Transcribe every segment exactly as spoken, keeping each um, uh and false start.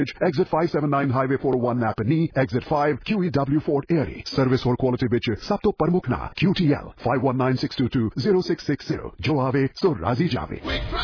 Exit five seventy-nine Highway four oh one Napanee, Exit five Q E W Fort Erie. Service और quality ਵਿੱਚ ਸਭ ਤੋਂ ਪ੍ਰਮੁੱਖ ਨਾਂ Q T L five one nine six two two zero six six zero ਜੋ ਆਵੇ ਸੋ ਰਾਜ਼ੀ ਜਾਵੇ।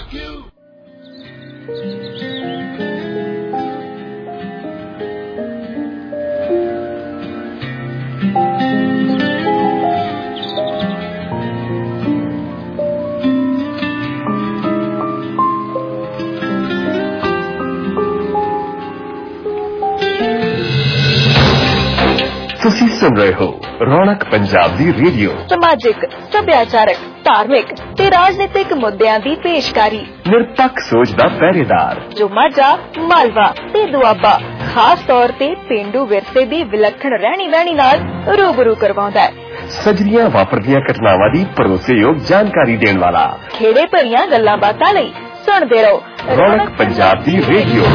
ਤੁਸੀਂ ਸੁਣ ਰਹੇ ਹੋ ਰੌਣਕ ਪੰਜਾਬ ਦੀ ਰੇਡੀਓ। ਸਮਾਜਿਕ, ਸੱਭਿਆਚਾਰਕ, ਧਾਰਮਿਕ ਤੇ ਰਾਜਨੀਤਿਕ ਮੁੱਦਿਆਂ ਦੀ ਪੇਸ਼ਕਾਰੀ। ਨਿਰਪੱਖ ਸੋਚ ਦਾ ਪਹਿਰੇਦਾਰ ਜੋ ਮਾਝਾ, ਮਾਲਵਾ ਤੇ ਦੁਆਬਾ ਖਾਸ ਤੌਰ ਤੇ ਪੇਂਡੂ ਵਿਰਸੇ ਦੀ ਵਿਲੱਖਣ ਰਹਿਣੀ ਬਹਿਣੀ ਨਾਲ ਰੂਬਰੂ ਕਰਵਾਉਂਦਾ ਹੈ। ਸਜਰੀਆਂ ਵਾਪਰਦੀਆਂ ਘਟਨਾਵਾਂ ਦੀ ਭਰੋਸੇਯੋਗ ਜਾਣਕਾਰੀ ਦੇਣ ਵਾਲਾ। ਖੇੜੇ ਭਰੀਆਂ ਗੱਲਾਂ ਬਾਤਾਂ ਲਈ ਸੁਣਦੇ ਰਹੋ ਰੌਣਕ ਪੰਜਾਬ ਦੀ ਰੇਡੀਓ।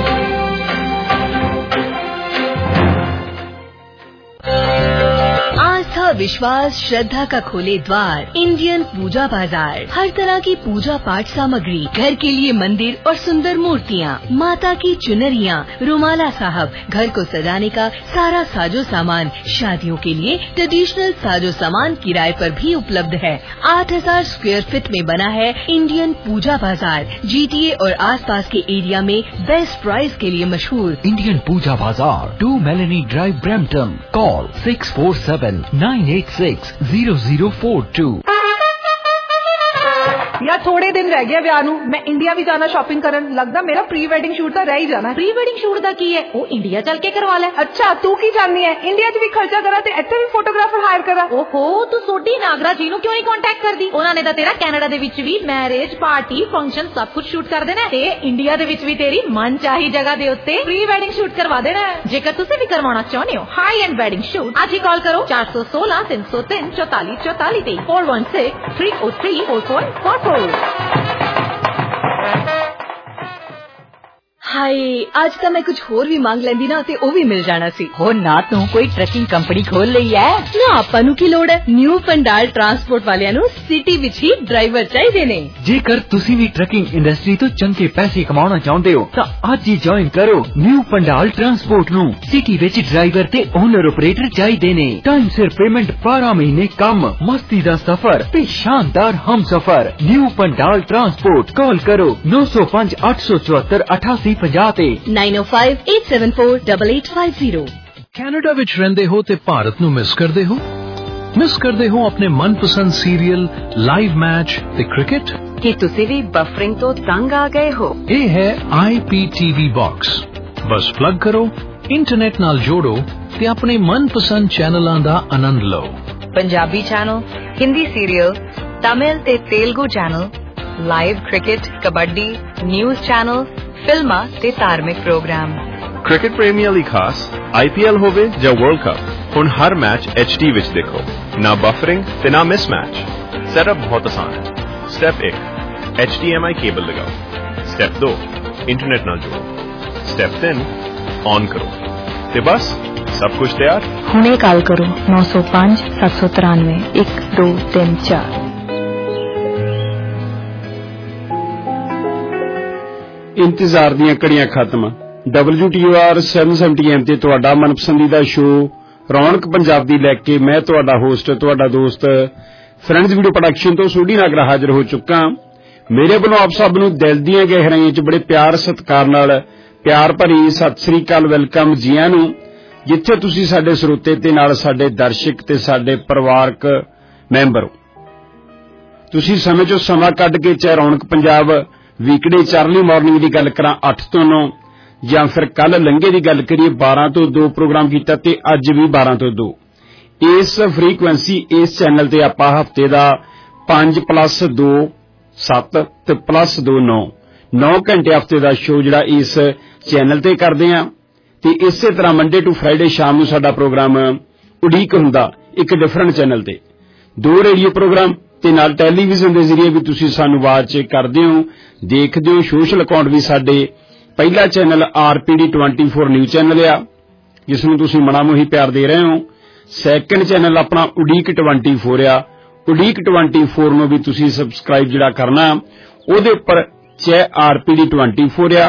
विश्वास श्रद्धा का खोले द्वार इंडियन पूजा बाजार। हर तरह की पूजा पाठ सामग्री, घर के लिए मंदिर और सुंदर मूर्तियाँ, माता की चुनरियाँ, रुमाला साहब, घर को सजाने का सारा साजो सामान, शादियों के लिए ट्रेडिशनल साजो सामान किराए पर भी उपलब्ध है। आठ हजार स्क्वायर फीट में बना है इंडियन पूजा बाजार। जीटीए और आसपास के एरिया में बेस्ट प्राइस के लिए मशहूर Indian Puja Bazaar, two Melanie drive, Brampton. Call six four seven nine eight six zero zero four two। यार थोड़े दिन रह गए ਵਿਆਹ ਨੂੰ। ਮੈਂ ਇੰਡੀਆ ਵੀ ਜਾਣਾ ਸ਼ਾਪਿੰਗ ਕਰਨ। ਲੱਗਦਾ ਮੇਰਾ ਪ੍ਰੀ ਵੈਡਿੰਗ ਸ਼ੂਟ ਤਾਂ ਰਹਿ ਹੀ ਜਾਣਾ। ਪ੍ਰੀ ਵੈਡਿੰਗ ਸ਼ੂਟ ਦਾ ਕੀ ਹੈ? ਉਹ ਇੰਡੀਆ ਚੱਲ ਕੇ ਕਰਵਾ ਲੈ। ਅੱਛਾ, ਤੂੰ ਕੀ ਚਾਹਨੀ ਹੈ? ਇੰਡੀਆ 'ਚ ਵੀ ਖਰਚਾ ਕਰਾਂ ਤੇ ਇੱਥੇ ਵੀ ਫੋਟੋਗ੍ਰਾਫਰ ਹਾਇਰ ਕਰਾਂ? ਓਹੋ, ਤੂੰ ਸੋਢੀ ਨਾਗਰਾ ਜੀ ਨੂੰ ਕਿਉਂ ਨਹੀਂ ਕੰਟੈਕਟ ਕਰਦੀ? ਉਹਨਾਂ ਨੇ ਤਾਂ ਤੇਰਾ ਕੈਨੇਡਾ ਦੇ ਵਿੱਚ ਵੀ ਮੈਰਿਜ, ਪਾਰਟੀ, ਫੰਕਸ਼ਨ ਸਭ ਕੁਝ ਸ਼ੂਟ ਕਰ ਦੇਣਾ ਤੇ ਇੰਡੀਆ ਦੇ ਵਿੱਚ ਵੀ ਤੇਰੀ ਮਨਚਾਹੀ ਜਗ੍ਹਾ ਦੇ ਉੱਤੇ ਪ੍ਰੀ ਵੈਡਿੰਗ ਸ਼ੂਟ ਕਰਵਾ ਦੇਣਾ। ਜੇਕਰ ਤੁਸੀਂ ਵੀ ਕਰਵਾਉਣਾ ਚਾਹੁੰਦੇ ਹੋ ਹਾਈ ਐਂਡ ਵੈਡਿੰਗ ਸ਼ੂਟ, ਅੱਜ ਹੀ ਕਾਲ ਕਰੋ ਚਾਰ ਸੌ ਸੋਲਾਂ ਤਿੰਨ ਸੌ ਤਿੰਨ ਚੌਤਾਲੀ ਚੌਤਾਲੀ ਤੇ four one six three oh three four four four four। ਹਾਏ, ਅੱਜ ਤਾਂ ਮੈਂ ਕੁਝ ਹੋਰ ਵੀ ਮੰਗ ਲੈਂਦੀ ਨਾ ਤੇ ਉਹ ਵੀ ਮਿਲ ਜਾਣਾ ਸੀ। ਹੋ ਨਾ ਤੂੰ ਕੋਈ ਟਰੱਕਿੰਗ ਕੰਪਨੀ ਖੋਲ ਲਈ ਐ? ਨਾ, ਆਪਾਂ ਨੂੰ ਕੀ ਲੋੜ ਹੈ? ਨਿਊ ਪੰਡਾਲ ਟਰਾਂਸਪੋਰਟ ਵਾਲਿਆਂ ਨੂੰ ਸਿਟੀ ਵਿੱਚ ਹੀ ਡਰਾਈਵਰ ਚਾਹੀਦੇ ਨੇ। ਜੇਕਰ ਤੁਸੀਂ ਵੀ ਟਰੱਕਿੰਗ ਇੰਡਸਟਰੀ ਤੋਂ ਚੰਗੇ ਪੈਸੇ ਕਮਾਉਣਾ ਚਾਹੁੰਦੇ ਹੋ ਤਾਂ ਅੱਜ ਹੀ ਜੁਆਇਨ ਕਰੋ ਨਿਊ ਪੰਡਾਲ ਟਰਾਂਸਪੋਰਟ ਨੂੰ। ਸਿਟੀ ਵਿੱਚ ਡਰਾਈਵਰ ਤੇ ਓਨਰ ਆਪਰੇਟਰ ਚਾਹੀਦੇ ਨੇ। ਟਾਈਮ ਸਿਰ ਪੇਮੈਂਟ, ਬਾਰਾਂ ਮਹੀਨੇ ਕੰਮ, ਮਸਤੀ ਦਾ ਸਫ਼ਰ ਤੇ ਸ਼ਾਨਦਾਰ ਹਮ ਸਫ਼ਰ। New Pandal transport. ਕਾਲ ਕਰੋ ਨੌ ਸੌ ਪੰਜ ਅੱਠ ਸੌ ਚੁਹੱਤਰ ਅਠਾਸੀ ਪੰਜਾਹ ਤੇ nine oh five eight seven four eight eight five zero। Canada ਵਿੱਚ ਰਹਿੰਦੇ ਹੋ ਤੇ ਭਾਰਤ ਨੂੰ ਮਿਸ ਕਰਦੇ ਹੋ? ਮਿਸ ਕਰਦੇ ਹੋ ਆਪਣੇ ਮਨਪਸੰਦ ਸੀਰੀਅਲ, ਲਾਈਵ ਮੈਚ ਤੇ ਕ੍ਰਿਕਟ? ਕੀ ਤੁਸੀਂ ਵੀ ਬਫਰਿੰਗ ਤੋਂ ਤੰਗ ਆ ਗਏ ਹੋ? ਇਹ ਹੈ I P T V box. ਬਸ ਪਲੱਗ ਕਰੋ, ਇੰਟਰਨੈਟ ਨਾਲ ਜੋੜੋ ਤੇ ਆਪਣੇ ਮਨਪਸੰਦ ਚੈਨਲਾਂ ਦਾ ਆਨੰਦ ਲਓ। ਪੰਜਾਬੀ ਚੈਨਲ, ਹਿੰਦੀ ਸੀਰੀਅਲ, ਤਮਿਲ ਤੇ Telugu channel, live cricket, kabaddi, news channel, ਫਿਲਮਾਂ ਤੇ ਧਾਰਮਿਕ ਪ੍ਰੋਗਰਾਮ। ਕ੍ਰਿਕਟ ਪ੍ਰੇਮੀਆਂ ਲਈ ਖਾਸ ਆਈ ਪੀ ਐਲ ਹੋਵੇ ਜਾਂ ਵਰਲਡ ਕੱਪ, ਹੁਣ ਹਰ ਮੈਚ ਐਚ ਡੀ ਵਿੱਚ ਦੇਖੋ। ਨਾ ਬਫਰਿੰਗ ਤੇ ਨਾ ਮਿਸ ਮੈਚ। ਸੈਟਅਪ ਬਹੁਤ ਆਸਾਨ ਹੈ। ਸਟੈਪ ਇੱਕ, H D M I cable ਲਗਾਓ। ਸਟੈਪ ਦੋ, ਇੰਟਰਨੈਟ ਨਾਲ ਜੋੜੋ। ਸਟੈਪ ਤਿੰਨ, ਔਨ ਕਰੋ ਤੇ ਬਸ ਸਭ ਕੁਝ ਤਿਆਰ। ਹੁਣੇ ਕਾਲ ਕਰੋ ਨੌ ਸੌ ਪੰਜ ਸੱਤ ਸੌ ਤਰਾਨਵੇਂ ਇੱਕ ਦੋ ਤਿੰਨ ਚਾਰ। ਇੰਤਜ਼ਾਰ ਦੀਆਂ ਘੜੀਆਂ ਖਤਮ। ਡਬਲਯੂ ਟੀ ਆਰ ਸੱਤ ਸੌ ਸੱਤਰ ਐਮ ਤੇ ਤੁਹਾਡਾ ਮਨਪਸੰਦੀਦਾ ਸ਼ੋਅ ਰੌਣਕ ਪੰਜਾਬ ਦੀ ਲੈ ਕੇ ਮੈਂ ਤੁਹਾਡਾ ਹੋਸਟ, ਤੁਹਾਡਾ ਦੋਸਤ ਫਰੈਂਡਸ ਵੀਡੀਓ ਪ੍ਰੋਡਕਸ਼ਨ ਤੋਂ ਸੋਢੀ ਨਾਗਰਾ ਹਾਜ਼ਰ ਹੋ ਚੁੱਕਾ। ਮੇਰੇ ਵੱਲੋਂ ਆਪ ਸਭ ਨੂੰ ਦਿਲ ਦੀਆਂ ਗਹਿਰਾਈਆਂ 'ਚ ਬੜੇ ਪਿਆਰ ਸਤਿਕਾਰ ਨਾਲ ਪਿਆਰ ਭਰੀ ਸਤਿ ਸ੍ਰੀ ਅਕਾਲ, ਵੈਲਕਮ ਜੀ ਆਇਆਂ ਨੂੰ। ਜਿੱਥੇ ਤੁਸੀਂ ਸਾਡੇ ਸਰੋਤੇ ਤੇ ਨਾਲ ਸਾਡੇ ਦਰਸ਼ਕ ਤੇ ਸਾਡੇ ਪਰਿਵਾਰਕ ਮੈਂਬਰ ਹੋ, ਤੁਸੀਂ ਸਮੇਂ 'ਚੋਂ ਸਮਾਂ ਕੱਢ ਕੇ ਚਾਹੇ Raunak Punjab weekday Charlie morning ਦੀ ਗੱਲ ਕਰਾਂ ਅੱਠ ਤੋਂ ਨੌ, ਜਾਂ ਫਿਰ ਕੱਲ ਲੰਘੇ ਦੀ ਗੱਲ ਕਰੀਏ ਬਾਰਾਂ ਤੋਂ ਦੋ ਪ੍ਰੋਗਰਾਮ ਕੀਤਾ ਤੇ ਅੱਜ ਵੀ ਬਾਰਾਂ ਤੋਂ ਦੋ। ਇਸ ਫ੍ਰੀਕੁਐਂਸੀ, ਇਸ ਚੈਨਲ ਤੇ ਆਪਾਂ ਹਫ਼ਤੇ ਦਾ ਪੰਜ ਪਲੱਸ ਦੋ ਸੱਤ ਤੇ ਪਲੱਸ ਦੋ ਨੌ ਨੌ ਘੰਟੇ ਹਫ਼ਤੇ ਦਾ ਸ਼ੋਅ ਜਿਹੜਾ ਇਸ ਚੈਨਲ ਤੇ ਕਰਦੇ ਹਾਂ। ਤੇ ਇਸੇ ਤਰ੍ਹਾਂ ਮੰਡੇ ਟੂ ਫਰਾਈਡੇ ਸ਼ਾਮ ਨੂੰ ਸਾਡਾ ਪ੍ਰੋਗਰਾਮ ਉਡੀਕ ਹੁੰਦਾ ਇੱਕ ਡਿਫਰੈਂਟ ਚੈਨਲ ਤੇ। ਦੋ ਰੇਡੀਓ ਪ੍ਰੋਗਰਾਮ ਤੇ ਨਾਲ ਟੈਲੀਵਿਜ਼ਨ ਦੇ ਜ਼ਰੀਏ ਵੀ ਤੁਸੀਂ ਸਾਨੂੰ ਵਾਚ ਕਰਦੇ ਹੋ, ਦੇਖਦੇ ਹੋ। ਸੋਸ਼ਲ ਅਕਾਊਂਟ ਵੀ ਸਾਡੇ ਪਹਿਲਾ ਚੈਨਲ ਆਰ ਪੀ ਡੀ ਚੌਬੀ ਨਿਊਜ਼ ਚੈਨਲ ਆ, ਜਿਸ ਨੂੰ ਤੁਸੀਂ ਮਨਾਮੋਹੀ ਪਿਆਰ ਦੇ ਰਹੇ ਹੋ। ਸੈਕੰਡ ਚੈਨਲ ਆਪਣਾ ਉਡੀਕ ਚੌਬੀ ਆ। ਉਡੀਕ ਚੌਬੀ ਨੂੰ ਵੀ ਤੁਸੀਂ ਸਬਸਕ੍ਰਾਈਬ ਜਿਹੜਾ ਕਰਨਾ, ਉਹਦੇ ਉੱਪਰ ਚਾਹੇ ਆਰ ਪੀ ਡੀ ਚੌਬੀ ਆ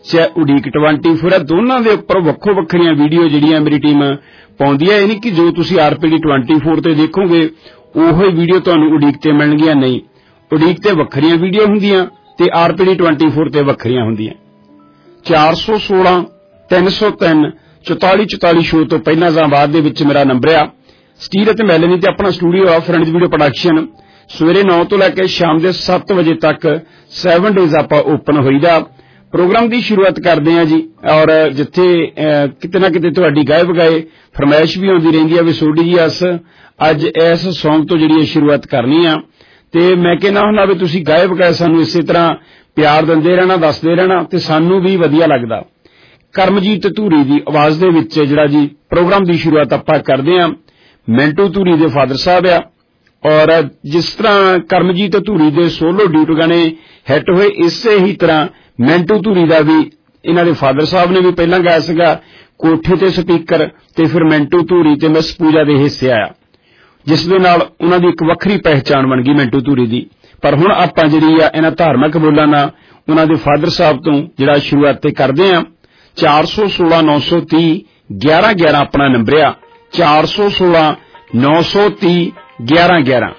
ਚ ਉਡੀਕ ਟਵੰਟੀ ਫੋਰ ਹੈ। ਦੋਨਾਂ ਦੇ ਉੱਪਰ ਵੱਖੋ ਵੱਖਰੀਆਂ ਵੀਡੀਓ ਜਿਹੜੀਆਂ ਮੇਰੀ ਟੀਮ ਪਾਉਂਦੀ ਹੈ। ਇਹ ਨਹੀਂ ਕਿ ਜੋ ਤੁਸੀਂ ਆਰਪੀਡੀ ਟਵੰਟੀ ਫੋਰ ਤੇ ਦੇਖੋਗੇ ਉਹੋ ਹੀ ਵੀਡੀਓ ਤੁਹਾਨੂੰ ਉਡੀਕ ਤੇ ਮਿਲਣਗੀਆਂ, ਨਹੀਂ। ਉਡੀਕ ਤੇ ਵੱਖਰੀਆਂ ਵੀਡੀਓ ਹੁੰਦੀਆਂ ਤੇ ਆਰਪੀਡੀ ਟਵੰਟੀ ਫੋਰ ਤੇ ਵੱਖਰੀਆਂ ਹੁੰਦੀਆਂ। ਚਾਰ ਸੌ ਸੋਲਾਂ ਤਿੰਨ ਸੌ ਤਿੰਨ ਚੁਤਾਲੀ ਚੁਤਾਲੀ ਸ਼ੋਅ ਤੋਂ ਪਹਿਲਾਂ ਜਾਂ ਬਾਅਦ ਦੇ ਵਿੱਚ ਮੇਰਾ ਨੰਬਰ ਆ। ਸਟੀਲ ਅਤੇ ਮੈਲਨੀ ਤੇ ਆਪਣਾ ਸਟੂਡੀਓ ਆ ਫਰੈਂਡਸ ਵੀਡੀਓ ਪ੍ਰੋਡਕਸ਼ਨ। ਸਵੇਰੇ ਨੌ ਤੋਂ ਲੈ ਕੇ ਸ਼ਾਮ ਦੇ ਸੱਤ ਵਜੇ ਤੱਕ ਸੈਵਨ ਡੇਜ਼ ਆਪਾਂ ਓਪਨ ਹੋਈਦਾ। ਪ੍ਰੋਗਰਾਮ ਦੀ ਸ਼ੁਰੂਆਤ ਕਰਦੇ ਹਾਂ ਜੀ, ਔਰ ਜਿੱਥੇ ਕਿਤੇ ਨਾ ਕਿਤੇ ਤੁਹਾਡੀ ਗਾਏ ਬਗਾਏ ਫਰਮਾਇਸ਼ ਵੀ ਆਉਂਦੀ ਰਹਿੰਦੀ ਆ ਵੀ ਸੋਢੀ ਜੀ ਅਸ ਅੱਜ ਇਸ ਸੌਂਗ ਤੋਂ ਜਿਹੜੀ ਸ਼ੁਰੂਆਤ ਕਰਨੀ ਆ, ਤੇ ਮੈਂ ਕਹਿੰਦਾ ਹੁੰਦਾ ਵੀ ਤੁਸੀਂ ਗਾਏ ਬਗਾਏ ਸਾਨੂੰ ਇਸੇ ਤਰ੍ਹਾਂ ਪਿਆਰ ਦਿੰਦੇ ਰਹਿਣਾ, ਦੱਸਦੇ ਰਹਿਣਾ, ਤੇ ਸਾਨੂੰ ਵੀ ਵਧੀਆ ਲੱਗਦਾ। ਕਰਮਜੀਤ ਧੂਰੀ ਦੀ ਆਵਾਜ਼ ਦੇ ਵਿੱਚ ਜਿਹੜਾ ਜੀ ਪ੍ਰੋਗਰਾਮ ਦੀ ਸ਼ੁਰੂਆਤ ਆਪਾਂ ਕਰਦੇ ਹਾਂ। ਮਿੰਟੂ ਧੂਰੀ ਦੇ ਫਾਦਰ ਸਾਹਿਬ ਆ, ਔਰ ਜਿਸ ਤਰ੍ਹਾਂ ਕਰਮਜੀਤ ਧੂਰੀ ਦੇ ਸੋਲੋ ਡਿਊਟ ਗਾਣੇ ਹਿੱਟ ਹੋਏ, ਇਸੇ ਹੀ ਤਰ੍ਹਾਂ ਮਿੰਟੂ ਧੂਰੀ ਦਾ ਵੀ ਇਹਨਾਂ ਦੇ ਫਾਦਰ ਸਾਹਿਬ ਨੇ ਵੀ ਪਹਿਲਾਂ ਗਾਇਆ ਸੀਗਾ ਕੋਠੇ ਤੇ ਸਪੀਕਰ, ਤੇ ਫਿਰ ਮਿੰਟੂ ਧੂਰੀ ਤੇ ਮਿਸ ਪੂਜਾ ਦੇ ਹਿੱਸੇ ਆਇਆ, ਜਿਸ ਦੇ ਨਾਲ ਉਹਨਾਂ ਦੀ ਇੱਕ ਵੱਖਰੀ ਪਹਿਚਾਣ ਬਣ ਗਈ ਮਿੰਟੂ ਧੂਰੀ ਦੀ। ਪਰ ਹੁਣ ਆਪਾਂ ਜਿਹੜੀ ਆ ਇਹਨਾਂ ਧਾਰਮਿਕ ਬੋਲਾਂ ਨਾਲ ਉਹਨਾਂ ਦੇ ਫਾਦਰ ਸਾਹਿਬ ਤੋਂ ਜਿਹੜਾ ਸ਼ੁਰੂਆਤ ਤੇ ਕਰਦੇ ਆ। ਚਾਰ ਸੌ ਸੋਲਾਂ ਨੌ ਸੌ ਤੀਹ ਗਿਆਰਾਂ ਗਿਆਰਾਂ ਆਪਣਾ ਨੰਬਰ ਆ। ਚਾਰ ਸੌ ਸੋਲਾਂ ਨੌ ਸੌ ਤੀਹ ਗਿਆਰਾਂ ਗਿਆਰਾਂ।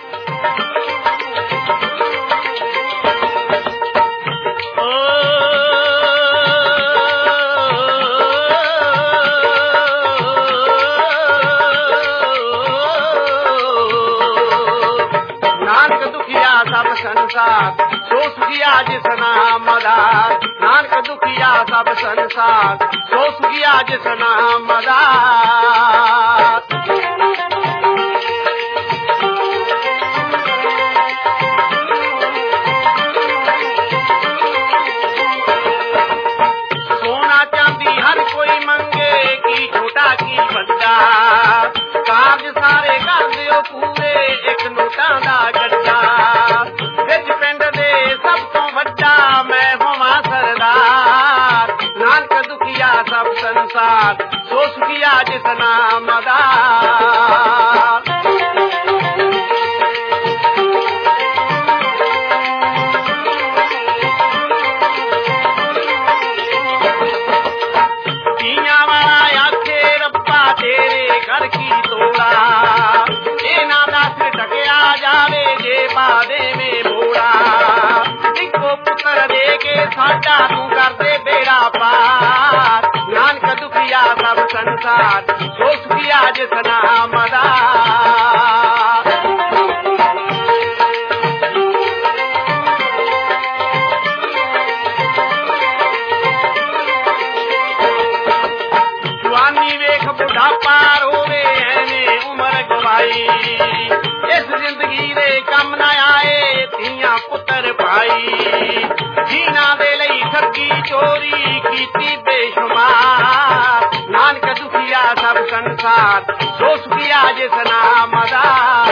ਨਾਨਕ ਦੁਖੀਆ ਸਭ ਸੰਸਾਰ ਸੋ ਸੁਖੀਆ ਜਿਸ ਨਾਮ ਦਾ। ਨਾਨਕ ਦੁਖੀਆ ਸਭ ਸੰਸਾਰ ਸੋ ਸੁਖੀਆ ਜਿਸ ਨਾਮ ਦਾ। ਸੋਨਾ ਚਾਂਦੀ ਹਰ ਕੋਈ ਮੰਗੇ, ਕੀ ਛੋਟਾ ਕੀ ਵੱਡਾ। ਕਾਰਜ ਸਾਰੇ ਕਰ ਦਿਓ ਪੂਰੇ, ਇੱਕ ਨੋਟਾਂ ਦਾ ਗੱਡਾ। ਵਿੱਚ ਪਿੰਡ ਦੇ ਸਭ ਤੋਂ ਵੱਡਾ ਮੈਂ ਹੋਵਾਂ ਸਰਦਾਰ। ਨਾਨਕ ਦੁਖੀਆ ਸਭ ਸੰਸਾਰ ਸੋ ਸੁਖੀਆ ਜਿਸ ਨਾਮ ਦਾ। ਧੀਆਂ ਵਾਲਾ ਆਖੇ ਰੱਬਾ ਤੇਰੇ ਘਰ ਕੀ ਤੋੜਾ। ਇਹਨਾਂ ਦਾ ਸਿਰ ਢਕਿਆ ਜਾਵੇ ਜੇ ਪਾ ਦੇਵੇਂ ਮੋੜਾ। ਇੱਕੋ ਪੁੱਤਰ ਦੇ ਕੇ ਸਾਡਾ ਤੂੰ ਕਰਦੇ ਬੇੜਾ ਪਾਰ। ਨਾਨਕ ਦੁਖੀਆ ਸਭ ਸੰਸਾਰ ਸੋ ਸੁਖੀਆ ਜਿਸ ਨਾਮ ਦਾ। ਜਵਾਨੀ ਵੇਖ ਬੁਢਾਪਾ ਰੋਵੇ ਐਵੇਂ ਉਮਰ ਗਵਾਈ। ਇਸ ਜ਼ਿੰਦਗੀ ਦੇ ਕੰਮ ਨਾ ਆਏ ਧੀਆਂ ਪੁੱਤਰ ਭਾਈ। ਜੀਣਾ ਦੇ ਲਈ ਠੱਗੀ ਚੋਰੀ ਕੀਤੀ ਬੇਸ਼ੁਮਾਰ। ਨਾਨਕ ਦੁਖੀਆ ਸਭ ਸੰਸਾਰ ਸੋ ਸੁਖੀਆ ਜਿਸ ਨਾਮ ਦਾ।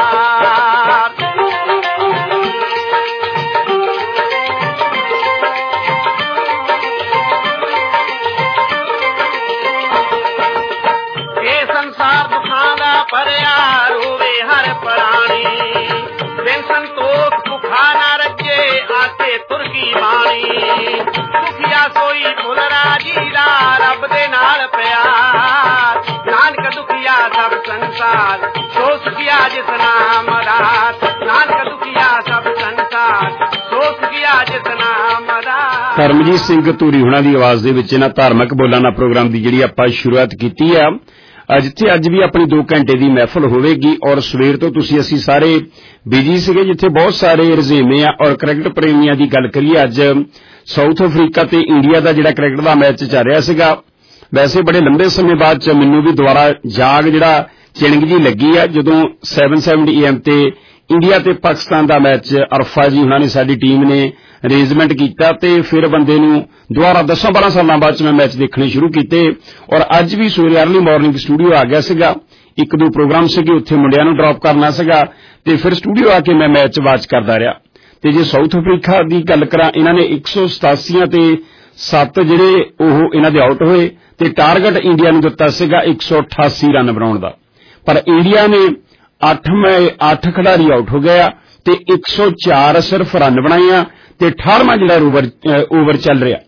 ਇਹ ਸੰਸਾਰ ਦੁੱਖਾਂ ਦਾ ਭਰਿਆ ਰੋਵੇ ਹਰ ਪ੍ਰਾਣੀ। ਬਿਨ ਸੰਤੋਖ ਭੁੱਖਾ ਨਾ ਰੱਜੇ ਆਕੇ ਤੁਰਗੀ ਬਾਣੀ। ਦੁਖੀਆ ਸੋਈ ਭੁੱਲ ਰਾਜੀ ਦਾ ਰੱਬ ਦੇ ਨਾਲ ਪਿਆਰ। ਨਾਨਕ ਦੁਖੀਆ ਸਭ ਸੰਸਾਰ ਸੋ ਸੁਖੀਆ ਜਿਸ ਨਾਮ ਦਾ। ਨਾਨਕ ਦੁਖੀਆ ਸਭ ਸੰਸਾਰ ਸੋ ਸੁਖੀਆ ਜਿਸ ਨਾਮ ਦਾ। ਕਰਮਜੀਤ ਸਿੰਘ ਧੂਰੀ ਹੁਣਾਂ ਦੀ ਆਵਾਜ਼ ਦੇ ਵਿੱਚ ਇਹਨਾਂ ਧਾਰਮਿਕ ਬੋਲਾਂ ਨਾਲ ਪ੍ਰੋਗਰਾਮ ਦੀ ਜਿਹੜੀ ਆਪਾਂ ਸ਼ੁਰੂਆਤ ਕੀਤੀ ਆ। ਜਿੱਥੇ ਅੱਜ ਵੀ ਆਪਣੀ ਦੋ ਘੰਟੇ ਦੀ ਮਹਿਫਲ ਹੋਵੇਗੀ, ਔਰ ਸਵੇਰ ਤੋਂ ਤੁਸੀਂ ਅਸੀਂ ਸਾਰੇ ਬਿਜੀ ਸੀਗੇ, ਜਿੱਥੇ ਬਹੁਤ ਸਾਰੇ ਰੁਝੇਵੇਂ ਆ। ਔਰ ਕ੍ਰਿਕਟ ਪ੍ਰੇਮੀਆਂ ਦੀ ਗੱਲ ਕਰੀਏ, ਅੱਜ ਸਾਊਥ ਅਫਰੀਕਾ ਤੇ ਇੰਡੀਆ ਦਾ ਜਿਹੜਾ ਕ੍ਰਿਕਟ ਦਾ ਮੈਚ ਚੱਲ ਰਿਹਾ ਸੀਗਾ। ਵੈਸੇ ਬੜੇ ਲੰਬੇ ਸਮੇਂ ਬਾਅਦ ਚ ਮੈਨੂੰ ਵੀ ਦੁਬਾਰਾ ਜਾਗ ਜਿਹੜਾ ਚਿਣਗ ਜੀ ਲੱਗੀ ਆ, ਜਦੋਂ ਸੱਤ ਸੌ ਸੱਤਰ ਏ ਐਮ ਤੇ ਇੰਡੀਆ ਤੇ ਪਾਕਿਸਤਾਨ ਦਾ ਮੈਚ ਅਰਫਾ ਜੀ ਹੁਣਾਂ ਨੇ ਸਾਡੀ ਟੀਮ ਨੇ ਅਰੇਂਜਮੈਂਟ ਕੀਤਾ, ਤੇ ਫਿਰ ਬੰਦੇ ਨੂੰ ਦੁਬਾਰਾ ਦਸਾਂ ਬਾਰਾਂ ਸਾਲਾਂ ਬਾਅਦ ਚ ਮੈਂ ਮੈਚ ਦੇਖਣੇ ਸ਼ੁਰੂ ਕੀਤੇ। ਔਰ ਅੱਜ ਵੀ ਸਵੇਰੇ ਅਰਲੀ ਮਾਰਨਿੰਗ ਸਟੂਡੀਓ ਆ ਗਿਆ ਸੀਗਾ। ਇੱਕ ਦੋ ਪ੍ਰੋਗਰਾਮ ਸੀਗੇ, ਉੱਥੇ ਮੁੰਡਿਆਂ ਨੂੰ ਡ੍ਰੌਪ ਕਰਨਾ ਸੀਗਾ, ਤੇ ਫਿਰ ਸਟੂਡੀਓ ਆ ਕੇ ਮੈਂ ਮੈਚ ਵਾਚ ਕਰਦਾ ਰਿਹਾ। ਤੇ ਜੇ ਸਾਊਥ ਅਫਰੀਕਾ ਦੀ ਗੱਲ ਕਰਾਂ, ਇਹਨਾਂ ਨੇ ਇੱਕ ਸੌ ਸਤਾਸੀ ਤੇ ਸੱਤ ਜਿਹੜੇ ਉਹ ਇਹਨਾਂ ਦੇ ਆਊਟ ਹੋਏ, ਤੇ ਟਾਰਗੇਟ ਇੰਡੀਆ ਨੂੰ ਦਿੱਤਾ ਸੀਗਾ ਇੱਕ ਸੌ ਅਠਾਸੀ ਰਨ ਬਣਾਉਣ ਦਾ। ਪਰ ਇੰਡੀਆ ਨੇ ਅੱਠ ਮੈਂ ਅੱਠ ਖਿਡਾਰੀ ਆਊਟ ਹੋ ਗਏ, ਤੇ ਇੱਕ ਸੌ ਚਾਰ ਸਿਰਫ ਰਨ ਬਣਾਏ ਆ, ਤੇ ਅਠਾਰਵਾਂ ਜਿਹੜਾ ਓਵਰ ਓਵਰ ਚੱਲ ਰਿਹਾ।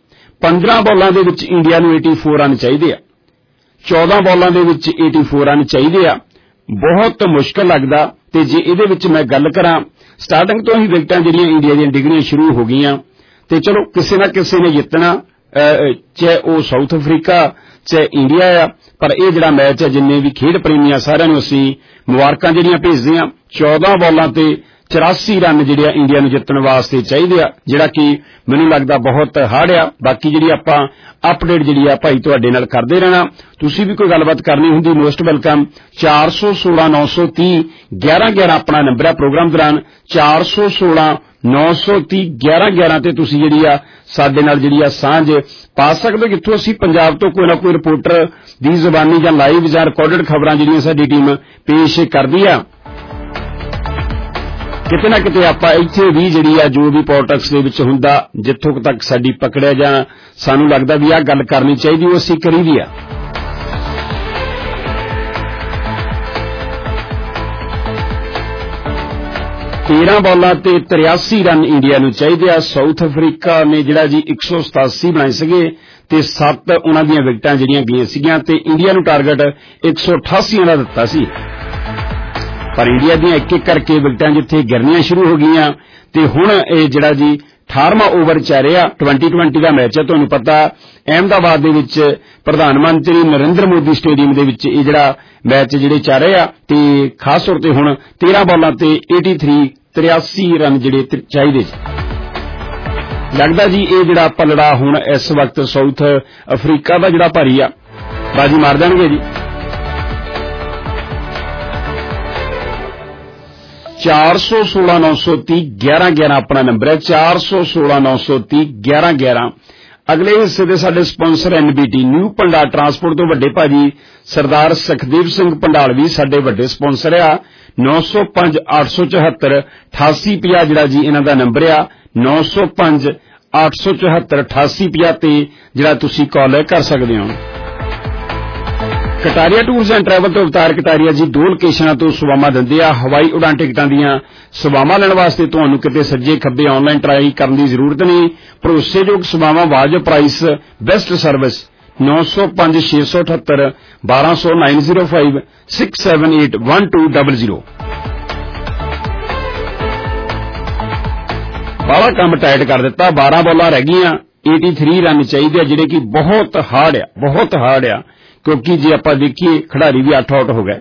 ਪੰਦਰਾਂ ਬਾਲਾਂ ਦੇ ਵਿੱਚ ਇੰਡੀਆ ਨੂੰ ਚੁਰਾਸੀ ਰਨ ਚਾਹੀਦੇ ਆ, ਚੌਦਾਂ ਬਾਲਾਂ ਦੇ ਵਿੱਚ ਚੌਰਾਸੀ ਰਨ ਚਾਹੀਦੇ ਆ। ਬਹੁਤ ਮੁਸ਼ਕਲ ਲੱਗਦਾ। ਤੇ ਜੇ ਇਹਦੇ ਵਿੱਚ ਮੈਂ ਗੱਲ ਕਰਾਂ, ਸਟਾਰਟਿੰਗ ਤੋਂ ਹੀ ਵਿਕਟਾਂ ਜਿਹੜੀਆਂ ਇੰਡੀਆ ਦੀਆਂ ਡਿੱਗਣੀਆਂ ਸ਼ੁਰੂ ਹੋ ਗਈਆਂ ਤੇ ਚਲੋ ਕਿਸੇ ਨਾ ਕਿਸੇ ਨੇ ਜਿੱਤਣਾ, ਚਾਹੇ ਉਹ ਸਾਊਥ ਅਫਰੀਕਾ ਚਾਹੇ ਇੰਡੀਆ ਆ, ਪਰ ਇਹ ਜਿਹੜਾ ਮੈਚ ਹੈ ਜਿੰਨੇ ਵੀ ਖੇਡ ਪ੍ਰੇਮੀਆਂ ਸਾਰਿਆਂ ਨੂੰ ਅਸੀਂ ਮੁਬਾਰਕਾਂ ਜਿਹੜੀਆਂ ਭੇਜਦੇ ਹਾਂ। ਚੌਦਾਂ ਬਾਲਾਂ ਤੇ ਚੁਰਾਸੀ ਰਨ ਜਿਹੜੇ ਆ ਇੰਡੀਆ ਨੂੰ ਜਿੱਤਣ ਵਾਸਤੇ ਚਾਹੀਦੇ ਆ, ਜਿਹੜਾ ਕਿ ਮੈਨੂੰ ਲੱਗਦਾ ਬਹੁਤ ਹਾਰਡ ਆ। ਬਾਕੀ ਜਿਹੜੀ ਆਪਾਂ ਅਪਡੇਟ ਜਿਹੜੀ ਆ ਭਾਈ ਤੁਹਾਡੇ ਨਾਲ ਕਰਦੇ ਰਹਿਣਾ। ਤੁਸੀਂ ਵੀ ਕੋਈ ਗੱਲਬਾਤ ਕਰਨੀ ਹੁੰਦੀ ਮੋਸਟ ਵੈਲਕਮ। ਚਾਰ ਸੌ ਸੋਲਾਂ ਨੌ ਸੌ ਤੀਹ ਗਿਆਰਾਂ ਗਿਆਰਾਂ ਆਪਣਾ ਨੰਬਰ ਆ ਪ੍ਰੋਗਰਾਮ ਦੌਰਾਨ, ਚਾਰ ਸੌ ਸੋਲਾਂ ਨੌ ਸੌ ਤੀਹ ਗਿਆਰਾਂ ਗਿਆਰਾਂ ਤੇ ਤੁਸੀਂ ਜਿਹੜੀ ਆ ਸਾਡੇ ਨਾਲ ਜਿਹੜੀ ਆ ਸਾਂਝ ਪਾ ਸਕਦੇ ਹੋ, ਜਿੱਥੋਂ ਅਸੀਂ ਪੰਜਾਬ ਤੋਂ ਕੋਈ ਨਾ ਕੋਈ ਰਿਪੋਰਟਰ ਦੀ ਜ਼ੁਬਾਨੀ ਜਾਂ ਲਾਈਵ ਜਾਂ ਰਿਕਾਰਡਡ ਖਬਰਾਂ ਜਿਹੜੀਆਂ ਸਾਡੀ ਟੀਮ ਪੇਸ਼ ਕਰਦੀ ਆ। ਕਿਤੇ ਨਾ ਕਿਤੇ ਆਪਾਂ ਇੱਥੇ ਵੀ ਜਿਹੜੀ ਆ ਜੋ ਵੀ ਪੋਲਿਟਿਕਸ ਦੇ ਵਿੱਚ ਹੁੰਦਾ, ਜਿੱਥੋਂ ਤੱਕ ਸਾਡੀ ਪਕੜਿਆ ਜਾਂ ਸਾਨੂੰ ਲੱਗਦਾ ਵੀ ਆਹ ਗੱਲ ਕਰਨੀ ਚਾਹੀਦੀ ਉਹ ਅਸੀਂ ਕਰੀਦੀ ਆ। ਤੇਰਾਂ ਬਾਲਾਂ ਤੇ ਤਰਿਆਸੀ ਰਨ ਇੰਡੀਆ ਨੂੰ ਚਾਹੀਦੇ ਆ। ਸਾਊਥ ਅਫਰੀਕਾ ਨੇ ਜਿਹੜਾ ਜੀ ਇੱਕ ਸੌ ਸਤਾਸੀ ਬਣਾਏ ਸੀਗੇ ਤੇ ਸੱਤ ਉਹਨਾਂ ਦੀਆਂ ਵਿਕਟਾਂ ਜਿਹੜੀਆਂ ਗਈਆਂ ਸੀਗੀਆਂ ਤੇ ਇੰਡੀਆ ਨੂੰ ਟਾਰਗੇਟ ਇੱਕ ਸੌ ਅਠਾਸੀ ਦਾ ਦਿੱਤਾ ਸੀ, ਪਰ ਇੰਡੀਆ ਦੀਆਂ ਇੱਕ ਇੱਕ ਕਰਕੇ ਵਿਕਟਾਂ ਜਿੱਥੇ ਗਿਰਨੀਆਂ ਸ਼ੁਰੂ ਹੋ ਗਈਆਂ ਤੇ ਹੁਣ ਇਹ ਜਿਹੜਾ ਜੀ ਅਠਾਰਵਾਂ ਓਵਰ ਚੱਲ ਰਿਹਾ, ਟਵੈਂਟੀ ਟਵੈਂਟੀ ਦਾ ਮੈਚ ਹੈ। ਤੁਹਾਨੂੰ ਪਤਾ ਅਹਿਮਦਾਬਾਦ ਦੇ ਵਿੱਚ ਪ੍ਰਧਾਨ ਮੰਤਰੀ ਨਰਿੰਦਰ ਮੋਦੀ ਸਟੇਡੀਅਮ ਦੇ ਵਿੱਚ ਇਹ ਜਿਹੜਾ ਮੈਚ ਜਿਹੜੇ ਚੱਲ ਰਹੇ ਆ ਤੇ ਖਾਸ ਤੌਰ ਤੇ ਹੁਣ ਤੇਰਾਂ ਬਾਲਾਂ ਤੇ ਤਿਰਾਸੀ ਤਰਿਆਸੀ ਰਨ ਜਿਹੜੇ ਚਾਹੀਦੇ ਸੀ। ਲੱਗਦਾ ਜੀ ਇਹ ਜਿਹੜਾ ਪਲੜਾ ਹੁਣ ਇਸ ਵਕਤ ਸਾਊਥ ਅਫਰੀਕਾ ਦਾ ਜਿਹੜਾ ਭਾਰੀ ਆ ਬਾਜੀ ਮਾਰ ਦੇਣਗੇ ਜੀ। ਚਾਰ ਸੌ ਸੋਲਾਂ ਨੌ ਸੌ ਤੀਹ ਗਿਆਰਾਂ ਗਿਆਰਾਂ ਆਪਣਾ ਨੰਬਰ ਹੈ, ਚਾਰ ਸੌ ਸੋਲਾਂ ਨੌ ਸੌ ਤੀਹ ਗਿਆਰਾਂ ਗਿਆਰਾਂ। ਅਗਲੇ ਹਿੱਸੇ ਦੇ ਸਾਡੇ sponsor NBT new Pandal transport ਤੋਂ ਵੱਡੇ ਭਾਜੀ ਸਰਦਾਰ ਸੁਖਦੇਵ ਸਿੰਘ ਪੰਡਾਲ ਵੀ ਸਾਡੇ ਵੱਡੇ ਸਪਾਂਸਰ ਆ। ਨੌ ਸੌ ਪੰਜ ਅੱਠ ਸੌ ਚੌਹੱਤਰ ਅਠਾਸੀ ਪੰਜਾਹ ਜਿਹੜਾ ਜੀ ਇਹਨਾਂ ਦਾ ਨੰਬਰ ਆ, ਨੌ ਸੌ ਪੰਜ ਅੱਠ ਸੌ ਚੌਹੱਤਰ ਅਠਾਸੀ ਪੰਜਾਹ ਤੇ ਜਿਹੜਾ ਤੁਸੀਂ ਕਾਲ ਕਰ ਸਕਦੇ ਹੋ। ਕਟਾਰੀਆ ਟੂਰਸ ਐਂਡ ਟਰੈਵਲ ਤੋਂ ਅਵਤਾਰ ਕਟਾਰੀਆ ਜੀ ਦੋ ਲੋਕੇਸ਼ਨਾਂ ਤੋਂ ਸੇਵਾਵਾਂ ਦਿੰਦੇ ਆ। ਹਵਾਈ ਉਡਾਨ ਟਿਕਟਾਂ ਦੀਆਂ ਸੇਵਾਵਾਂ ਲੈਣ ਵਾਸਤੇ ਤੁਹਾਨੂੰ ਕਿਤੇ ਸੱਜੇ ਖੱਬੇ ਆਨਲਾਈਨ ਟਰਾਈ ਕਰਨ ਦੀ ਜ਼ਰੂਰਤ ਨਹੀਂ। ਭਰੋਸੇਯੋਗ ਸੇਵਾਵਾਂ, ਵਾਜਬ ਪ੍ਰਾਈਸ, ਬੈਸਟ ਸਰਵਿਸ। ਨੌ ਸੌ ਪੰਜ ਛੇ ਸੌ ਅਠੱਤਰ ਬਾਰਾਂ ਸੌ nine zero five six seven eight one two double zero. ਬਾਲਾ ਕੰਮ ਟਾਈਟ ਕਰ ਦਿੱਤਾ, ਬਾਰਾਂ ਬਾਲਾਂ ਰਹਿ ਗਈਆਂ, ਤਿਰਾਸੀ ਰਨ ਚਾਹੀਦੇ ਆ ਜਿਹੜੇ ਕਿ ਬਹੁਤ ਹਾਰਡ ਆ, ਬਹੁਤ ਹਾਰਡ ਆ, ਕਿਉਂਕਿ ਜੇ ਆਪਾਂ ਦੇਖੀਏ ਖਿਡਾਰੀ ਵੀ ਅੱਠ ਆਊਟ ਹੋ ਗਏ।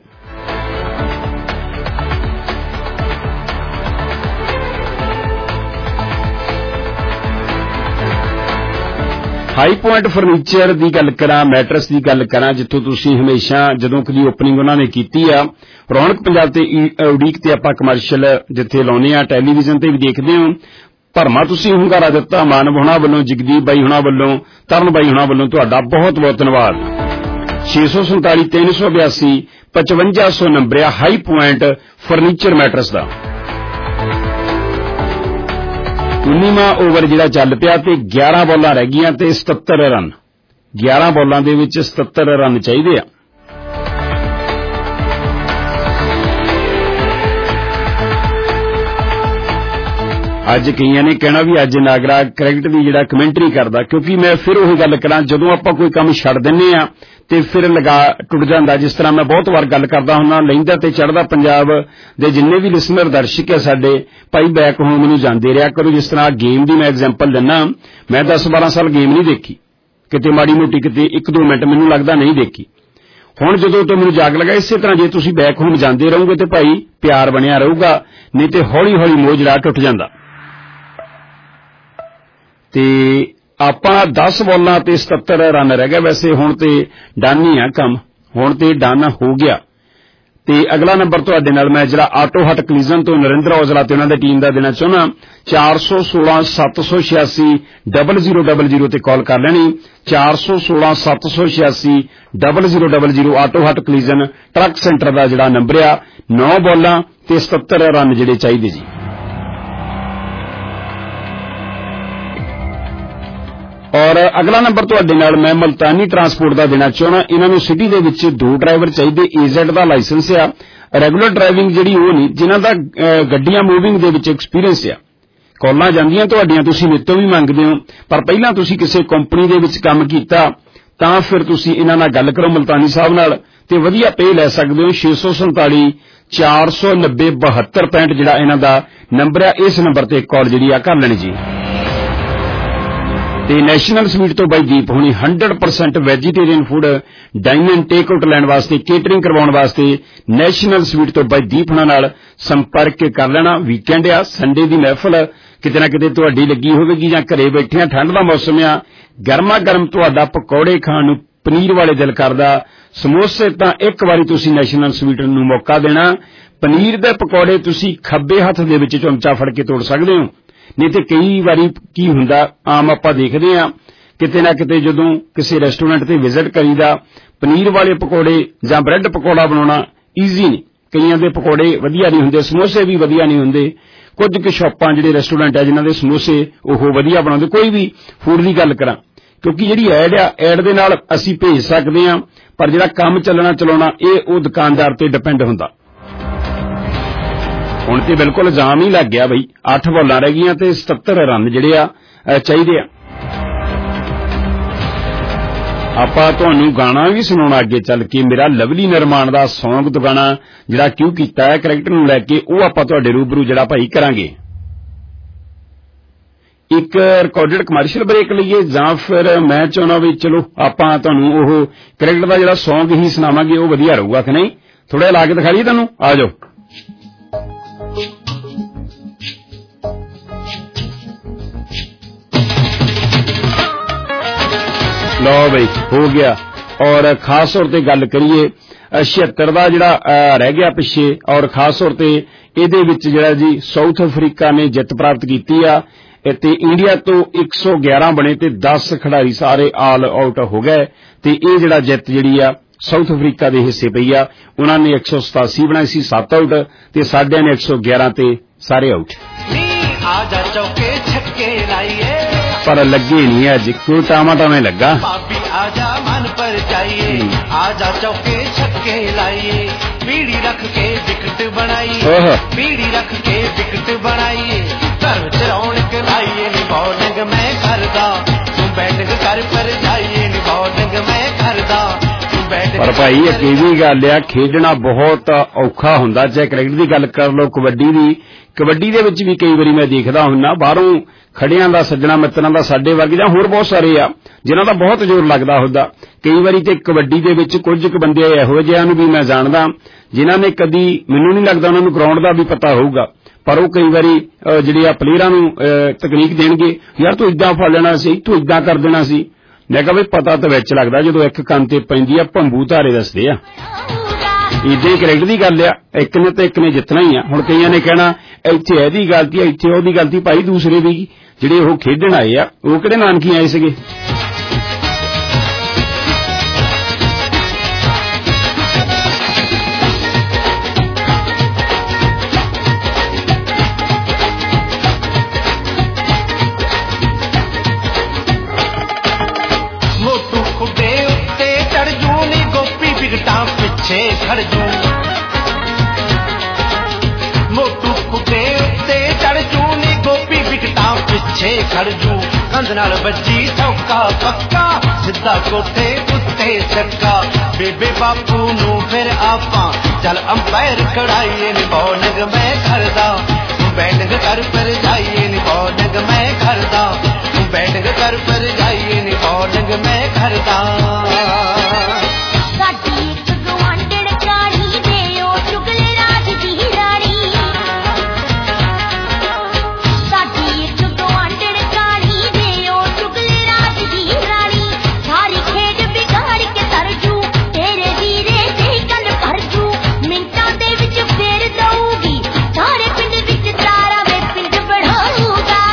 ਹਾਈ ਪੁਆਇੰਟ ਫਰਨੀਚਰ ਦੀ ਗੱਲ ਕਰਾਂ, ਮੈਟਰਸ ਦੀ ਗੱਲ ਕਰਾਂ, ਜਿੱਥੋਂ ਤੁਸੀਂ ਹਮੇਸ਼ਾ ਜਦੋਂ ਕਦੀ ਓਪਨਿੰਗ ਉਹਨਾਂ ਨੇ ਕੀਤੀ ਆ ਰੌਣਕ ਪੰਜਾਬ ਤੇ ਉਡੀਕ ਤੇ ਆਪਾਂ ਕਮਰਸ਼ੀਅਲ ਜਿੱਥੇ ਲਾਉਨੇ ਆ, ਟੈਲੀਵਿਜ਼ਨ ਤੇ ਵੀ ਦੇਖਦੇ ਹੋ, ਭਰਮਾ ਤੁਸੀਂ ਹੁੰਗਾਰਾ ਦਿੱਤਾ। ਮਾਨਵ ਹੁਣਾਂ ਵੱਲੋਂ, ਜਗਦੀਪ ਬਾਈ ਹੁਣਾਂ ਵੱਲੋਂ, ਤਰਨ ਬਾਈ ਹੁਣਾਂ ਵੱਲੋਂ ਤੁਹਾਡਾ ਬਹੁਤ ਬਹੁਤ ਧੰਨਵਾਦ। ਛੇ ਸੌ ਸੰਤਾਲੀ ਤਿੰਨ ਸੌ ਬਿਆਸੀ ਪਚਵੰਜਾ ਸੌ ਨੰਬਰ ਆ ਹਾਈ ਪੁਆਇੰਟ ਫਰਨੀਚਰ ਮੈਟਰਸ ਦਾ। ਉन्नीवां ਓਵਰ ਜਿਹੜਾ ਚੱਲ ਪਿਆ ਤੇ ਗਿਆਰਾਂ ਬਾਲਾਂ ਰਹਿ ਗਈਆਂ ਤੇ ਸਤੱਤਰ ਰਨ, ਗਿਆਰਾਂ ਬਾਲਾਂ ਦੇ ਵਿੱਚ ਸਤੱਤਰ ਰਨ ਚਾਹੀਦੇ ਆ। ਅੱਜ ਕਈਆਂ ਨੇ ਕਹਿਣਾ ਵੀ ਅੱਜ ਨਾਗਰਾ ਕ੍ਰਿਕਟ ਦੀ ਜਿਹੜਾ ਕਮੈਂਟਰੀ ਕਰਦਾ, ਕਿਉਂਕਿ ਮੈਂ ਫਿਰ ਉਹੀ ਗੱਲ ਕਰਾਂ, ਜਦੋਂ ਆਪਾਂ ਕੋਈ ਕੰਮ ਛੱਡ ਦਿੰਨੇ ਆ ਤੇ ਫਿਰ ਲਗਾ ਟੁੱਟ ਜਾਂਦਾ। ਜਿਸ ਤਰ੍ਹਾਂ ਮੈਂ ਬਹੁਤ ਵਾਰ ਗੱਲ ਕਰਦਾ ਹੁੰਦਾ, ਲਹਿੰਦਾ ਤੇ ਚੜ੍ਹਦਾ ਪੰਜਾਬ ਦੇ ਜਿੰਨੇ ਵੀ ਲਿਸਨਰ ਦਰਸ਼ਕ ਹੈ ਸਾਡੇ, ਭਾਈ ਬੈਕ ਹੋਮ ਨੂੰ ਜਾਂਦੇ ਰਿਹਾ ਕਰੋ। ਜਿਸ ਤਰ੍ਹਾਂ ਗੇਮ ਦੀ ਮੈਂ ਐਗਜ਼ਾਮਪਲ ਦਿੰਨਾ, ਮੈਂ ਦਸ ਬਾਰਾਂ ਸਾਲ ਗੇਮ ਨਹੀਂ ਦੇਖੀ, ਕਿਤੇ ਮਾੜੀ ਮੋਟੀ ਕਿਤੇ ਇੱਕ ਦੋ ਮਿੰਟ ਮੈਨੂੰ ਲੱਗਦਾ ਨਹੀਂ ਦੇਖੀ। ਹੁਣ ਜਦੋਂ ਤੋਂ ਮੈਨੂੰ ਜਾਗ ਲੱਗਾ, ਇਸੇ ਤਰ੍ਹਾਂ ਜੇ ਤੁਸੀਂ ਬੈਕ ਹੋਮ ਜਾਂਦੇ ਰਹੋਗੇ ਤੇ ਭਾਈ ਪਿਆਰ ਬਣਿਆ ਰਹੂਗਾ, ਨਹੀਂ ਤੇ ਹੌਲੀ ਹੌਲੀ ਮੋਹ ਜਿਹੜਾ ਟੁੱਟ ਜਾਂਦਾ। ਤੇ ਆਪਾਂ ਦਸ ਬਾਲਾਂ ਤੇ ਸਤੱਤਰ ਰਨ ਰਹਿ ਗਏ। ਵੈਸੇ ਹੁਣ ਤੇ ਡਨ ਹੀ ਆ ਕੰਮ, ਹੁਣ ਤੇ ਡਨ ਹੋ ਗਿਆ। ਤੇ ਅਗਲਾ ਨੰਬਰ ਤੁਹਾਡੇ ਨਾਲ ਮੈਂ ਜਿਹੜਾ ਆਟੋ ਹਟ ਕਲੀਜ਼ਨ ਤੋਂ ਨਰਿੰਦਰ ਔਜਲਾ ਤੇ ਉਹਨਾਂ ਦੀ ਟੀਮ ਦਾ ਦੇਣਾ ਚਾਹੁੰਦਾ। ਚਾਰ ਸੌ ਸੋਲਾਂ ਸੱਤ ਸੌ ਛਿਆਸੀ ਡਬਲ ਜ਼ੀਰੋ ਡਬਲ ਜ਼ੀਰੋ ਤੇ ਕਾਲ ਕਰ ਲੈਣੀ। ਚਾਰ ਸੌ ਸੋਲਾਂ ਸੱਤ ਸੌ ਛਿਆਸੀ double zero double zero auto hut collision truck centre ਦਾ ਜਿਹੜਾ ਨੰਬਰ ਆ। ਨੌ ਬਾਲਾਂ ਤੇ ਸਤੱਤਰ ਰਨ ਜਿਹੜੇ ਚਾਹੀਦੇ ਜੀ। ਔਰ ਅਗਲਾ ਨੰਬਰ ਤੁਹਾਡੇ ਨਾਲ ਮੈਂ ਮਲਤਾਨੀ ਟਰਾਂਸਪੋਰਟ ਦਾ ਦੇਣਾ ਚਾਹੁੰਦਾ। ਇਹਨਾਂ ਨੂੰ ਸਿਟੀ ਦੇ ਵਿੱਚ ਦੋ ਡਰਾਈਵਰ ਚਾਹੀਦੇ, ਏਜ਼ੈਡ ਦਾ ਲਾਇਸੈਂਸ ਆ, ਰੈਗੂਲਰ ਡਰਾਈਵਿੰਗ ਜਿਹੜੀ ਉਹ ਨਹੀਂ, ਜਿਨ੍ਹਾਂ ਦਾ ਗੱਡੀਆਂ ਮੂਵਿੰਗ ਦੇ ਵਿੱਚ ਐਕਸਪੀਰੀਅੰਸ ਆ। ਕਾਲਾਂ ਜਾਂਦੀਆਂ ਤੁਹਾਡੀਆਂ, ਤੁਸੀਂ ਨਿੱਤੋਂ ਵੀ ਮੰਗਦੇ ਹੋ, ਪਰ ਪਹਿਲਾਂ ਤੁਸੀਂ ਕਿਸੇ ਕੰਪਨੀ ਦੇ ਵਿੱਚ ਕੰਮ ਕੀਤਾ ਤਾਂ ਫਿਰ ਤੁਸੀਂ ਇਹਨਾਂ ਨਾਲ ਗੱਲ ਕਰੋ ਮਲਤਾਨੀ ਸਾਹਿਬ ਨਾਲ ਤੇ ਵਧੀਆ ਪੇ ਲੈ ਸਕਦੇ ਹੋ। ਛੇ ਸੌ ਸੰਤਾਲੀ ਚਾਰ ਸੌ ਨੱਬੇ ਬਹੱਤਰ ਪੈਂਹਠ ਜਿਹੜਾ ਇਹਨਾਂ ਦਾ ਨੰਬਰ ਹੈ, ਇਸ ਨੰਬਰ ਤੇ ਕਾਲ ਜਿਹੜੀ ਆ ਕਰ ਲੈਣੀ ਜੀ। ਤੇ ਨੈਸ਼ਨਲ ਸਵੀਟ ਤੋਂ ਬਾਈ ਦੀਪ ਹੋਣੀ hundred percent vegetarian food dining take out ਲੈਣ ਵਾਸਤੇ, ਕੇਟਰਿੰਗ ਕਰਵਾਉਣ ਵਾਸਤੇ ਨੈਸ਼ਨਲ ਸਵੀਟ ਤੋਂ ਬਾਈ ਦੀਪ ਹੋਣਾ ਨਾਲ ਸੰਪਰਕ ਕਰ ਲੈਣਾ। ਵੀਕਐਂਡ ਆ, ਸੰਡੇ ਦੀ ਮਹਿਫਲ ਕਿਤੇ ਨਾ ਕਿਤੇ ਤੁਹਾਡੀ ਲੱਗੀ ਹੋਵੇਗੀ ਜਾਂ ਘਰੇ ਬੈਠਿਆਂ, ਠੰਡ ਦਾ ਮੌਸਮ ਆ, ਗਰਮਾ ਗਰਮ ਤੁਹਾਡਾ ਪਕੌੜੇ ਖਾਣ ਨੂੰ ਪਨੀਰ ਵਾਲੇ ਦਿਲ ਕਰਦਾ, ਸਮੋਸੇ ਤਾਂ ਇੱਕ ਵਾਰੀ ਤੁਸੀਂ ਨੈਸ਼ਨਲ ਸਵੀਟ ਨੂੰ ਮੌਕਾ ਦੇਣਾ। ਪਨੀਰ ਦੇ ਪਕੌੜੇ ਤੁਸੀਂ ਖੱਬੇ ਹੱਥ ਦੇ ਵਿੱਚ ਚਮਚਾ ਫੜ ਕੇ ਤੋੜ ਸਕਦੇ ਹੋ, ਨਹੀਂ ਤੇ ਕਈ ਵਾਰੀ ਕੀ ਹੁੰਦਾ ਆਮ ਆਪਾਂ ਦੇਖਦੇ ਹਾਂ ਕਿਤੇ ਨਾ ਕਿਤੇ ਜਦੋਂ ਕਿਸੇ ਰੈਸਟੋਰੈਂਟ ਤੇ ਵਿਜ਼ਿਟ ਕਰੀਦਾ, ਪਨੀਰ ਵਾਲੇ ਪਕੌੜੇ ਜਾਂ ਬ੍ਰੈਡ ਪਕੌੜਾ ਬਣਾਉਣਾ ਈਜ਼ੀ ਨਹੀਂ, ਕਈਆਂ ਦੇ ਪਕੌੜੇ ਵਧੀਆ ਨਹੀਂ ਹੁੰਦੇ, ਸਮੋਸੇ ਵੀ ਵਧੀਆ ਨਹੀਂ ਹੁੰਦੇ। ਕੁਝ ਕੁ ਸ਼ਾਪਾਂ ਜਿਹੜੇ ਰੈਸਟੋਰੈਂਟ ਆ ਜਿਨ੍ਹਾਂ ਦੇ ਸਮੋਸੇ ਉਹ ਵਧੀਆ ਬਣਾਉਂਦੇ। ਕੋਈ ਵੀ ਫੂਡ ਦੀ ਗੱਲ ਕਰਾਂ, ਕਿਉਂਕਿ ਜਿਹੜੀ ਐਡ ਆ ਐਡ ਦੇ ਨਾਲ ਅਸੀਂ ਭੇਜ ਸਕਦੇ ਹਾਂ, ਪਰ ਜਿਹੜਾ ਕੰਮ ਚੱਲਣਾ ਚਲਾਉਣਾ ਇਹ ਉਹ ਦੁਕਾਨਦਾਰ ਤੇ ਡਿਪੈਂਡ ਹੁੰਦਾ। ਹੁਣ ਤੇ ਬਿਲਕੁਲ ਜਾਮ ਹੀ ਲੱਗ ਗਿਆ ਬਈ, ਅੱਠ ਬਾਲਾਂ ਰਹਿ ਗਈਆਂ ਤੇ ਸਤੱਤਰ ਰਨ ਜਿਹੜੇ ਆ ਚਾਹੀਦੇ ਆ। ਆਪਾਂ ਤੁਹਾਨੂੰ ਗਾਣਾ ਵੀ ਸੁਣਾਉਣਾ ਅੱਗੇ ਚੱਲ ਕੇ, ਮੇਰਾ ਲਵਲੀ ਨਿਰਮਾਣ ਦਾ ਸੌਂਗ ਤੋਂ ਗਾਣਾ ਜਿਹੜਾ ਕਿਉਂ ਕੀਤਾ ਹੈ ਕਰੈਕਟਰ ਨੂੰ ਲੈ ਕੇ, ਉਹ ਆਪਾਂ ਤੁਹਾਡੇ ਰੂਬਰੂ ਜਿਹੜਾ ਭਾਈ ਕਰਾਂਗੇ। ਇੱਕ ਰਿਕਾਰਡਡ ਕਮਰਸ਼ੀਅਲ ਬ੍ਰੇਕ ਲਈਏ ਜਾਂ ਫਿਰ ਮੈਂ ਚਾਹੁੰਦਾ ਵੀ ਚਲੋ ਆਪਾਂ ਤੁਹਾਨੂੰ ਉਹ ਕਰੈਕਟਰ ਦਾ ਜਿਹੜਾ ਸੌਂਗ ਹੀ ਸੁਣਾਵਾਂਗੇ, ਉਹ ਵਧੀਆ ਰਹੂਗਾ ਕਿ ਨਹੀਂ? ਥੋੜਾ ਲਾ ਕੇ ਦਿਖਾ ਲਈਏ ਤੁਹਾਨੂੰ, ਆ ਜਾਓ। ਲਓ ਬਈ ਹੋ ਗਿਆ। ਔਰ ਖਾਸ ਤੌਰ ਤੇ ਗੱਲ ਕਰੀਏ ਛਿਹੱਤਰ ਦਾ ਜਿਹੜਾ ਰਹਿ ਗਿਆ ਪਿੱਛੇ, ਔਰ ਖਾਸ ਤੌਰ ਤੇ ਇਹਦੇ ਵਿੱਚ ਜਿਹੜਾ ਜੀ ਸਾਊਥ ਅਫਰੀਕਾ ਨੇ ਜਿੱਤ ਪ੍ਰਾਪਤ ਕੀਤੀ ਆ ਤੇ ਇੰਡੀਆ ਤੋਂ ਇੱਕ ਸੌ ਗਿਆਰਾਂ ਬਣੇ ਤੇ ਦਸ ਖਿਡਾਰੀ ਸਾਰੇ ਆਲ ਆਊਟ ਹੋ ਗਏ ਤੇ ਇਹ ਜਿਹੜਾ ਜਿੱਤ ਜਿਹੜੀ ਆ ਸਾਊਥ ਅਫਰੀਕਾ ਦੇ ਹਿੱਸੇ ਪਈ ਆ। ਉਹਨਾਂ ਨੇ ਇੱਕ ਸੌ ਸਤਾਸੀ ਬਣਾਈ ਸੀ, ਸੱਤ ਆਊਟ, ਤੇ ਸਾਡਿਆਂ ਨੇ ਇੱਕ ਸੌ ਗਿਆਰਾਂ ਤੇ ਸਾਰੇ ਆਊਟ। ਪਰ ਲੱਗੇ ਨਹੀਂ ਅੱਜ, ਕੋਈ ਟਾਮਾ ਟਾਵੇਂ ਲੱਗਾ। आजा मन पर चाहिए, आजा चौके छक्के लाइए, पीढ़ी रख के विकेट बनाइए, पीढ़ी रख के विकेट बनाइए, घर च रौनक लाइए, नी बॉलिंग मैं करदा, तू बैटिंग कर पर जाइए, नी बॉलिंग मैं करदा। ਪਰ ਭਾਈ ਇੱਕ ਇਹ ਵੀ ਗੱਲ ਆ, ਖੇਡਣਾ ਬਹੁਤ ਔਖਾ ਹੁੰਦਾ, ਚਾਹੇ ਕ੍ਰਿਕਟ ਦੀ ਗੱਲ ਕਰ ਲਓ, ਕਬੱਡੀ ਦੀ। ਕਬੱਡੀ ਦੇ ਵਿੱਚ ਵੀ ਕਈ ਵਾਰੀ ਮੈਂ ਦੇਖਦਾ ਹੁੰਨਾ ਬਾਹਰੋਂ ਖੜਿਆਂ ਦਾ, ਸੱਜਣਾ ਮਿੱਤਰਾਂ ਦਾ, ਸਾਡੇ ਵਰਗੇ ਜਾਂ ਹੋਰ ਬਹੁਤ ਸਾਰੇ ਆ ਜਿਨ੍ਹਾਂ ਦਾ ਬਹੁਤ ਜ਼ੋਰ ਲੱਗਦਾ ਹੁੰਦਾ। ਕਈ ਵਾਰੀ ਤੇ ਕਬੱਡੀ ਦੇ ਵਿੱਚ ਕੁਝ ਕੁ ਬੰਦੇ ਇਹੋ ਜਿਹਿਆਂ ਨੂੰ ਵੀ ਮੈਂ ਜਾਣਦਾ ਜਿਨ੍ਹਾਂ ਨੇ ਕਦੀ, ਮੈਨੂੰ ਨਹੀਂ ਲੱਗਦਾ ਉਹਨਾਂ ਨੂੰ ਗਰਾਊਂਡ ਦਾ ਵੀ ਪਤਾ ਹੋਊਗਾ, ਪਰ ਉਹ ਕਈ ਵਾਰੀ ਜਿਹੜੇ ਆ ਪਲੇਅਰਾਂ ਨੂੰ ਤਕਨੀਕ ਦੇਣਗੇ, ਯਾਰ ਤੂੰ ਏਦਾਂ ਫੜ ਲੈਣਾ ਸੀ, ਤੂੰ ਏਦਾਂ ਕਰ ਦੇਣਾ ਸੀ। ਮੈਂ ਕਿਹਾ ਬਈ ਪਤਾ ਤਾਂ ਵਿੱਚ ਲੱਗਦਾ ਜਦੋਂ ਇੱਕ ਕੰਨ ਤੇ ਪੈਂਦੀ ਆ, ਭੰਬੂ ਧਾਰੇ ਦੱਸਦੇ ਆ। ਏਦਾਂ ਹੀ ਕ੍ਰਿਕਟ ਦੀ ਗੱਲ ਆ, ਇੱਕ ਨੇ ਤੇ ਇੱਕ ਨੇ ਜਿੱਤਣਾ ਹੀ ਆ। ਹੁਣ ਕਈਆਂ ਨੇ ਕਹਿਣਾ ਇੱਥੇ ਇਹਦੀ ਗਲਤੀ ਆ, ਇੱਥੇ ਉਹਦੀ ਗਲਤੀ। ਭਾਈ ਦੂਸਰੇ ਵੀ ਜਿਹੜੇ ਉਹ ਖੇਡਣ ਆਏ ਆ, ਉਹ ਕਿਹੜੇ ਨਾਨਕੀ ਆਏ ਸੀਗੇ? खड़ जू मोटू कुत्ते उत्ते चढ़ जू नी गोपी विकटा पिछे खड़ जू, कंध नाल बजी चौका पक्का, सिद्धा कोठे उत्ते चक्का, बेबे बापू नू फिर आपां चल अंपायर खड़ाइए, नी बॉलिंग मैं करदा, बैटिंग कर पर जाइए, नी बॉलिंग मैं करदा, बैटिंग कर पर जाइए, नी बॉलिंग मैं करदा।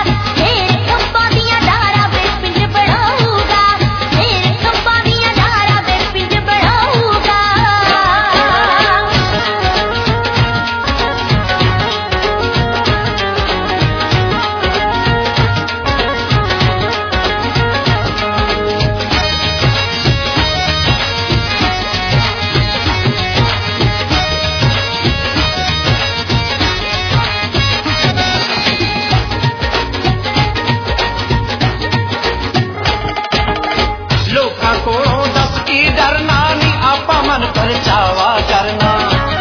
धारा ਕੀ ਡਰਨਾ ਨੀ ਆਪਾਂ ਮਨ ਪਰਚਾਵਾ ਕਰਨਾ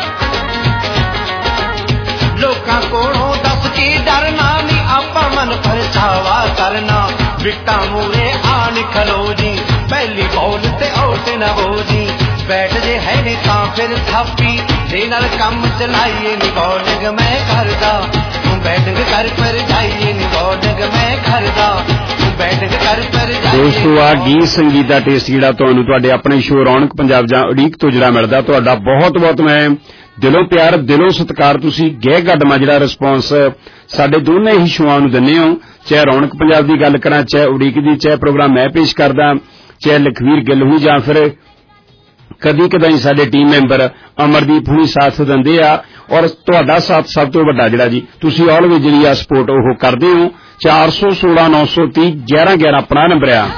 ਲੋਕਾਂ ਕੋਲੋਂ ਦੱਸ ਕੀ ਡਰਨਾ ਨੀ ਆਪਾਂ ਮਨ ਪਰਚਾਵਾ ਕਰਨਾ ਵਿਕਟਾਂ ਮੂਰੇ ਆਣ ਖਲੋ ਜੀ ਪਹਿਲੀ ਬੋਲ ਤੇ ਆਊਟ ਨਾ ਹੋ ਜੀ ਬੈਟ ਜੇ ਹੈ ਨੀ ਤਾਂ ਫਿਰ ਥਾਪੀ ਦੇ ਨਾਲ ਕੰਮ ਚਲਾਈਏ ਨੀ ਬੋਲਿੰਗ ਮੈਂ ਕਰਦਾ ਤੂੰ ਬੈਟਿੰਗ ਕਰ ਪਰ ਜਾਈਏ ਨੀ ਬੋਲਿੰਗ ਮੈਂ ਕਰਦਾ ਤੂੰ ਬੈਟਿੰਗ ਕਰ ਪਰ ਜਾਈਏ। ਦੋਸਤੋ ਆ ਗੀਤ ਸੰਗੀਤ ਦਾ ਟੇਸਟ ਜਿਹੜਾ ਤੁਹਾਨੂੰ ਤੁਹਾਡੇ ਆਪਣੇ ਸ਼ੋਅ ਰੌਣਕ ਪੰਜਾਬ ਜਾਂ ਉਡੀਕ ਤੋਂ ਜਿਹੜਾ ਮਿਲਦਾ ਤੁਹਾਡਾ ਬਹੁਤ ਬਹੁਤ ਮੈਂ ਦਿਲੋਂ ਪਿਆਰ ਦਿਲੋਂ ਸਤਿਕਾਰ ਤੁਸੀਂ ਗਹਿ ਗੱਡਮਾ ਜਿਹੜਾ ਰਿਸਪੌਂਸ ਸਾਡੇ ਦੋਨੇ ਹੀ ਸ਼ੋਆਂ ਨੂੰ ਦਿੰਦੇ ਹੋ ਚਾਹੇ ਰੌਣਕ ਪੰਜਾਬ ਦੀ ਗੱਲ ਕਰਾਂ ਚਾਹੇ ਉਡੀਕ ਦੀ ਚਾਹੇ ਪ੍ਰੋਗਰਾਮ ਮੈਂ ਪੇਸ਼ ਕਰਦਾ ਚਾਹੇ ਲਖਵੀਰ ਗਿੱਲ ਹੋਈ ਜਾਂ ਫਿਰ ਕਦੀ ਕਦਾਈ ਸਾਡੇ ਟੀਮ ਮੈਂਬਰ ਅਮਰਦੀਪ ਹੁਣੀ ਸਾਥ ਦਿੰਦੇ ਆ ਔਰ ਤੁਹਾਡਾ ਸਾਥ ਸਭ ਤੋਂ ਵੱਡਾ ਜਿਹੜਾ ਜੀ ਤੁਸੀਂ ਆਲਵੇਜ਼ ਜਿਹੜੀ ਆ ਸਪੋਰਟ ਉਹ ਕਰਦੇ ਹੋ ਚਾਰ ਸੌ ਸੋਲਾਂ ਨੌ ਸੌ ਤੀਹ ਗਿਆਰਾਂ ਗਿਆਰਾਂ ਆਪਣਾ ਨੰਬਰ ਆ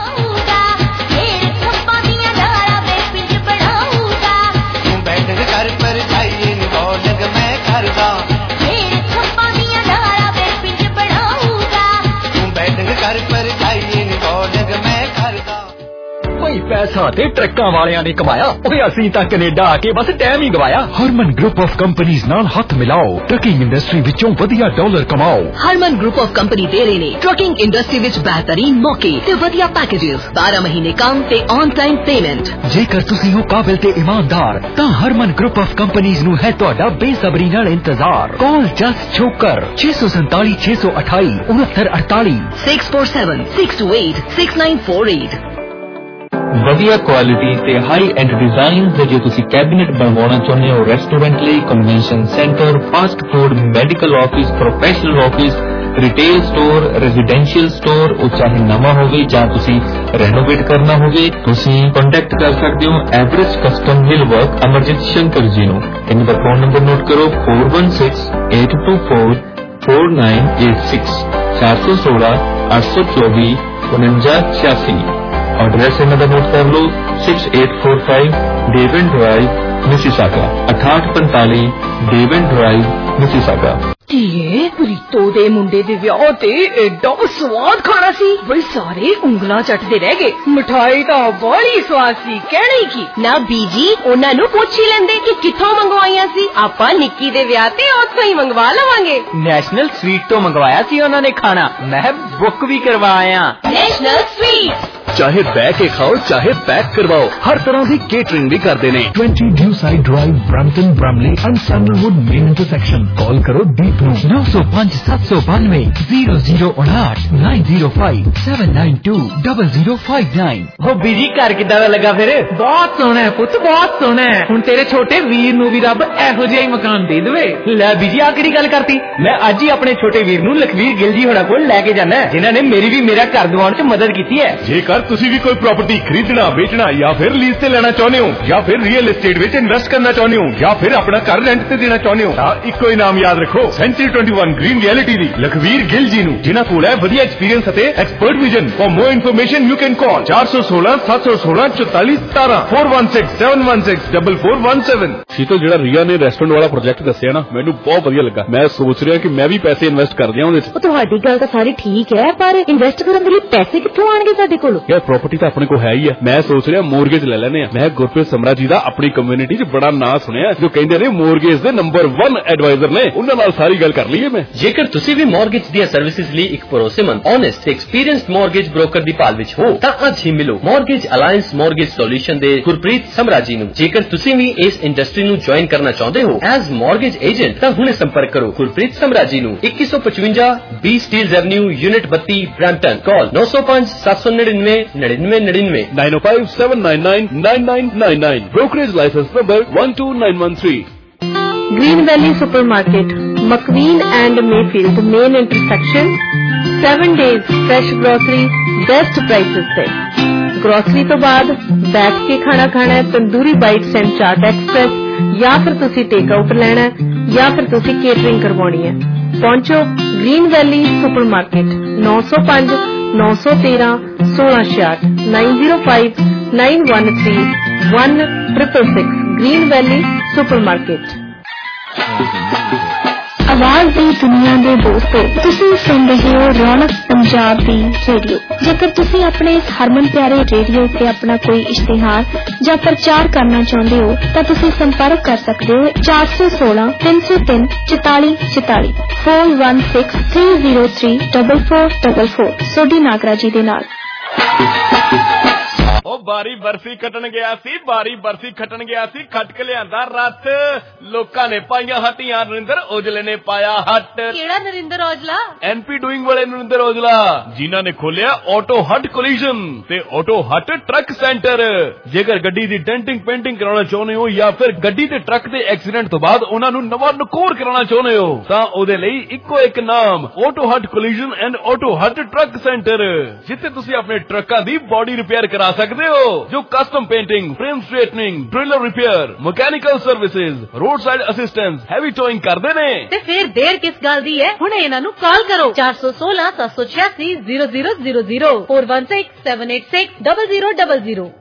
ਪੈਸਾ ਤੇ ਟਰੱਕਾਂ ਵਾਲਿਆਂ ਨੇ ਕਮਾਇਆ ਓਏ ਅਸੀਂ ਤਾਂ ਕੈਨੇਡਾ ਆ ਕੇ ਬਸ ਟਾਈਮ ਹੀ ਗਵਾਇਆ। ਹਰਮਨ ਗਰੁੱਪ ਆਫ ਕੰਪਨੀਆਂ ਨਾਲ ਹੱਥ ਮਿਲਾਓ ਟਰੱਕਿੰਗ ਇੰਡਸਟਰੀ ਵਿੱਚੋਂ ਵਧੀਆ ਡਾਲਰ ਕਮਾਓ। ਹਰਮਨ ਗਰੁੱਪ ਆਫ ਕੰਪਨੀ ਦੇ ਰਹੇ ਨੇ ਟਰੱਕਿੰਗ ਇੰਡਸਟਰੀ ਵਿੱਚ ਬਿਹਤਰੀਨ ਮੌਕੇ ਤੇ ਵਧੀਆ ਪੈਕੇजेस ਬਾਰਾਂ ਮਹੀਨੇ ਕੰਮ ਤੇ ਔਨ ਟਾਈਮ ਪੇਮੈਂਟ। ਜੇਕਰ ਤੁਸੀਂ ਹੋ ਕਾਬਿਲ ਤੇ ਇਮਾਨਦਾਰ ਤਾਂ ਹਰਮਨ ਗਰੁੱਪ ਆਫ ਕੰਪਨੀਆਂ ਨੂੰ ਹੈ ਤੁਹਾਡਾ ਬੇਸਬਰੀ ਨਾਲ ਇੰਤਜ਼ਾਰ। ਕਾਲ ਜਸਟ ਛੋਕਰ ਛੇ ਸੌ ਸੰਤਾਲੀ ਛੇ ਸੌ ਅਠਾਈ ਉਨੱਤਰ ਅੜਤਾਲੀ six four seven six two eight six nine four eight. ਵਧੀਆ ਕੁਆਲਿਟੀ ਤੇ ਹਾਈ ਐਂਡ ਡਿਜ਼ਾਈਨ ਤੇ ਜੇ ਤੁਸੀਂ ਕੈਬਿਨੇਟ ਬਣਵਾਉਣਾ ਚਾਹੁੰਦੇ ਹੋ ਰੈਸਟੋਰੈਂਟ ਲਈ convention centre fast food medical office professional office retail store residential store ਉਹ ਚਾਹੇ ਨਵਾਂ ਹੋਵੇ ਜਾਂ ਤੁਸੀਂ ਰੈਨੋਵੇਟ ਕਰਨਾ ਹੋਵੇ ਤੁਸੀਂ ਕੰਟੈਕਟ ਕਰ ਸਕਦੇ ਹੋ Everest custom millwork Amarjeet Shankar ji ਨੂੰ। ਇਹਨਾਂ ਦਾ ਫੋਨ ਨੰਬਰ ਨੋਟ ਕਰੋ four one six eight two four four nine eight six ਚਾਰ ਸੌ ਸੋਲਾਂ ਅੱਠ ਸੌ ਚੌਵੀ ਉਨੰਜਾ ਛਿਆਸੀ। एड्रेस इनका नोट कर लो six eight four five Devon drive Mississauga अठाठ पैंताली डेवन ड्राइव मिसिसागा। ਧੀਏ ਪ੍ਰੀਤੋ ਦੇ ਮੁੰਡੇ ਦੇ ਵਿਆਹ ਤੇ ਐਡਾ ਸਵਾਦ ਖਾਣਾ ਸੀ ਬਈ ਸਾਰੇ ਉਂਗਲਾਂ ਚੱਟਦੇ ਰਹਿ ਗਏ। ਮਠਾਈ ਤਾਂ ਬੜੀ ਸਵਾਦ ਸੀ ਕਹਿਣੀ ਕੀ ਨਾ ਬੀਜੀ ਉਹਨਾਂ ਨੂੰ ਪੁੱਛ ਹੀ ਲੈਂਦੇ ਕਿ ਕਿੱਥੋਂ ਮੰਗਵਾਈਆਂ ਸੀ ਆਪਾਂ ਨਿੱਕੀ ਦੇ ਵਿਆਹ ਤੇ ਉੱਥੋਂ ਹੀ ਮੰਗਵਾ ਲਵਾਂਗੇ। ਨੈਸ਼ਨਲ ਸਵੀਟ ਤੋਂ ਮੰਗਵਾਇਆ ਸੀ ਉਹਨਾਂ ਨੇ ਖਾਣਾ ਮੈਂ ਬੁੱਕ ਵੀ ਕਰਵਾਇਆ। ਨੈਸ਼ਨਲ ਸਵੀਟ ਚਾਹੇ ਬਹਿ ਕੇ ਖਾਓ ਚਾਹੇ ਪੈਕ ਕਰਵਾਓ ਹਰ ਤਰ੍ਹਾਂ ਦੀ ਕੇਟਰਿੰਗ ਵੀ ਕਰਦੇ ਨੇ। twenty Dewside Drive Brampton Bramley and Sandalwood main intersection ਕਾਲ ਕਰੋ ਦੀਪ ਨੂੰ ਨੌ ਸੌ ਪੰਜ ਸੱਤ ਸੌ ਬਾਨਵੇਂ ਜ਼ੀਰੋ ਜ਼ੀਰੋ ਉਨਾਹਠ nine zero five seven nine two zero zero five nine। ਹੋ ਬੀਜੀ ਘਰ ਕਿੱਦਾਂ ਦਾ ਲੱਗਾ ਫਿਰ? ਬਹੁਤ ਸੋਹਣਾ ਹੈ ਪੁੱਤ ਬਹੁਤ ਸੋਹਣਾ ਹੈ। ਹੁਣ ਤੇਰੇ ਛੋਟੇ ਵੀਰ ਨੂੰ ਵੀ ਰੱਬ ਇਹੋ ਜਿਹਾ ਹੀ ਮਕਾਨ ਦੇ ਦੇਵੇ। ਲੈ ਬੀਜੀ ਆ ਕਿਹੜੀ ਗੱਲ ਕਰਤੀ? ਮੈਂ ਅੱਜ ਹੀ ਆਪਣੇ ਛੋਟੇ ਵੀਰ ਨੂੰ ਲਖਵੀਰ ਗਿੱਲ ਜੀ ਹੋਣਾ ਕੋਲ ਲੈ ਕੇ ਜਾਣਾ ਜਿਨ੍ਹਾਂ ਨੇ ਮੇਰੀ ਵੀ ਮੇਰਾ ਘਰ ਦਿਵਾਉਣ 'ਚ ਮਦਦ ਕੀਤੀ ਹੈ। ਜੇਕਰ ਤੁਸੀਂ ਵੀ ਕੋਈ ਪ੍ਰਾਪਰਟੀ ਖਰੀਦਣਾ ਵੇਚਣਾ ਜਾਂ ਫਿਰ ਲੀਜ਼ ਤੇ ਲੈਣਾ ਚਾਹੁੰਦੇ ਹੋ ਜਾਂ ਫਿਰ ਰੀਅਲ ਏਸਟੇਟ ਵਿੱਚ ਇਨਵੈਸਟ ਕਰਨਾ ਚਾਹੁੰਦੇ ਹੋ ਜਾਂ ਫਿਰ ਆਪਣਾ ਘਰ ਰੈਂਟ ਤੇ ਦੇਣਾ ਚਾਹੁੰਦੇ ਹੋ ਤਾਂ ਇੱਕੋ ਹੀ ਨਾਮ ਯਾਦ ਰੱਖੋ ਸੈਂਚਰੀ twenty-one ਗ੍ਰੀਨ ਰਿਐਲਿਟੀ ਦੀ ਲਖਵੀਰ ਗਿੱਲ ਜੀ ਨੂੰ ਜਿਨ੍ਹਾਂ ਕੋਲ ਹੈ ਵਧੀਆ ਐਕਸਪੀਰੀਅੰਸ ਅਤੇ expert vision. For more information you can call ਚਾਰ ਸੌ ਸੋਲਾਂ ਸੱਤ ਸੌ ਸੋਲਾਂ ਚੁਤਾਲੀ ਸਤਾਰਾਂ four one six seven one six four four one seven। Sheetal ਜਿਹੜਾ ਰੀਆ ਨੇ ਰੈਸਟੋਰੈਂਟ ਵਾਲਾ ਪ੍ਰੋਜੈਕਟ ਦੱਸਿਆ ਨਾ ਮੈਨੂੰ ਬਹੁਤ ਵਧੀਆ ਲੱਗਾ। ਮੈਂ ਸੋਚ ਰਿਹਾ ਕਿ ਮੈਂ ਵੀ ਪੈਸੇ ਇਨਵੈਸਟ ਕਰ ਦਿਆਂ ਉਹਦੇ 'ਚ। ਤੁਹਾਡੀ ਗੱਲ ਤਾਂ ਸਾਰੀ ਠੀਕ ਹੈ ਪਰ ਇਨਵੈਸਟ ਕਰਨ ਦੇ ਲਈ ਪੈਸੇ ਕਿੱਥੋਂ ਆਣਗੇ ਸਾਡੇ ਕੋਲ? ਯਾਰ ਪ੍ਰਾਪਰਟੀ ਤਾਂ ਆਪਣੇ ਕੋਲ ਹੈ ਹੀ ਹੈ। ਮੈਂ ਸੋਚ ਰਿਹਾ ਮੋਰਗੇਜ ਲੈ ਲੈਨੇ ਆ। ਮੈਂ ਗੁਰਪ੍ਰੀਤ ਸਮਰਾ ਜੀ ਦਾ ਆਪਣੀ ਕਮਿਊਨਿਟੀ 'ਚ ਬੜਾ ਨਾਂ ਸੁਣਿਆ ਜੋ ਕਹਿੰਦੇ ਨੇ ਮੋਰਗੇਜ ਦੇ ਨੰਬਰ one ਐਡਵਾਈਜ਼ਰ ਨੇ। ਉਹਨਾਂ ਨਾਲ ਸਾਰੀ ਗੱਲ ਕਰ ਲਈਏ ਮੈਂ। ਜੇਕਰ ਤੁਸੀਂ ਵੀ ਮੋਰਗੇਜ ਦੀਆਂ ਸਰਵਿਸਿਜ਼ ਲਈ ਇੱਕ ਭਰੋਸੇਮੰਦ ਓਨੈਸਟ ਤੇ ਐਕਸਪੀਰੀਐਂਸਡ ਮੋਰਗੇਜ ਬ੍ਰੋਕਰ ਦੀ ਭਾਲ ਵਿੱਚ ਹੋ ਤਾਂ ਅੱਜ ਹੀ ਮਿਲੋ ਮੋਰਗੇਜ ਅਲਾਈਅੰਸ ਮੋਰਗੇਜ ਸੋਲੂਸ਼ਨ ਦੇ ਗੁਰਪ੍ਰੀਤ ਸਮਰਾ ਜੀ ਨੂੰ। ਜੇਕਰ ਤੁਸੀਂ ਵੀ ਇਸ ਇੰਡਸਟਰੀ ਨੂੰ ਜੁਆਇਨ ਕਰਨਾ ਚਾਹੁੰਦੇ ਹੋ ਐਜ਼ ਮੋਰਗੇਜ ਏਜੰਟ ਤਾਂ ਹੁਣੇ ਸੰਪਰਕ ਕਰੋ ਗੁਰਪ੍ਰੀਤ ਸਮਰਾ ਜੀ ਨੂੰ ਇੱਕੀ ਸੌ ਪਚਵੰਜਾ B ਸਟੀਲਜ਼ ਐਵਨਿਊ ਯੂਨਿਟ ਬੱਤੀ ਬ੍ਰੈਂਪਟਨ। ਕਾਲ ਨੌ ਸੌ ਪੰਜ ਸੱਤ ਸੌ ਨੜਿਨਵੇਂ ਨੜਿਨਵੇਂ ਨੜਿਨਵੇਂ nine oh five seven nine nine nine nine nine nine brokerage license number one two nine one three। Green valley supermarket McVean and Mayfield main intersection seven days fresh grocery best prices पे। Grocery तो बाद बैठ के खाना खाना है tandoori bites and chaat express या फिर तुसी टेक आउट लेना है या फिर तुसी केटरिंग करवानी है। पहुंचो ग्रीन वैली सुपरमार्केट नौ सौ पांच नौ सौ तेरह सोलह छियाठ nine zero five nine one three one triple six green valley supermarket. आवाज दी दुनिया दे दोस्तों, तुसीं सुन रहे हो रौनक पंजाब दी रेडियो। जेकर तुसीं अपने इस हरमन प्यारे रेडियो ते अपना कोई इश्तिहार या प्रचार करना चाहते हो तो तुसीं संपर्क कर सकते हो चार सौ सोलह तीन सौ तीन चौताली चौताली four one six three zero three double four double four Sodhi Nagra ji दे नाल। ओ बारी बर्फी खटन गया सी बारी बर्फी खटन गया सी खट के लियांदा रथ लोकां ने पाईयां हट्टियां नरिंदर औजले ने पाया हट। केड़ा नरिंदर औजला? एनपी डूइंग वाले नरिंदर औजला जिन्हां ने खोलिया ऑटो हट कोलिजन ते ऑटो हट ट्रक सेंटर। जेकर गड्डी दी डेंटिंग पेंटिंग कराना चाਹੁੰਦੇ हो या फिर गड्डी ते ट्रक दे एक्सीडेंट तो बाद उन्हां नूं नवां नकोर कराना चाਹੁੰਦੇ हो तां ओदे लई इक्को एक नाम auto hut collision and auto hut truck centre, जिथे तुसीं अपने ट्रकां दी बॉडी रिपेयर करा सकदे हो, जो custom painting, frame straightening, trailer repair, mechanical services, road side assistance, heavy towing करदे ने। ते फिर देर किस गल दी है, हुणे इन्हां नूं कॉल करो चार सौ सोलह सात सौ छियासी zero zero zero zero four one six seven eight six double zero double zero.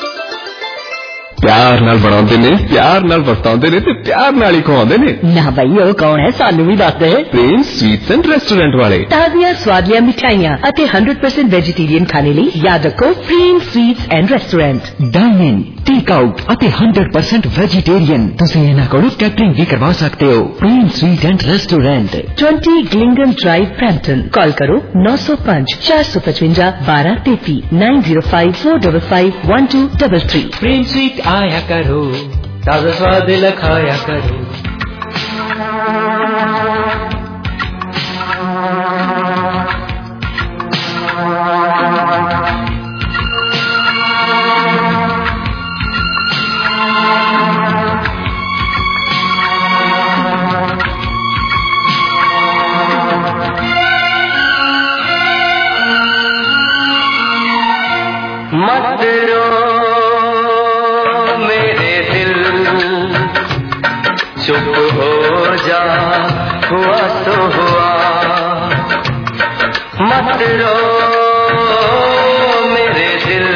प्यार नाल बनाउंदे ने, प्यार नाल वरताउंदे ने ते प्यार नाल ही खवाउंदे ने। ना भाई ओ कौन है, सानू भी दस दे। प्रेम स्वीट्स एंड रेस्टोरेंट वाले ताज़ियां स्वादियां मिठाइयां अते हंड्रेड परसेंट वेजिटेरियन खाने ਲਈ याद रखो Prem sweets and restaurant. Dine in, take out अते हंड्रेड परसेंट वेजिटेरियन तुसीं इन्हां कोलों कैटरिंग भी करवा सकते हो। Prem sweet and restaurant twenty ग्लिंगन ड्राइव ब्रैम्पटन। कॉल करो नौ सौ पांच चार सौ पचवंजा बारह तेती nine zero five four double five one two double three. Prem sweet आया करो, ताजा स्वाद लखाया करो। मत रो मेरे दिल, चुप हो जा, हुआ तो हुआ। मत रो मेरे दिल,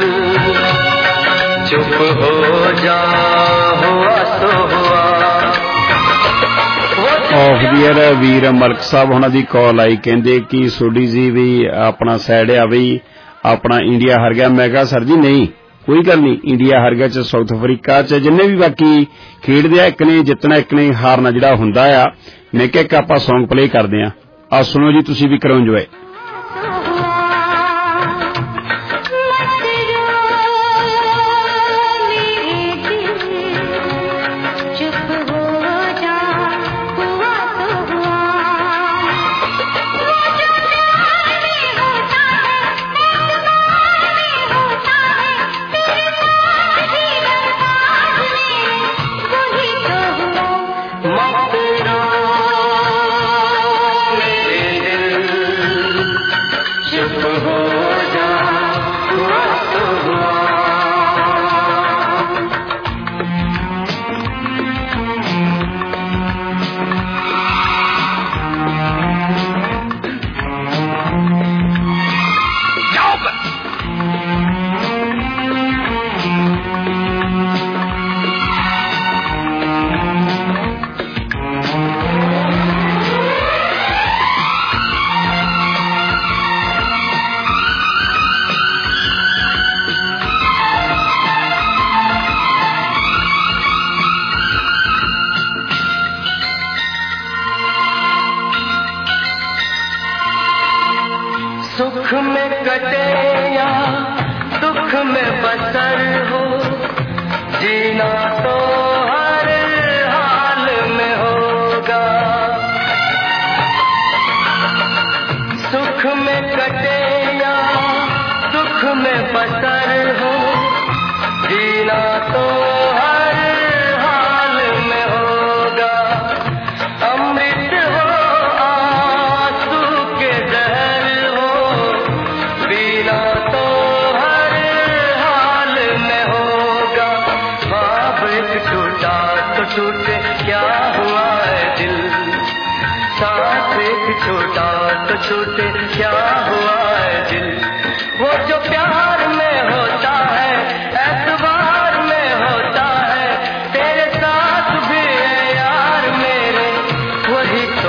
चुप हो जा, हुआ तो हुआ। Off the air Veer Malak साहब होना दी कॉल आई, कहंदे कि सोडी जी भी अपना सैड आ बई अपना इंडिया हार गया। मैं कहा सर जी नहीं, कोई गल नहीं, इंडिया हार गया च साउथ अफ्रीका च जिन्ने भी बाकी खेडदे आ, एक ने जितना एक ने हारना जिहड़ा हुंदा आ। मैं कहा कि आपां सॉन्ग प्ले करदे आ, आ सुनो जी, तुसीं भी करो इंजॉय। सुख में कटे या दुख में बसर हो, जीना तो हर हाल में होगा। सुख में कटे या दुख में बसर हो, जीना तो हर हाल में होगा। अमृत हो आंसू के जहर हो, पीना तो हर हाल में होगा। ख्वाब एक टूटा तो टूटे क्या हुआ है दिल, सांस एक टूटा तो टूटे क्या हुआ है दिल। वो जो प्यार में होता है एतबार में होता है, तेरे साथ भी है यार मेरे वही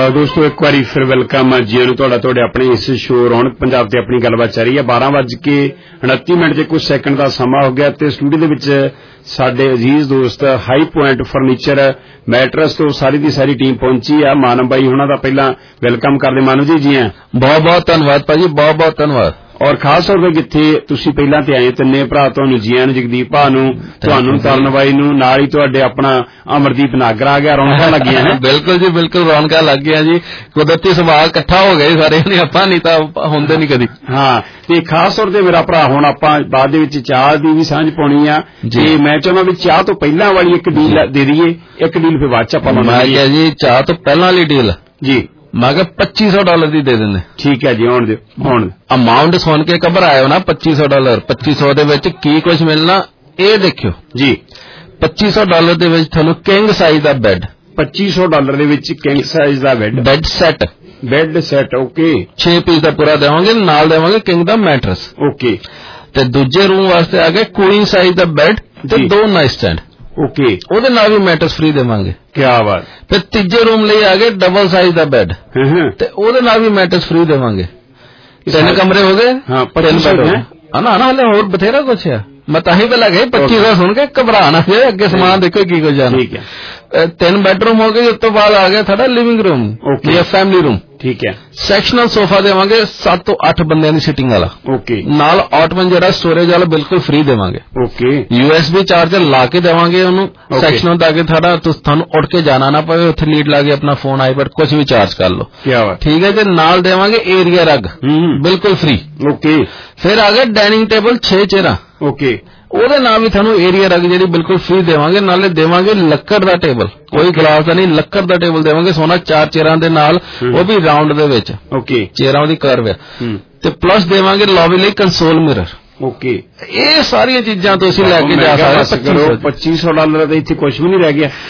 ਦੋਸਤੋ ਇੱਕ ਵਾਰੀ ਫਿਰ ਵੈਲਕਮ ਜੀ ਨੂੰ ਤੁਹਾਡਾ ਤੁਹਾਡੇ ਆਪਣੇ ਇਸ ਸ਼ੋਅ ਰੌਣਕ ਪੰਜਾਬ ਤੇ ਆਪਣੀ ਗੱਲਬਾਤ ਚੱਲ ਰਹੀ ਹੈ। ਬਾਰਾਂ ਵੱਜ ਕੇ ਉਨੱਤੀ ਮਿੰਟ ਤੇ ਕੁਝ ਸੈਕਿੰਡ ਦਾ ਸਮਾਂ ਹੋ ਗਿਆ ਤੇ ਸਟੂਡੀਓ ਦੇ ਵਿੱਚ ਸਾਡੇ ਅਜ਼ੀਜ਼ ਦੋਸਤ ਹਾਈ ਪੁਆਇੰਟ ਫਰਨੀਚਰ ਮੈਟਰਸ ਤੋਂ ਸਾਰੀ ਦੀ ਸਾਰੀ ਟੀਮ ਪਹੁੰਚੀ ਆ। ਮਾਨਵ ਬਾਈ ਉਹਨਾਂ ਦਾ ਪਹਿਲਾਂ ਵੈਲਕਮ ਕਰਦੇ। ਮਾਨਵ ਜੀ ਜੀ ਆ, ਬਹੁਤ ਬਹੁਤ ਧੰਨਵਾਦ ਭਾਜੀ, ਬਹੁਤ ਬਹੁਤ ਧੰਨਵਾਦ। ਔਰ ਖਾਸ ਤੌਰ ਤੇ ਜਿੱਥੇ ਤੁਸੀਂ ਪਹਿਲਾਂ ਤੇ ਆਏ ਤਿੰਨੇ ਭਰਾ, ਤੁਹਾਨੂੰ ਜੀਆਂ ਨੂੰ, ਜਗਦੀਪ ਭਾ ਨੂੰ, ਤੁਹਾਨੂੰ ਤਰਨ ਬਾਈ ਨੂੰ, ਨਾਲ ਹੀ ਤੁਹਾਡੇ ਆਪਣਾ ਅਮਰਦੀਪ ਨਾਗਰ ਆ ਗਿਆ। ਰੌਣਕਾਂ ਲੱਗੀਆਂ ਨੇ। ਬਿਲਕੁਲ ਜੀ ਬਿਲਕੁਲ, ਰੌਣਕਾਂ ਲੱਗ ਗਈਆਂ ਜੀ। ਕੁਦਰਤੀ ਸੁਭਾਅ ਇਕੱਠਾ ਹੋ ਗਏ ਸਾਰੇ ਨੇ, ਆਪਾਂ ਨਹੀਂ ਤਾਂ ਹੁੰਦੇ ਨਹੀਂ ਕਦੀ। ਹਾਂ, ਤੇ ਖਾਸ ਤੌਰ ਤੇ ਮੇਰਾ ਭਰਾ ਹੁਣ ਆਪਾਂ ਬਾਅਦ ਦੇ ਵਿੱਚ ਚਾਹ ਦੀ ਵੀ ਸਾਂਝ ਪਾਉਣੀ ਆ ਤੇ ਮੈਂ ਚਾਹੁੰਦਾ ਵੀ ਚਾਹ ਤੋਂ ਪਹਿਲਾਂ ਵਾਲੀ ਇੱਕ ਡੀਲ ਦੇ ਦਈਏ, ਇੱਕ ਡੀਲ ਫਿਰ ਬਾਅਦ ਚ ਆਪਾਂ ਮੈਂ ਕਿਹਾ ਜੀ ਚਾਹ ਤੋਂ ਪਹਿਲਾਂ ਵਾਲੀ ਡੀਲ ਜੀ ਮੈਂ ਕਿਹਾ ਪੱਚੀ ਸੌ ਡਾਲਰ ਦੀ ਦੇ ਦਿੰਦੇ। ਠੀਕ ਹੈ ਜੀ, ਆਉਣ ਦਿਓ ਆਉਣ ਅਮਾਊਂਟ ਸੁਣ ਕੇ ਘਬਰਾਇਓ ਨਾ। ਪੱਚੀ ਸੌ ਡਾਲਰ, ਪੱਚੀ ਸੌ ਦੇ ਵਿੱਚ ਕੀ ਕੁਝ ਮਿਲਣਾ ਇਹ ਦੇਖਿਓ ਜੀ। ਪੱਚੀ ਸੌ ਡਾਲਰ ਦੇ ਵਿੱਚ ਤੁਹਾਨੂੰ ਕਿੰਗ ਸਾਈਜ਼ ਦਾ ਬੈੱਡ, ਪੱਚੀ ਸੌ ਡਾਲਰ ਦੇ ਵਿੱਚ ਕਿੰਗ ਸਾਈਜ਼ ਦਾ bed, bed set, bed set okay, ਛੇ ਪੀਸ ਦਾ ਪੂਰਾ ਦੇਵਾਂਗੇ, ਨਾਲ ਦੇਵਾਂਗੇ ਕਿੰਗ ਦਾ ਮੈਟਰਸ ਓਕੇ। ਤੇ ਦੂਜੇ ਰੂਮ ਵਾਸਤੇ ਆ ਗਏ ਕੁਈਨ ਸਾਈਜ਼ ਦਾ ਬੈੱਡ ਤੇ ਦੋ ਨਾਈਟ ਸਟੈਂਡ ਓਕੇ, ਉਹਦੇ ਨਾਲ ਵੀ ਮੈਟਰਸ ਫ੍ਰੀ ਦੇਵਾਂਗੇ। ਕੀ ਬਾਤ। ਫਿਰ ਤੀਜੇ ਰੂਮ ਲਈ ਆ ਗਏ ਡਬਲ ਸਾਈਜ਼ ਦਾ ਬੈੱਡ ਤੇ ਉਹਦੇ ਨਾਲ ਵੀ ਮੈਟਰਸ ਫ੍ਰੀ ਦੇਵਾਂਗੇ। ਤਿੰਨ ਕਮਰੇ ਹੋ ਗਏ। ਹਾਂ, ਤਿੰਨ ਬੈੱਡ ਹਾਂ ਨਾ ਨਾ, ਹਲੇ ਹੋਰ ਬਥੇਰਾ ਕੁਛ ਆ। ਮੈਂ ਤਾਂ ਹੀ ਪਹਿਲਾਂ ਗਏ ਪੱਚੀ ਸੌ ਸੁਣ ਕੇ ਘਬਰਾਣਾ ਜੇ, ਅੱਗੇ ਸਮਾਨ ਦੇਖੋ ਕੀ ਕੁਝ ਜਾਣਾ। ਠੀਕ ਹੈ, ਤਿੰਨ ਬੈਡਰੂਮ ਹੋ ਗਏ। ਉਸ ਤੋਂ ਬਾਅਦ ਆ ਗਿਆ ਸਾਡਾ ਲਿਵਿੰਗ ਰੂਮ ਜਾਂ ਫੈਮਿਲੀ ਰੂਮ। ਠੀਕ ਹੈ, ਸੈਕਸ਼ਨਲ ਸੋਫਾ ਦੇਵਾਂਗੇ ਸੱਤ ਤੋਂ ਅੱਠ ਬੰਦਿਆਂ ਦੀ ਸਿਟਿੰਗ ਵਾਲਾ ਓਕੇ, ਨਾਲ ਆਟਮਨ ਜਿਹੜਾ ਸਟੋਰੇਜ ਵਾਲਾ ਬਿਲਕੁਲ ਫ੍ਰੀ ਦੇਵਾਂਗੇ ਓਕੇ। ਯੂਐਸਬੀ ਚਾਰਜਰ ਲਾ ਕੇ ਦੇਵਾਂਗੇ ਉਹਨੂੰ ਸੈਕਸ਼ਨਲ ਤਾਂ ਕਿ ਤੁਹਾਡਾ ਤੁਹਾਨੂੰ ਉੱਠ ਕੇ ਜਾਣਾ ਨਾ ਪਵੇ, ਉੱਥੇ ਲੀਡ ਲਾ ਕੇ ਆਪਣਾ ਫੋਨ ਆਈਪੈਡ ਕੁਝ ਵੀ ਚਾਰਜ ਕਰ ਲਓ। ਠੀਕ ਹੈ, ਤੇ ਨਾਲ ਦੇਵਾਂਗੇ ਏਰੀਆ ਰਗ ਬਿਲਕੁਲ ਫ੍ਰੀ ਓਕੇ। ਫਿਰ ਆ ਗਿਆ ਡਾਈਨਿੰਗ ਟੇਬਲ ਛੇ ਚੇਅਰਾਂ ਓਕੇ, ਉਹਦੇ ਨਾਲ ਵੀ ਤੁਹਾਨੂੰ ਏਰੀਆ ਰਗ ਜਿਹੜੀ ਬਿਲਕੁਲ ਫ੍ਰੀ ਦੇਵਾਂਗੇ। ਨਾਲੇ ਦੇਵਾਂਗੇ ਲੱਕੜ ਦਾ ਟੇਬਲ, ਕੋਈ ਗਲਾਸ ਦਾ ਨਹੀਂ, ਲੱਕੜ ਦਾ ਟੇਬਲ ਦੇਵਾਂਗੇ ਸੋਨਾ, ਚਾਰ ਚੇਅਰਾਂ ਦੇ ਨਾਲ, ਉਹ ਵੀ ਰਾਉਂਡ ਦੇ ਵਿੱਚ ਓਕੇ, ਚੇਅਰਾਂ ਉਹਦੀ ਕਰਵ ਹੈ। ਤੇ ਪਲੱਸ ਦੇਵਾਂਗੇ ਲੌਬੀ ਲਈ ਕੰਸੋਲ ਮਿਰਰ ਓਕੇ। ਇਹ ਸਾਰੀਆਂ ਚੀਜ਼ਾਂ ਤੁਸੀਂ ਲੈ ਕੇ ਜਾ ਸਕਦੇ। ਪੱਚੀ ਸੌ ਡਾਲਰ ਦੇ ਇੱਥੇ ਕੁਝ ਵੀ ਨਹੀਂ ਰਹਿ ਗਿਆ।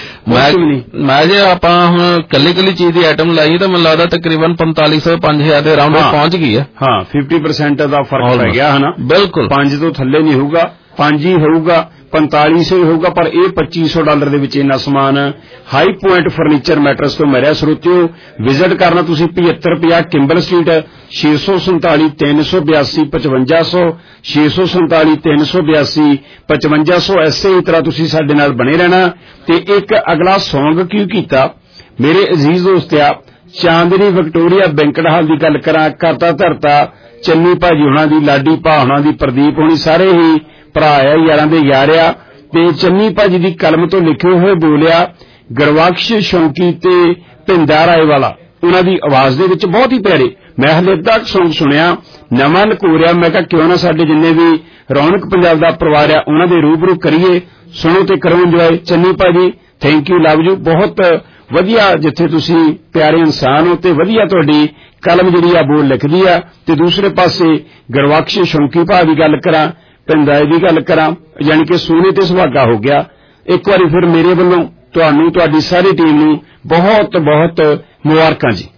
ਮੈਂ ਜੇ ਆਪਾਂ ਹੁਣ ਕੱਲੀ ਕੱਲੀ ਚੀਜ਼ ਦੀ ਆਈਟਮ ਲਾਈ ਤਾਂ ਮੈਨੂੰ ਲੱਗਦਾ ਤਕਰੀਬਨ ਪੰਤਾਲੀ ਸੌ ਪੰਜ ਹਜ਼ਾਰ ਦੇ ਰਾਉਂਡ ਪਹੁੰਚ ਗਈ ਹੈ। ਹਾਂ, ਫਿਫਟੀ ਪਰਸੈਂਟ ਦਾ ਫਰਕ ਪੈ ਗਿਆ ਹਨਾ। ਬਿਲਕੁਲ, ਪੰਜ ਤੋਂ ਥੱਲੇ ਨਹੀਂ ਹੋਊਗਾ, ਪੰਜ ਹੀ ਹੋਊਗਾ, ਪੰਤਾਲੀ ਸੌ ਹੀ ਹੋਊਗਾ, ਪਰ ਇਹ ਪੱਚੀ ਸੌ ਡਾਲਰ ਦੇ ਵਿੱਚ ਇੰਨਾ ਸਮਾਨ ਹਾਈ ਪੁਆਇੰਟ ਫਰਨੀਚਰ ਮੈਟਰਸ ਤੋਂ ਮਿਲਿਆ। ਸਰੋਤਿਓ, ਵਿਜ਼ਿਟ ਕਰਨਾ ਤੁਸੀਂ ਪਝੱਤਰ ਪੰਜਾਹ ਕਿੰਬਲ ਸਟਰੀਟ, ਛੇ ਸੌ ਸੰਤਾਲੀ ਤਿੰਨ ਸੌ ਬਿਆਸੀ ਪਚਵੰਜਾ ਸੌ, ਛੇ ਸੌ ਸੰਤਾਲੀ ਤਿੰਨ ਸੌ ਬਿਆਸੀ ਪਚਵੰਜਾ ਸੌ। ਐਸੇ ਹੀ ਤਰ੍ਹਾਂ ਤੁਸੀਂ ਸਾਡੇ ਨਾਲ ਬਣੇ ਰਹਿਣਾ। ਤੇ ਇੱਕ ਅਗਲਾ ਸੌਂਗ ਕਿਉਂ ਕੀਤਾ ਮੇਰੇ ਅਜ਼ੀਜ਼ ਦੋਸਤਿਆ, ਚਾਂਦਨੀ ਵਿਕਟੋਰੀਆ ਬੈਂਕਟ ਹਾਲ ਦੀ ਗੱਲ ਕਰਾਂ, ਕਰਤਾ ਧਰਤਾ ਚੰਨੀ ਭਾਜੀ ਹੋਣਾ ਦੀ, ਲਾਡੀ ਭਾ ਹੋਣਾ ਦੀ, ਪ੍ਰਦੀਪ ਹੋਣੀ, ਸਾਰੇ ਹੀ ਭਰਾ ਆ, ਯਾਰਾਂ ਦੇ ਯਾਰ ਆ। ਤੇ ਚੰਨੀ ਭਾਜੀ ਦੀ ਕਲਮ ਤੋਂ ਲਿਖੇ ਹੋਏ ਬੋਲਿਆ ਗੁਰਬਖਸ਼ ਸ਼ੌਂਕੀ ਤੇ ਭਿੰਦਾ ਰਾਏ ਵਾਲਾ, ਉਹਨਾਂ ਦੀ ਆਵਾਜ਼ ਦੇ ਵਿੱਚ ਬਹੁਤ ਹੀ ਪਿਆਰੇ। ਮੈਂ ਹਲੇ ਤੱਕ ਸੌਂਗ ਸੁਣਿਆ, ਨਵਾਂ ਨਕੋਰਿਆ, ਮੈਂ ਕਿਹਾ ਕਿਉਂ ਨਾ ਸਾਡੇ ਜਿੰਨੇ ਵੀ ਰੌਣਕ ਪੰਜਾਬ ਦਾ ਪਰਿਵਾਰ ਆ ਉਹਨਾਂ ਦੇ ਰੂਬਰੂ ਕਰੀਏ। ਸੁਣੋ ਤੇ ਕਰੋ ਇੰਜੋਏ। ਚੰਨੀ ਭਾਜੀ ਥੈਂਕ ਯੂ, ਲਵ ਯੂ। ਬਹੁਤ ਵਧੀਆ, ਜਿੱਥੇ ਤੁਸੀਂ ਪਿਆਰੇ ਇਨਸਾਨ ਹੋ ਤੇ ਵਧੀਆ ਤੁਹਾਡੀ ਕਲਮ ਜਿਹੜੀ ਆ ਬੋਲ ਲਿਖਦੀ ਆ। ਤੇ ਦੂਸਰੇ ਪਾਸੇ ਗੁਰਬਖਸ਼ ਸ਼ੌਂਕੀ ਭਾ ਦੀ ਗੱਲ ਕਰਾਂ, ਭਿੰਦਾ ਦੀ ਗੱਲ ਕਰਾਂ, ਯਾਨੀ ਕਿ ਸੋਨੇ ਤੇ ਸੁਹਾਗਾ ਹੋ ਗਿਆ। ਇੱਕ ਵਾਰੀ ਫਿਰ ਮੇਰੇ ਵੱਲੋਂ ਤੁਹਾਨੂੰ, ਤੁਹਾਡੀ ਸਾਰੀ ਟੀਮ ਨੂੰ ਬਹੁਤ ਬਹੁਤ ਮੁਬਾਰਕਾਂ ਜੀ।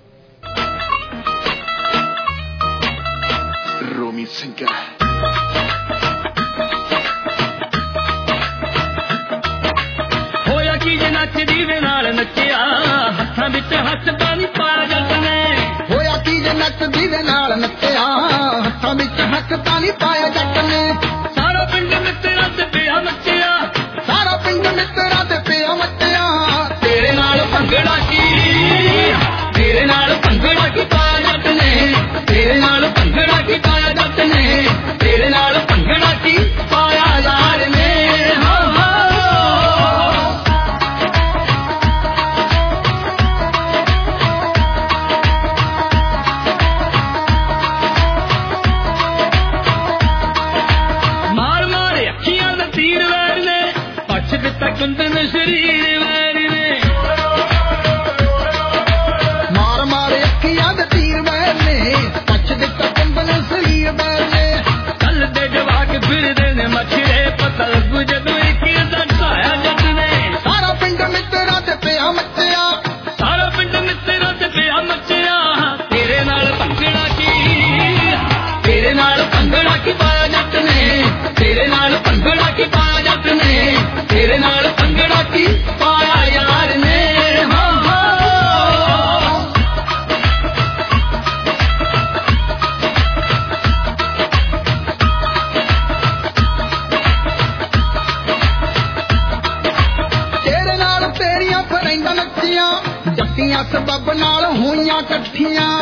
ਰੋਮੀ ਸਿੰਘ ਹੋਇਆ ਕੀ ਜੇ ਨੱਚਦੀ ਵੇ ਨਾਲ ਨੱਚਿਆ, ਹੱਥਾਂ ਵਿੱਚ ਹੱਥ ਪਾਣੀ ਪਾਇਆ ਜੱਟ ਨੇ। ਹੋਇਆ ਕੀ ਜੇ ਨੱਚਦੀ ਵੇ ਨਾਲ ਨੱਚਿਆ, ਹੱਥਾਂ ਵਿੱਚ ਹੱਥ ਪਾਣੀ ਪਾਇਆ ਜੱਟ ਨੇ। ਸਾਰਾ ਪਿੰਡ ਮਿੱਤਰਾਂ ਤੇ ਪਿਆ ਮੱਚਿਆ, ਸਾਰਾ ਪਿੰਡ ਮਿੱਤਰਾਂ ਤੇ ਪਿਆ ਮੱਚਿਆ। ਤੇਰੇ ਨਾਲ ਭੰਗੜਾ ਕੀ, ਤੇਰੇ ਨਾਲ ਭੰਗੜਾ ਕੀ ਪਾਇਆ ਜੱਟ ਨੇ, ਤੇਰੇ ਨਾਲ ਭੰਗੜਾ ਕੀ ਪਾਇਆ ਜੱਟ ਨੇ, ਤੇਰੇ ਨਾਲ ਭੰਗੜਾ ਕੀ ਪਾਇਆ ਯਾਰ ਨੇ। ਕੁੰਦਨ ਸ਼ਰੀਰ ਵੈਰੀ ਨੇ, ਮਾਰ ਮਾਰ ਅੱਖੀਆਂ ਦੇ ਤੀਰ ਵੈਰ ਨੇ, ਪੱਛ ਦਿੱਤਾ ਕੁੰਦਨ ਸ਼ਰੀਰ ਵੈਰ ਨੇ। ਕੱਲ ਦੇ ਜਵਾਕ ਫਿਰਦੇ ਨੇ ਮੱਛਰੇ, ਪਤਾ ਲੱਗੂ ਜਦੋਂ ਇੱਕ ਦਾ ਢਾਇਆ ਜੱਟ ਨੇ। ਸਾਰਾ ਪਿੰਡ ਮਿੱਤਰਾਂ ਤੇ ਪਿਆ ਮੱਚਿਆ, ਸਾਰਾ ਪਿੰਡ ਮਿੱਤਰਾਂ ਤੇ ਪਿਆ ਮੱਚਿਆ। ਤੇਰੇ ਨਾਲ ਭੰਗੜਾ ਕੀ, ਤੇਰੇ ਨਾਲ ਭੰਗੜਾ ਕੀ ਪਾਇਆ ਜੱਟ ਨੇ, ਤੇਰੇ ਨਾਲ ਭੰਗੜਾ ਕੀ ਪਾਇਆ ਜੱਟ ਨੇ, ਤੇਰੇ ਨਾਲ ਭੰਗੜਾ ਕੀ ਪਾਇਆ ਯਾਰ ਨੇ। ਹਾਂ ਹਾਂ मच्छियां जट्टियां सबब नाल होइयां कट्ठियां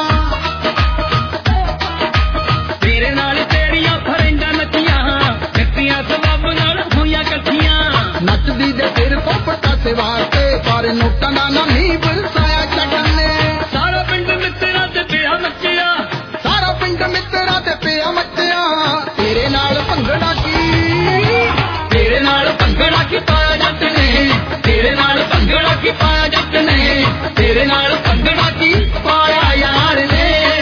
तेरे नाल तेरियां फरेंडां नच्चियां जट्टियां सबब नाल होइयां कट्ठियां नचदी दे सिर पोपटा से वास्ते पर नोटां दा ना नहीं बरसाया जगन ने सारा पिंड मित्तरां ते पिया मच्छियां सारा पिंड मित्तरां ते पिया मच्छियां तेरे नाल भंगड़ा की तेरे नाल भंगड़ा की पाया जट ने तेरे नाल भंगड़ा की पाया जट ने तेरे नाल भंगड़ा की पाया यार ने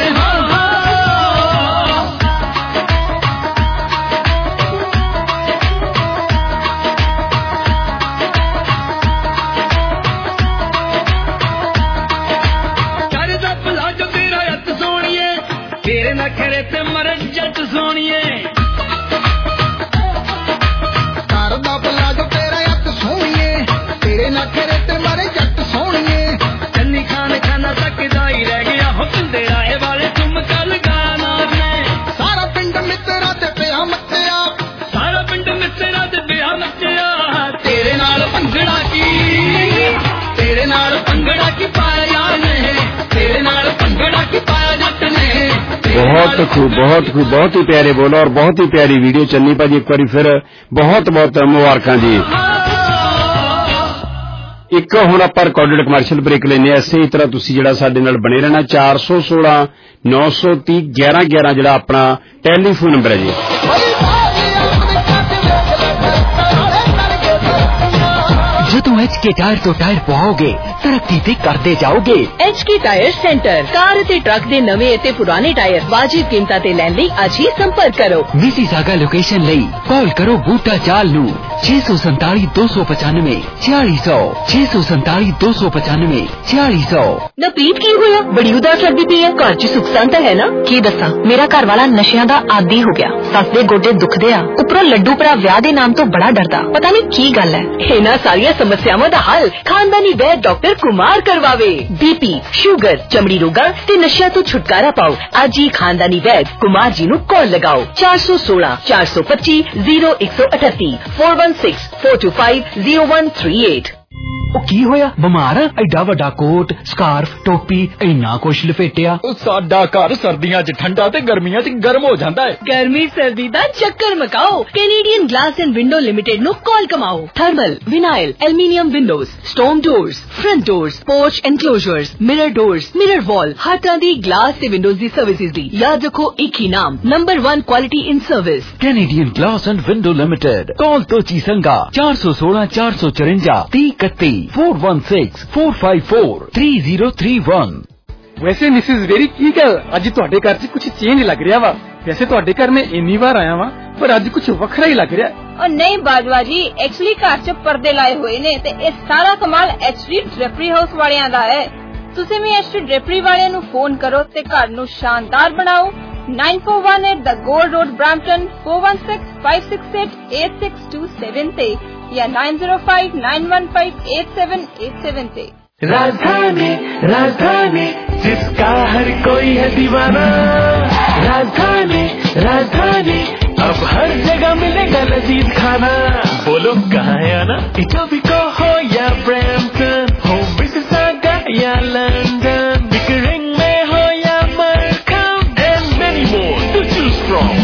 करदा भला जो तेरा हथ सोनिए तेरे नखरे ते मर जट सोनिए करदा भला जो तेरा हथ सोनिए तेरे नखरे ते मरे जट सोनिए चन्नी खान खाना तक दाई रह गया हो पिंदे राहे वाले तुम कल गाना ने सारा पिंड मित्तरा ते पिया मच्चिया सारा पिंड मित्तरा ते पिया मच्चिया तेरे नाल भंगड़ा की तेरे नाल भंगड़ा की पाया ने तेरे नाल भंगड़ा की पाया जट ने बहुत खूब बहुत खूब बहुत ही प्यारे बोलो और बहुत ही प्यारी वीडियो चन्नी भाजी एक बार फिर बहुत बहुत मुबारकां जी। एक हुण आपां रिकॉर्डेड कमर्शियल ब्रेक लेने इसे तरह तुसीं जिहड़ा साडे नाल बने रहना चार सौ सोलह नौ सौ तीह ग्यारह ग्यारह जिहड़ा अपना टैलीफोन नंबर है जी। जदों एच के टायर तो टायर पवाओगे तरक्की ते करते जाओगे। H K tyre centre car ते ट्रक दे नवे ते पुराने टायर वाजिब कीमतां ते लैण लई अज ही संपर्क करो। मिसीसागा लोकेशन लई कॉल करो बूटा चाल नू छे सौ संताली दो सौ पचानवे छियाली सौ छे सौ संताली दो सौ पचानवे छियाली सौ। नवप्रीत की होया बड़ी उदास लगदी पई है घर च सुख शांति है ना? की दसा मेरा घर वाला नशियां दा आदी हो गया सस दे गोडे दुखदे आ उपरों लड्डू भरा विआह दे नाम तो बड़ा डरदा पता नहीं की गल है। इन्हां सारियां समस्यावां दा हल खानदानी वैद डॉक्टर कुमार करवावे। बीपी शुगर चमड़ी रोगां ते नशियां तो छुटकारा पाओ अज ही खानदानी वैद कुमार जी नू कॉल लगाओ चार सौ सोलह चार सौ पच्ची जीरो एक सौ अठत्ती four one six four two five zero one three eight. ਉਹ ਕੀ ਹੋਇਆ ਬਿਮਾਰ ਐਡਾ ਵੱਡਾ ਕੋਟ ਸਕਾਰਫ ਟੋਪੀ ਇੰਨਾ ਕੁਛ ਲਪੇਟਿਆ। ਸਾਡਾ ਘਰ ਸਰਦੀਆਂ 'ਚ ਠੰਡਾ ਤੇ ਗਰਮੀਆਂ 'ਚ ਗਰਮ ਹੋ ਜਾਂਦਾ ਹੈ। ਗਰਮੀ ਸਰਦੀ ਦਾ ਚੱਕਰ ਮਕਾਓ Canadian glass and window limited ਨੂੰ ਕਾਲ ਕਮਾਓ। Thermal vinyl aluminium windows storm doors front doors porch enclosures mirror doors mirror wall ਹਰ ਤਰ੍ਹਾਂ ਦੀ ਗਲਾਸ ਤੇ ਵਿੰਡੋਜ਼ ਦੀ ਸਰਵਿਸਿਜ਼ ਲਈ ਯਾਦ ਰੱਖੋ ਇੱਕ ਹੀ ਨਾਮ number one quality in service Canadian glass and window limited. Call तो चीसंगा चार सौ सोलह चार सौ चुरंजा तीह इकती four one six four five four three zero three one. वैसे मिसिस वेरी की गल अज तुहाडे घर च कुछ चेंज लग रहा वा। वैसे तुहाडे घर में इन्नी बार आया वा पर अज कुछ वखरा ही लग रहा। और नहीं बाजवा जी एक्चुअली घर च पर्दे लाए हुए ने ते इह सारा कमाल एचडी ड्रेपरी हाउस वालियां दा है। तुसीं भी एचडी ड्रेपरी वालियां नू फोन करो ते घर नू शानदार बनाओ nine four one eight the gold road Brampton four one six five six eight eight six two seven ते या nine zero five nine one five eight seven eight seven ते। राजधानी राजधानी जिसका हर कोई है दीवाना राजधानी राजधानी अब हर जगह मिलेगा लजीज खाना। बोलो कहाँ है आना इटोबिको हो या ब्रैम्पटन हो मिसिसागा या लंदन बिकरिंग में हो या Markham and many more to choose from.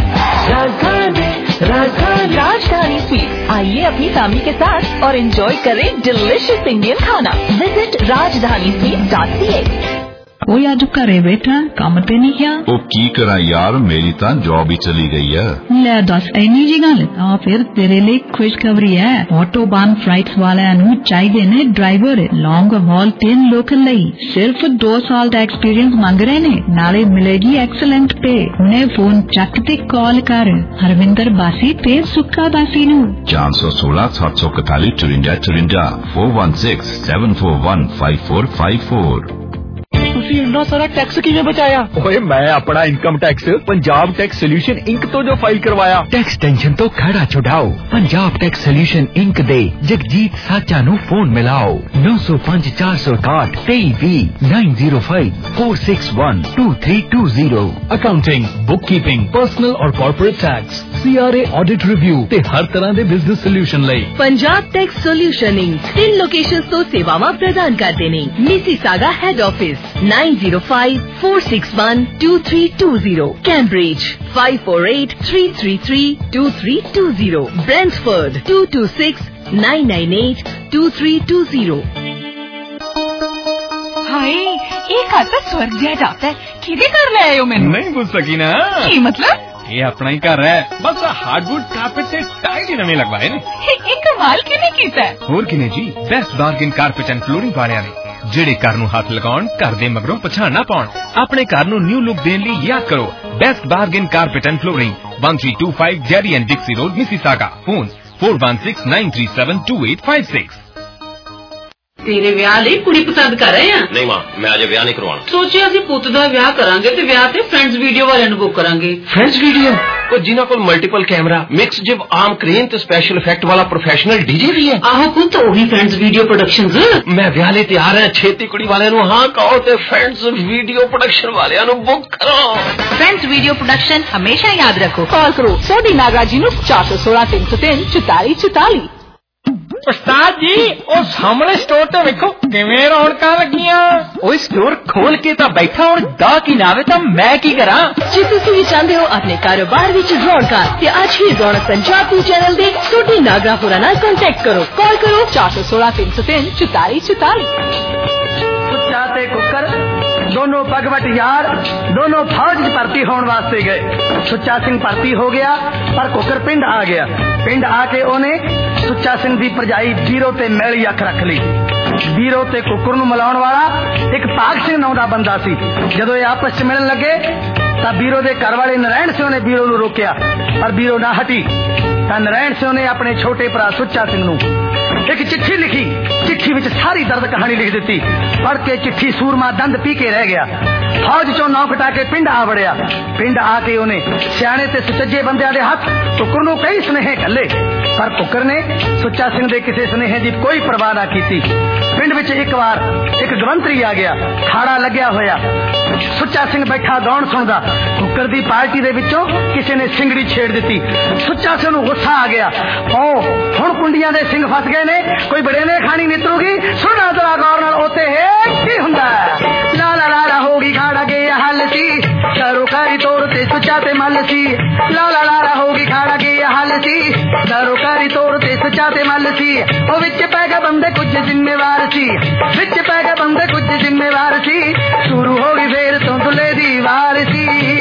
Rajdhani Rajdhani राजधानी स्वीट आइए अपनी फैमिली के साथ और एंजॉय करें डिलिशियस इंडियन खाना। Visit Rajdhani sweet dot C A. ਉਹ ਅੱਜ ਘਰੇ ਬੈਠਾ ਕੰਮ ਤੇ ਨਹੀਂ ਗਿਆ। ਉਹ ਕੀ ਕਰਾਂ ਯਾਰ ਮੇਰੀ ਤਾਂ ਜੌਬ ਹੀ ਚਲੀ ਗਈ ਹੈ। ਲੈ ਦੱਸ ਇੰਨੀ ਜੀ ਗੱਲ ਤਾਂ ਫਿਰ ਤੇਰੇ ਲਈ ਖੁਸ਼ਖਬਰੀ ਹੈ। ਆਟੋਬਾਨ ਫਲਾਈਟਸ ਵਾਲਿਆਂ ਨੂੰ ਚਾਹੀਦੇ ਨੇ ਡਰਾਈਵਰ ਲੌਂਗ ਹਾਲ ਤੇ ਲੋਕਲ ਲਈ ਸਿਰਫ ਦੋ ਸਾਲ ਦਾ ਐਕਸਪੀਰੀਅੰਸ ਮੰਗ ਰਹੇ ਨੇ ਨਾਲੇ ਮਿਲੇਗੀ ਐਕਸਲੈਂਟ ਪੇ। ਨੇ ਫੋਨ ਚੱਕ ਤੇ ਕਾਲ ਕਰ ਹਰਵਿੰਦਰ ਬਾਸੀ ਤੇ ਸੁੱਕਾ ਬਾਸੀ ਨੂੰ ਚਾਰ ਸੌ ਸੋਲਹ ਸੱਤ ਸੌ ਇਕਤਾਲੀ ਚੁਰੰਜਾ ਚੁਰੰਜਾ four one six seven four one five four five four. ਤੁਸੀਂ ਇੰਨਾ ਸਾਰਾ ਟੈਕਸ ਕਿਵੇਂ ਬਚਾਇਆ? ਓਏ ਮੈਂ ਆਪਣਾ income tax Punjab tax solution inc ਤੋਂ ਜੋ ਫਾਈਲ ਕਰਵਾਇਆ। ਟੈਕਸ ਟੈਂਸ਼ਨ ਤੋਂ ਖੜਾ ਛੁਡਾਓ। ਪੰਜਾਬ ਟੈਕਸ ਸੋਲਿਊਸ਼ਨ ਇੰਕ ਦੇ ਜਗਜੀਤ ਸਾਚਾ ਨੂੰ ਫੋਨ ਮਿਲਾਓ ਨੌ ਸੌ ਪੰਜ ਚਾਰ ਸੌ ਇਕਾਹਠ ਤੇਈ ਵੀਹ nine zero five four six one two three two zero. Accounting, bookkeeping, personal ਔਰ corporate tax, CRA audit review ਤੇ ਹਰ ਤਰ੍ਹਾਂ ਦੇ ਬਿਜ਼ਨਸ ਸੋਲਿਊਸ਼ਨ ਲਈ पंजाब टैक्स सोल्यूशन इंक तीन लोकेशंस तो सेवावां प्रदान करते ने। Mississauga head office nine zero five four six one two three two zero, Cambridge five four eight three three three two three two zero, Brantford two two six nine nine eight two three two zero. Hi एक खाता स्वर्ग जैसा जाता है। किधे कर ले आए हो? मैंने नहीं पूछ सकी ना। की मतलब? ये अपना ही घर है, बस हार्डवुड कारपेट से टाइल ही नवे लगवाए ने। एक कमाल किने कीता है? ਹੋਰ ਕਿਨੇ ਜੀ, best bargain carpet and flooring ਵਾਲਿਆਂ ਨੇ, ਜਿਹੜੇ ਘਰ ਨੂੰ ਹੱਥ ਲਗਾਉਣ, ਘਰ ਦੇ ਮਗਰੋਂ ਪਛਾਣ ਨਾ ਪਾਉਣ। ਆਪਣੇ ਘਰ ਨੂੰ ਨਿਊ ਲੁੱਕ ਦੇਣ ਲਈ ਯਾਦ ਕਰੋ best bargain carpet and flooring, one three two five Derry and Dixie road, Mississauga. Phone four one six nine three seven two eight five six. ਤੇਰੇ ਵਿਆਹ ਲਈ ਕੁੜੀ ਪਸੰਦ ਕਰ ਰਹੇ ਆ? ਨਹੀਂ ਮਾਂ, ਮੈਂ ਅਜੇ ਵਿਆਹ ਨਹੀਂ ਕਰਵਾਉਣਾ। ਸੋਚਿਆ ਅਸੀਂ ਪੁੱਤ ਦਾ ਵਿਆਹ ਕਰਾਂਗੇ ਤੇ ਵਿਆਹ ਤੇ ਫਰੈਂਡਸ ਵੀਡੀਓ ਵਾਲਿਆਂ ਨੂੰ ਬੁੱਕ ਕਰਾਂਗੇ। Friends video? ਉਹ ਜਿਨ੍ਹਾਂ ਕੋਲ multiple camera, mix jib arm crane ਤੇ ਸਪੈਸ਼ਲ ਇਫੈਕਟ ਵਾਲਾ ਪ੍ਰੋਫੈਸ਼ਨਲ ਡੀਜੇ ਵੀ ਹੈ। ਆਹੋ ਪੁੱਤ, ਉਹੀ ਫਰੈਂਡਸ ਵੀਡੀਓ ਪ੍ਰੋਡਕਸ਼ਨਸ। ਮੈਂ ਵਿਆਹ ਲਈ ਤਿਆਰ ਹਾਂ, ਛੇਤੀ ਕੁੜੀ ਵਾਲਿਆਂ ਨੂੰ ਹਾਂ ਕਹੋ ਤੇ ਫਰੈਂਡਸ ਵੀਡੀਓ ਪ੍ਰੋਡਕਸ਼ਨ ਵਾਲਿਆਂ ਨੂੰ ਬੁੱਕ ਕਰੋ। ਫਰੈਂਡਸ ਵੀਡੀਓ ਪ੍ਰੋਡਕਸ਼ਨ ਹਮੇਸ਼ਾ ਯਾਦ ਰੱਖੋ। कॉल करो सोडी नागरा जी नु चार सौ सोलह तीन सौ तीन चौताली चौताली। ਉਸਤਾਦ ਜੀ ਉਹ ਸਾਹਮਣੇ ਸਟੋਰ ਤੇ ਵੇਖੋ ਕਿਵੇਂ ਰੌਣਕਾਂ ਲੱਗੀਆਂ। ਓਏ ਸਟੋਰ ਖੋਲ ਕੇ ਤਾਂ ਬੈਠਾ, ਹੁਣ ਦਾ ਕੀ ਨਾਵੇ ਤਾਂ ਮੈਂ ਕੀ ਕਰਾਂ? ਜੇ ਤੁਸੀਂ ਵੀ ਚਾਹੁੰਦੇ ਹੋ ਆਪਣੇ ਕਾਰੋਬਾਰ ਵਿੱਚ ਰੌਣਕਾਂ ਤੇ ਅੱਜ ਹੀ ਰੌਣਕ ਪੰਜਾਬ ਦੇ ਚੈਨਲ ਦੇ ਸੋਡੀ ਨਾਗਰਾ ਹੋਰਾਂ ਨਾਲ ਕੰਟੈਕਟ ਕਰੋ। ਕਾਲ ਕਰੋ चार सौ सोलह तीन सौ तीन चौताली चौताली। सुच्चा ते कुकर दोनों भगवत यार दोनों फौज च भर्ती होने वास्ते गए। सुच्चा सिंह भर्ती हो गया पर कुकर पिंड आ गया। पिंड आके ओने सुच्चा सिंह दी भरजाई बीरो ते मैली अख रख ली। बीरो ते कुकर नूं मिलाउण वाला एक भाग सिंह नाम दा बंदा सी। जदों ये आपस च मिलण लगे तां बीरो दे घर वाले नारायण सिंह ने बीरो नूं रोकिया पर बीरो ना हटी। तां नारायण सिंह ने अपने छोटे भरा सुच्चा सिंह नूं एक चिट्ठी लिखी। चिट्ठी विच सारी दर्द कहानी लिख दी। पढ़ के चिट्ठी सूरमा दंद पी के रह गया। फौज चो नौ कटा के पिंड आ वड़िया। पिंड आके उन्हें सियाणे ते सुचज्जे बंदियां दे हथ कुकर नूं कई सुनेहे घल्ले पर कुकर ने सुच्चा सिंह दे किसी सुनेहे दी कोई परवाह ना कीती। पिंड विच एक बार एक गवंतरी आ गया, खाड़ा लग्या होया। सुच्चा सिंह बैठा दौड़ सुनदा। कुकर दी पार्टी दे विचों किसी ने सिंगड़ी छेड़ दी। सुच्चा सिंह नूं गुस्सा आ गया। ओ हुण कुंडियां दे सिंह फस गए ने, कोई बड़े ने खानी नितरूगी। सुना जरा गौर नाल ओते है की हुंदा। ला ला ला ला होगी खाड़ा के हल सी, सरोकारी तौर ते सुच्चा ते मल सी। ला ला ला ला होगी खाड़ा के हल सी, सरोकारी तौर ते सुच्चा ते मल सी। ओ विच पै गए बंदे कुछ जिम्मेवार सी, विच पै गए बंदे कुछ जिम्मेवार सी। शुरू हो गई फेर तो दुले दी वार सी।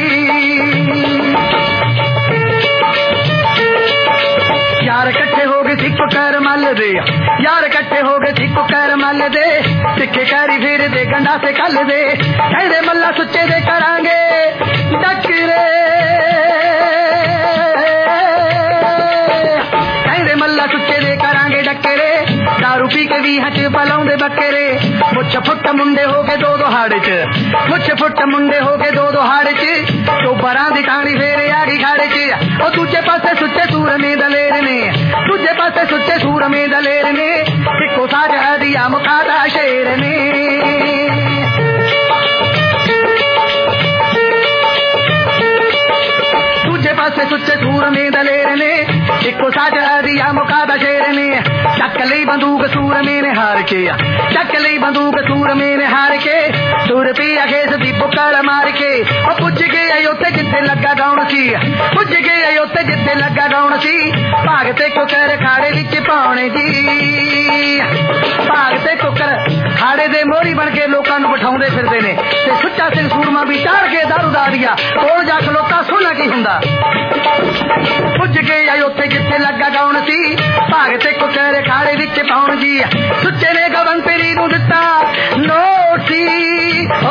यार इकट्ठे हो गए सी कुकर मल दे, यार इकट्ठे हो गए सी कुकर मल दे। तिखे कैरी फिर दे गंडा से कल दे, कहते मल्ला सुच्चे दे करांगे डकरे। कहते मल्ला सुच्चे दे करांगे डकरे। दारू पी के भी हट पलाउंदे बकरे। मुछ फुट मुंडे हो गए दो दो हाड़ च, मुछ फुट मुंडे हो गए दो दो हाड़ च। तो बरां दी कहानी फेर आ गई खाड़े च। ओ दूजे पासे सुच्चे सूर में दलेर ने, दूजे पासे सुच्चे सूर में दलेर ने। इको साज दिया मुखादा शेर ने। दूजे पासे सुच्चे सूर में दलेर ने, इको साज दिया मुखादा शेर ने। चक लई बंदूक सूर में ने हार के, चक लई बंदूक सूर में ने हार के। सूर पिया खेस दी बुक्कड़ मार के। ओ पुज गए उत्ते जिथे लगा गाउण सी, पुज गए उत्ते जिथे लगा गाउण सी। भागते कुकर खाड़े विच पाउणे जी, भागते कुकर खाड़े दे मोरी बन के लोकां नूं बिठाउंदे फिरदे ने। ते सुच्चा सिंह सूरमा भी चाड़ के दारू दा दिया कोल जा खलोता सुना की हुंदा। पुज गए उत्ते जिथे लगा गाउण सी, भागते कुकर खाड़े विच पाउण जी। सुच्चे ने गवंतरी नूं दित्ता नोट सी। ओ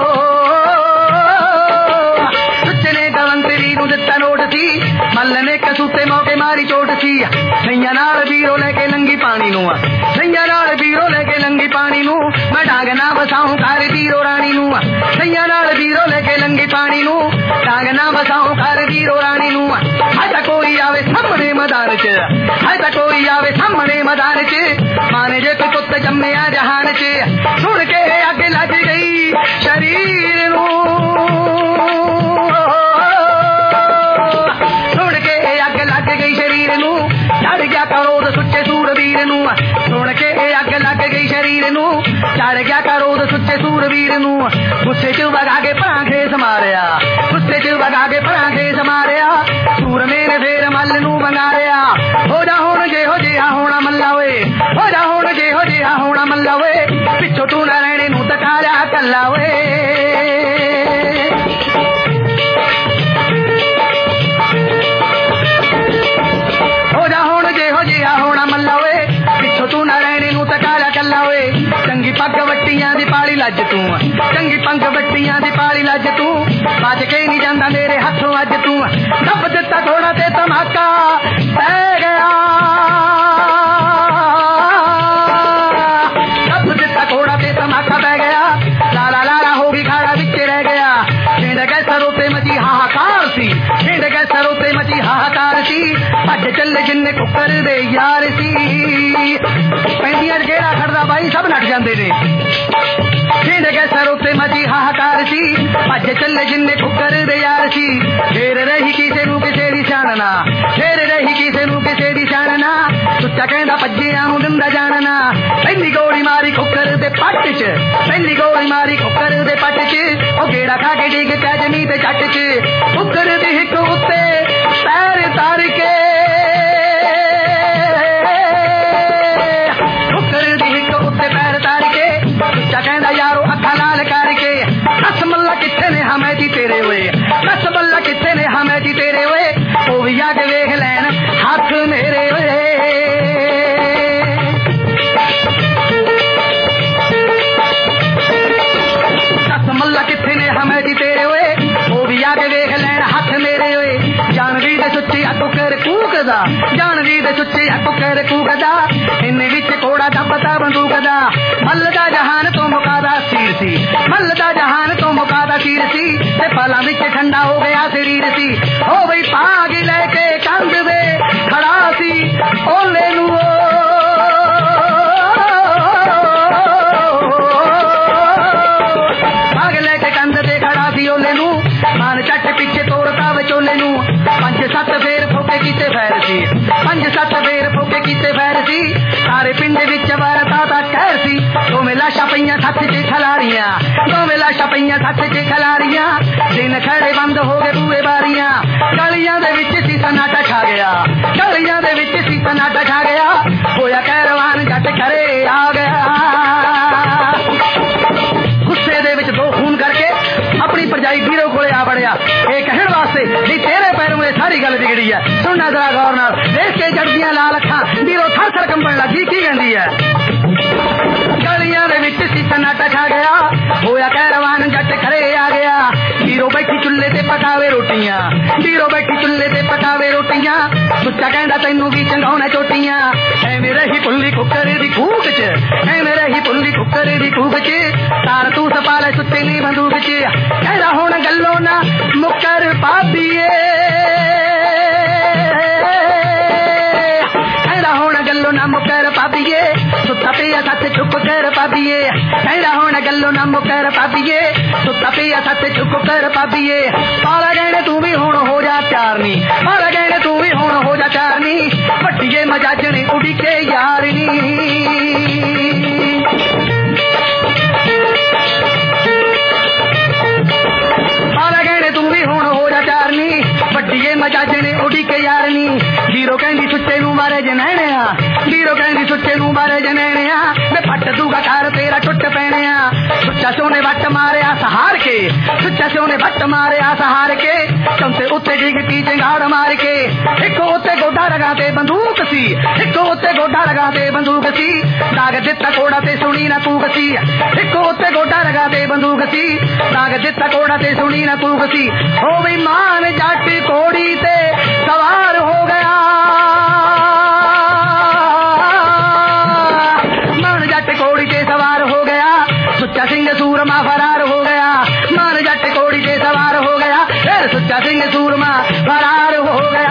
सुच्चे ने गवंतरी नूं दित्ता नोट सी। मल ने सूते मौके मारी चोट सी सैया नाल वीरो लेके लंगी पानी नू सैया नाल वीरो लेके लंगी पानी नू मैं डांग ना बसाऊं घर वीरो रानी नू सैया नाल वीरो लेके लंगी पानी नू डांग ना बसाऊं घर वीरो रानी नू हाय कोई आवे सामने मैदान च हाय कोई आवे सामने मैदान च माने जे कोई पुत जम्मे आ जहान च सुन के अग लग गई शरीर नू सुन के अग लग गई शरीर नू चढ़ गया करोड़ सुच्चे सूरवीर नू सुन के अग लग गई शरीर नू चढ़ गया करोड़ सुच्चे सूरवीर नू गुस्से च वगा के परांखे समारिया गुस्से च वगा के परांखे समारिया सूर मेरे फेर मल नू मंगारिया हो जा हुण जे हो जिहा होना मल्ला वे हो जा हुण जे हो जिहा होना मल्ला वे पिछो तू ना रहने नू तकाया कल्ला वे हो जा हुण जे हो जिहा होना मल्ला वे पिछो तू ना रहने नू तकाया कल्ला वे चंगी पग वट्टियां दी पाली लज तू चंगी पग वट्टियां दी पाली लज तू बच के नहीं जांदा मेरे हथों अज तू दब दिता थोड़ा ते धमाका पै गया दब दिता थोड़ा ते धमाका पै गया लाला लाला हो भी खाड़ा विच रह गया छिंड गए सरों ते मची हाहाकार सी छिंड गए सरों ते मची हाहाकार सी भज चले जिन्ने कुकर दे यार सी पैंदियां जेड़ा खड़दा बाई सब नट जांदे ने छिंड गए सरों ते मची हाहाकार सी भज चले जिन्ने कुकर दे यार सी फेर रही किसे नू किसे दी जानना फेर रही किसे नू किसे दी जानना सुच्चा कहंदा भज्जियां नू दिंदा जानना पहली गोली मारी कुकर दे पट च पहली गोली मारी कुकर दे पट च ओ गेड़ा खा के डिग पै जमी ते झट च कुकर दी हिक उत्ते पैर तार के कुकर दी हिक उत्ते पैर तार के सुच्चा कहंदा यारो अखां लाल करके दस मल्ला किथे ने हमें दी तेरे वे दस मल्ला किथे ने हमें दी तेरे वे ओ भी आके वेख लैन हाथ मेरे वे दस मल्ला किथे ने हमें दी तेरे वे ओ भी आके वेख लैन हाथ मेरे वे जानवी दे सुच्ची हथों कर कूकदा जानवी दे सुच्ची हथों कर कूकदा इन विच कोड़ा दबदा बंदूक दा मल दा जहान तो मुकादा सीर सी मल दा जहान तो मुकादा सीर सी ते पला विच ठंडा हो गया शरीर सी ओ बई पाग लेके कंध वे खड़ा सी ओले नू पाग लेके कंध ते खड़ा सी ओले नू मान चट पीछे तोड़ता विचोले नू पंज सत फेर फोके कीते फैर सी पंज सत फेर फोके कीते फैर सी सारे पिंड विच वारता दा कहर सी दोवें लाशां पईयां सੱਤ च खलारियां दोवें लाशां पईयां सੱਤ च खलारियां दिन खड़े बंद हो गए बूहे बारियां गलियां दे विच सी सन्नाटा छा गया गलियां दे विच सी सन्नाटा छा गया होया कैरवान जट घरे आ गया गुस्से दे विच दो खून करके अपनी परजाई वीरों कोले आ बड़िया ये कहण वास्ते भी तेरे पैरों में सारी गल बिगड़ी है सुनना जरा गौर नाल देख के जड़दियां लाल अखां वीरों थर थर कंबण लगी की कहंदी है गलियां दे विच सी सन्नाटा छा गया होया कैरवान जट घरे आ गया वीरों बैठी चुल्ले ते पकावे रोटियां वीरों बैठी चुल्ले ते पकावे रोटियां सुच्चा कहंदा तैनू भी चंगाउणे चोटियां एवें रही पुल्ली कुकर दी कूक च एवें रही पुल्ली कुकर दी कूक च तार तू सपाले सुच्चे नी बंदूक च कहदा हुण गल्लों ना मुकर पाबीए कहदा हुण गल्लों ना मुकर पाबीए सुत्ता पिया सच चुप कर पाबीए कहदा हुण गल्लों ना मुकर पाबीए सुत्ता पिया सच चुप कर पाबीए पाला गहने तू भी हुण हो जा चारनी पाला गहने तू भी हुण हो जा चारनी वड्डीए मजाजने उड़ी के यारनी पाला गहने तू भी हुण हो जा चारनी वड्डीए मजाजने उड़ी के यारनी वीरो कहंदी सुच्चे नू मारे जनैणे आ वीरो कहंदी सुच्चे नू मारे जनैणे आ मैं फट दूगा घर तेरा टुट पैणे आ सुच्चा सोने वट मारिया सहार के सुच्चा सोने वट मारिया सहार के चौथे उत्ते डिग की चंगाड़ मार के एक उत्ते गोडा रगा ते बंदूक सी इको उत्ते गोडा लगा दे बंदूक सी दाग दिता कोड़ा ते सुनी ना कूक सी इको उत्ते गोडा लगा दे बंदूक सी दाग दिता कोड़ा ते सुनी ना कूक सी ओ भी मान जट कोड़ी ते सवार हो गया मान जट कोड़ी ते सवार हो गया सुच्चा सिंह सूरमा फरार हो गया मान जट कोड़ी ते सवार हो गया फिर सुच्चा सिंह सूरमा फरार हो गया।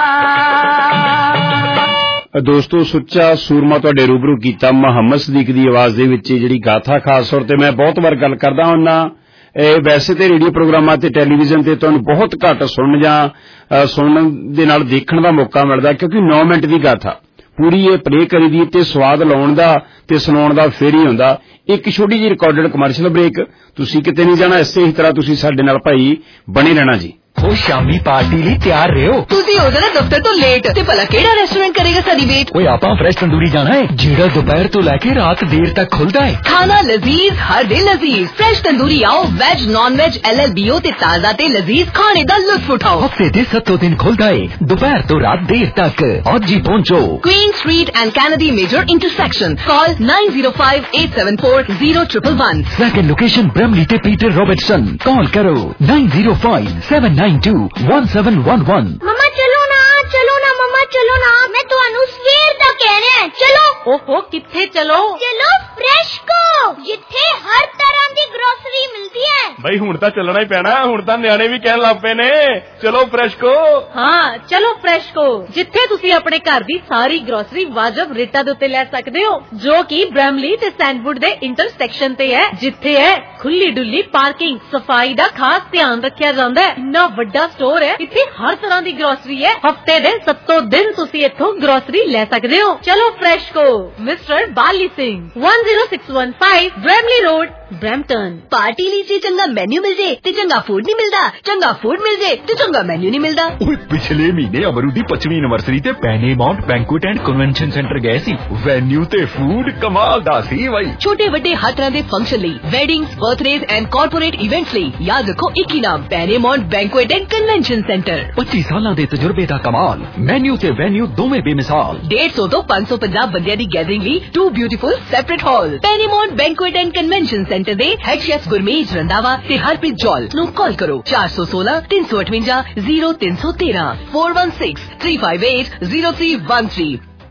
ਦੋਸਤੋ ਸੁੱਚਾ ਸੂਰਮਾ ਤੁਹਾਡੇ ਰੂਬਰੂ ਕੀਤਾ ਮੁਹੰਮਦ ਸਦੀਕ ਦੀ ਆਵਾਜ਼ ਦੇ ਵਿੱਚ ਜਿਹੜੀ ਗਾਥਾ ਖਾਸ ਤੌਰ ਤੇ ਮੈਂ ਬਹੁਤ ਵਾਰ ਗੱਲ ਕਰਦਾ ਹੁੰਨਾ ਵੈਸੇ ਤੇ ਰੇਡੀਓ ਪ੍ਰੋਗਰਾਮਾਂ ਤੇ ਟੈਲੀਵਿਜ਼ਨ ਤੇ ਤੁਹਾਨੂੰ ਬਹੁਤ ਘੱਟ ਸੁਣਨ ਜਾਂ ਸੁਣਨ ਦੇ ਨਾਲ ਦੇਖਣ ਦਾ ਮੌਕਾ ਮਿਲਦਾ ਕਿਉਂਕਿ ਨੌ ਮਿੰਟ ਦੀ ਗਾਥਾ ਪੂਰੀ ਇਹ ਪਲੇ ਕਰੀ ਦੀ ਤੇ ਸਵਾਦ ਲਾਉਣ ਦਾ ਤੇ ਸੁਣਾਉਣ ਦਾ ਫੇਰ ਹੀ ਹੁੰਦਾ। ਇੱਕ ਛੋਟੀ ਜਿਹੀ ਰਿਕਾਰਡਡ ਕਮਰਸ਼ੀਅਲ ਬ੍ਰੇਕ ਤੁਸੀਂ ਕਿਤੇ ਨਹੀਂ ਜਾਣਾ ਇਸੇ ਹੀ ਤਰ੍ਹਾਂ ਤੁਸੀਂ ਸਾਡੇ ਨਾਲ ਭਾਈ ਬਣੇ ਰਹਿਣਾ ਜੀ। ਉਹ ਸ਼ਾਮੀ ਪਾਰਟੀ ਲਈ ਤਿਆਰ ਰਹੋ ਤੁਸੀਂ ਹੋ ਜਾਣਾ ਦਫ਼ਤਰ ਤੋਂ ਲੇਟ ਤੇ ਭਲਾ ਕਿਹੜਾ ਰੈਸਟੋਰੈਂਟ ਕਰੇਗਾ ਸਾਡੀ ਵੇਟ ਓਏ ਆਪਾਂ ਫਰੈਸ਼ ਤੰਦੂਰੀ ਜਾਣਾ ਹੈ ਜਿਹੜਾ ਦੁਪਹਿਰ ਤੋਂ ਲੈ ਕੇ ਰਾਤ ਦੇਰ ਤੱਕ ਖੁੱਲਦਾ ਹੈ ਖਾਣਾ ਲਜ਼ੀਜ਼ ਹਰ ਦਿਨ ਲਜ਼ੀਜ਼ ਫਰੈਸ਼ ਤੰਦੂਰੀ ਆਓ veg non veg L L B O ਤੇ ਤਾਜ਼ਾ ਤੇ ਲਜ਼ੀਜ਼ ਖਾਣੇ ਦਾ ਲੁਤਫ ਉਠਾਓ ਹਫਤੇ ਦੇ ਸੱਤੋਂ ਦਿਨ ਖੁੱਲਦਾ ਹੈ ਦੁਪਹਿਰ ਤੋਂ ਰਾਤ ਦੇਰ ਤੱਕ ਅੱਜ ਹੀ ਪਹੁੰਚੋ Queen street and Kennedy major intersection call nine zero five eight seven four zero triple one second location Bramalea ਤੇ ਪੀਟਰ ਰੋਬਰਟਸਨ ਕਾਲ ਕਰੋ nine zero five seven nine two one seven one one. मम्मा चलो ना चलो ना मम्मा चलो ना मैं ਤੁਹਾਨੂੰ ਸਵੇਰ ਦਾ ਕਹਿ ਰਿਹਾ ਚਲੋ ਓਹੋ ਕਿੱਥੇ ਚਲੋ ਚਲੋ ਫਰੈਸ਼ ਕੋ ਜਿੱਥੇ ਹਰ ਤਰ੍ਹਾਂ ਦੀ ਗਰੋਸਰੀ ਮਿਲਦੀ ਹੈ ਬਈ ਹੁਣ ਤਾਂ ਚੱਲਣਾ ਹੀ ਪੈਣਾ ਹੁਣ ਤਾਂ ਨਿਆਣੇ ਵੀ ਕਹਿਣ ਲੱਗ ਪਏ ਨੇ ਚਲੋ ਫਰੈਸ਼ ਕੋ ਹਾਂ ਚਲੋ ਫਰੈਸ਼ ਕੋ ਜਿੱਥੇ ਤੁਸੀਂ ਆਪਣੇ ਘਰ ਦੀ ਸਾਰੀ ਗਰੋਸਰੀ ਵਾਜਬ ਰੇਟਾਂ ਦੇ ਉੱਤੇ ਲੈ ਸਕਦੇ ਹੋ ਜੋ ਕਿ ਬ੍ਰੈਮਲੀ ਤੇ ਸੈਂਡਵੁੱਡ ਦੇ ਇੰਟਰਸੈਕਸ਼ਨ ਤੇ ਹੈ ਜਿੱਥੇ ਹੈ ਖੁੱਲੀ ਡੁੱਲੀ ਪਾਰਕਿੰਗ ਸਫਾਈ ਦਾ ਖਾਸ ਧਿਆਨ ਰੱਖਿਆ ਜਾਂਦਾ ਹੈ ਇੰਨਾ ਵੱਡਾ ਸਟੋਰ ਹੈ ਇੱਥੇ ਹਰ ਤਰ੍ਹਾਂ ਦੀ ਗਰੋਸਰੀ ਹੈ ਹਫਤੇ ਦੇ ਸੱਤੋਂ ਦਿਨ ਤੁਸੀਂ ਇੱਥੋਂ ਗਰੋਸਰੀ ਲੈ ਸਕਦੇ ਹੋ ਚਲੋ ਫਰੈਸ਼ ਕੋ mister Bali Singh one zero six one five Bramalea road Brampton party ਲਈ ਜੇ ਚੰਗਾ ਮੈਨੂ ਮਿਲ ਜੇ ਤੇ ਚੰਗਾ ਫੂਡ ਨਹੀਂ ਮਿਲਦਾ ਚੰਗਾ ਫੂਡ ਮਿਲ ਜੇ ਤੇ ਚੰਗਾ ਮੈਨੂ ਨਹੀਂ ਮਿਲਦਾ ਓਏ ਪਿਛਲੇ ਮਹੀਨੇ ਅਮਰੂ ਦੀ ਪੱਚਵੀਂ ਐਨਵਰਸਰੀ ਤੇ Paramount banquet and convention centre ਗਏ ਸੀ ਵੈਨਿਊ ਤੇ ਫੂਡ ਕਮਾਲ ਦਾ ਸੀ ਬਾਈ ਛੋਟੇ ਵੱਡੇ ਹਰ ਤਰ੍ਹਾਂ ਦੇ ਫੰਕਸ਼ਨ ਲਈ weddings birthdays and corporate events ਲਈ ਯਾਦ ਰੱਖੋ ਇੱਕ ਹੀ ਨਾਮ Paramount banquet and convention centre ਪੱਚੀ ਸਾਲਾਂ ਦੇ ਤਜਰਬੇ ਦਾ ਕਮਾਲ ਮੈਨਿਊ ਤੇ ਵੈਨਿਊ ਦੋਵੇਂ ਬੇਮਿਸਾਲ डेढ़ सौ ਤੋਂ पाँच सौ पचास ਬੰਦਿਆਂ ਦੀ ਗੈਦਰਿੰਗ ਲਈ two beautiful separate hall Paramount banquet and convention centre ਦੇ ਹੈਡ ਸ਼ੈਫ ਗੁਰਮੇਜ ਰੰਦਾਵਾ ਤੇ ਹਰਪ੍ਰੀਤ ਜੌਲ ਨੂੰ ਕਾਲ ਕਰੋ चार सौ सोलह तीन सौ अठवंजा जीरो तीन सौ तेरह four one six three five eight zero three one three.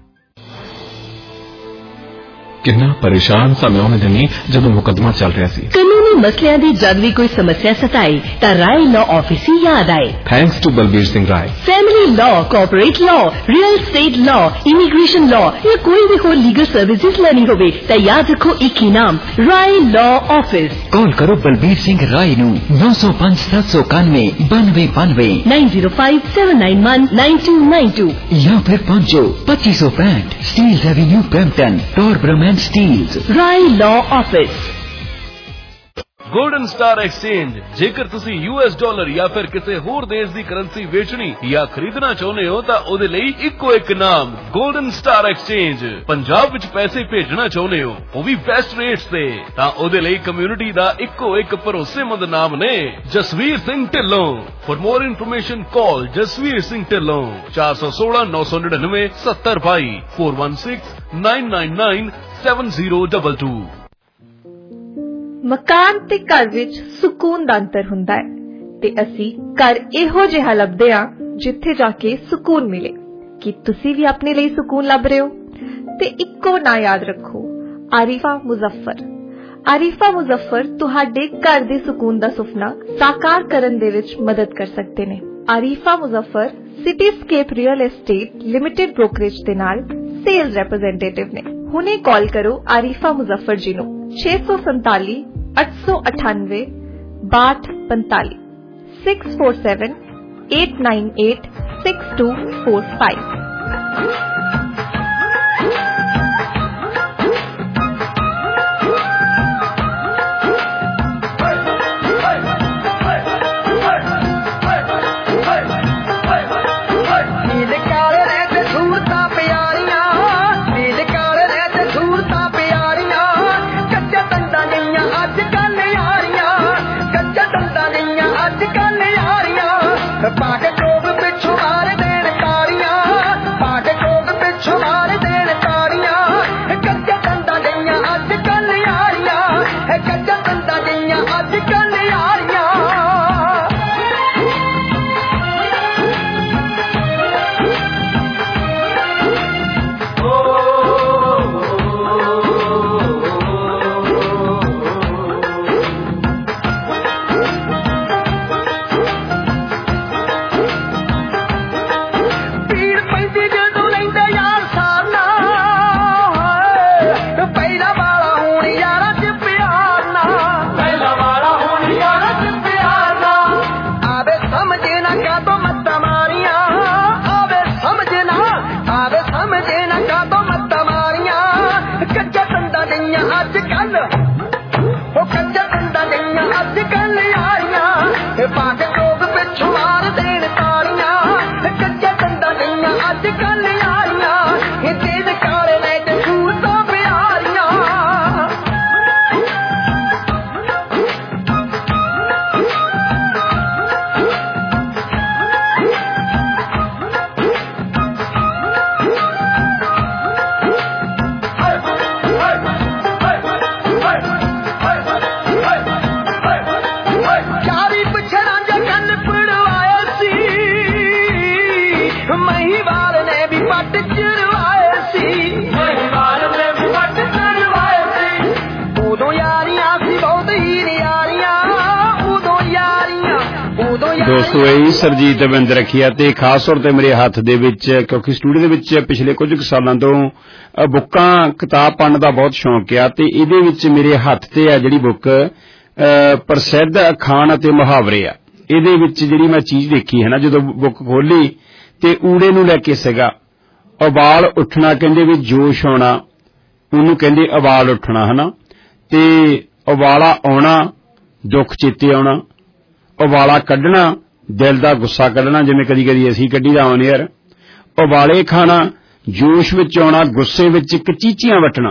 ਕਿੰਨਾ ਪਰੇਸ਼ਾਨ ਸਾਂ ਮੈਂ ਉਹਨੇ ਦਿਨੀ ਜਦੋਂ ਮੁਕੱਦਮਾ ਚੱਲ ਰਿਹਾ ਸੀ ਕਾਨੂੰਨੀ ਮਸਲਿਆਂ ਦੀ ਜਦ ਵੀ ਕੋਈ ਸਮੱਸਿਆ ਸਤਾਏ ਤਾਂ ਰਾਏ ਲਾਅ ਆਫਿਸ ਹੀ ਯਾਦ ਆਏ thanks to Balbir Singh Rai family law corporate law real estate law immigration law ਜਾਂ ਕੋਈ ਵੀ ਹੋਰ ਲੀਗਲ ਸਰਵਿਸਿਜ਼ ਲੈਣੀ ਹੋਵੇ ਤਾਂ ਯਾਦ ਰੱਖੋ ਇੱਕ ਹੀ ਨਾਮ ਰਾਏ ਲਾਅ ਆਫਿਸ ਕਾਲ ਕਰੋ ਬਲਬੀਰ ਸਿੰਘ ਰਾਏ ਨੂੰ नौ सौ पाँच सात सौ इक्यानवे बानवे बानवे nine zero five seven nine one nine two nine two या फिर पहुंचो पच्चीस सौ पैंठ Steeles avenue Brampton Torbram Steeles Rai law office. Golden star exchange ਜੇਕਰ ਤੁਸੀਂ ਯੂਐਸ ਡਾਲਰ ਜਾਂ ਫਿਰ ਕਿਸੇ ਹੋਰ ਦੇਸ਼ ਦੀ ਕਰੰਸੀ ਵੇਚਣੀ ਜਾਂ ਖਰੀਦਣਾ ਚਾਹੁੰਦੇ ਹੋ ਤਾਂ ਉਹਦੇ ਲਈ ਇੱਕੋ ਇੱਕ ਨਾਮ ਗੋਲਡਨ ਸਟਾਰ ਐਕਸਚੇਂਜ ਪੰਜਾਬ ਵਿੱਚ ਪੈਸੇ ਭੇਜਣਾ ਚਾਹੁੰਦੇ ਹੋ ਉਹ ਵੀ ਬੈਸਟ ਰੇਟਸ ਤੇ ਤਾਂ ਉਹਦੇ ਲਈ ਕਮਿਊਨਿਟੀ ਦਾ ਇੱਕੋ ਇੱਕ ਭਰੋਸੇਮੰਦ ਨਾਮ ਨੇ Jasvir Singh Dhillon for more information call Jasvir Singh Dhillon चार सौ सोलह नौ सौ निन्यानवे सत्तर बाई four one six nine nine nine seven zero double two. ਮਕਾਨ ਤੇ ਘਰ ਵਿੱਚ ਸਕੂਨ ਦਾ ਅੰਤਰ ਹੁੰਦਾ ਹੈ ਤੇ ਅਸੀਂ ਘਰ ਇਹੋ ਜਿਹਾ ਲੱਭਦੇ ਹਾਂ ਜਿੱਥੇ ਜਾ ਕੇ ਸਕੂਨ ਮਿਲੇ। ਕੀ ਤੁਸੀਂ ਵੀ ਆਪਣੇ ਲਈ ਸਕੂਨ ਲੱਭ ਰਹੇ ਹੋ ਤੇ ਇੱਕੋ ਨਾਂ ਯਾਦ ਰੱਖੋ ਆਰਿਫਾ ਮੁਜ਼ੱਫਰ। ਆਰਿਫਾ ਮੁਜ਼ੱਫਰ ਤੁਹਾਡੇ ਘਰ ਦੇ ਸਕੂਨ ਦਾ ਸੁਪਨਾ ਸਾਕਾਰ ਕਰਨ ਦੇ ਵਿੱਚ ਮਦਦ ਕਰ ਸਕਦੇ ਨੇ। Arifa Muzaffar Cityscape real estate limited brokerage ਦੇ ਨਾਲ ਸੇਲਸ ਰਿਪਰੈਜ਼ੈਂਟੇਟਿਵ ਨੇ। ਹੁਣੇ ਕਾਲ ਕਰੋ ਆਰਿਫਾ ਮੁਜ਼ੱਫਰ ਜੀ ਨੂੰ छे सौ संताली अठ सौ अठानवे बाट पैंताली six four seven eight nine eight six two four five. पाके लोग पिछू मार देन तारियां पाके लोग ਦੋਸਤੋ ਇਹ ਸਰਜੀਤ ਬਿੰਦ ਰੱਖਿਆ ਤੇ ਖਾਸ ਤੌਰ ਤੇ ਮੇਰੇ ਹੱਥ ਦੇ ਵਿੱਚ, ਕਿਉਂਕਿ ਸਟੂਡੀਓ ਦੇ ਵਿੱਚ ਪਿਛਲੇ ਕੁਝ ਕੁ ਸਾਲਾਂ ਤੋਂ ਬੁੱਕਾਂ ਕਿਤਾਬ ਪੜ੍ਹਨ ਦਾ ਬਹੁਤ ਸ਼ੌਂਕ ਆ, ਤੇ ਇਹਦੇ ਵਿੱਚ ਮੇਰੇ ਹੱਥ ਤੇ ਆ ਜਿਹੜੀ ਬੁੱਕ ਪ੍ਰਸਿੱਧ ਅਖਾਣ ਅਤੇ ਮੁਹਾਵਰੇ ਆ। ਇਹਦੇ ਵਿੱਚ ਜਿਹੜੀ ਮੈਂ ਚੀਜ਼ ਦੇਖੀ ਹੈ ਨਾ, ਜਦੋਂ ਬੁੱਕ ਖੋਲੀ ਤੇ ਊੜੇ ਨੂੰ ਲੈ ਕੇ ਸੀਗਾ, ਉਬਾਲ ਉੱਠਣਾ ਕਹਿੰਦੇ ਵੀ ਜੋਸ਼ ਆਉਣਾ, ਉਹਨੂੰ ਕਹਿੰਦੇ ਉਬਾਲ ਉੱਠਣਾ ਹਨਾ, ਤੇ ਉਬਾਲਾ ਆਉਣਾ ਦੁੱਖ ਚੇਤੇ ਆਉਣਾ, ਉਬਾਲਾ ਕੱਢਣਾ ਦਿਲ ਦਾ ਗੁੱਸਾ ਕੱਢਣਾ, ਜਿਵੇਂ ਕਦੀ ਕਦੀ ਅਸੀਂ ਕੱਢੀ ਦਾ ਆਉਣ ਯਾਰ, ਉਬਾਲੇ ਖਾਣਾ ਜੋਸ਼ ਵਿੱਚ ਆਉਣਾ, ਗੁੱਸੇ ਵਿੱਚ ਕਚੀਚੀਆਂ ਵੱਟਣਾ,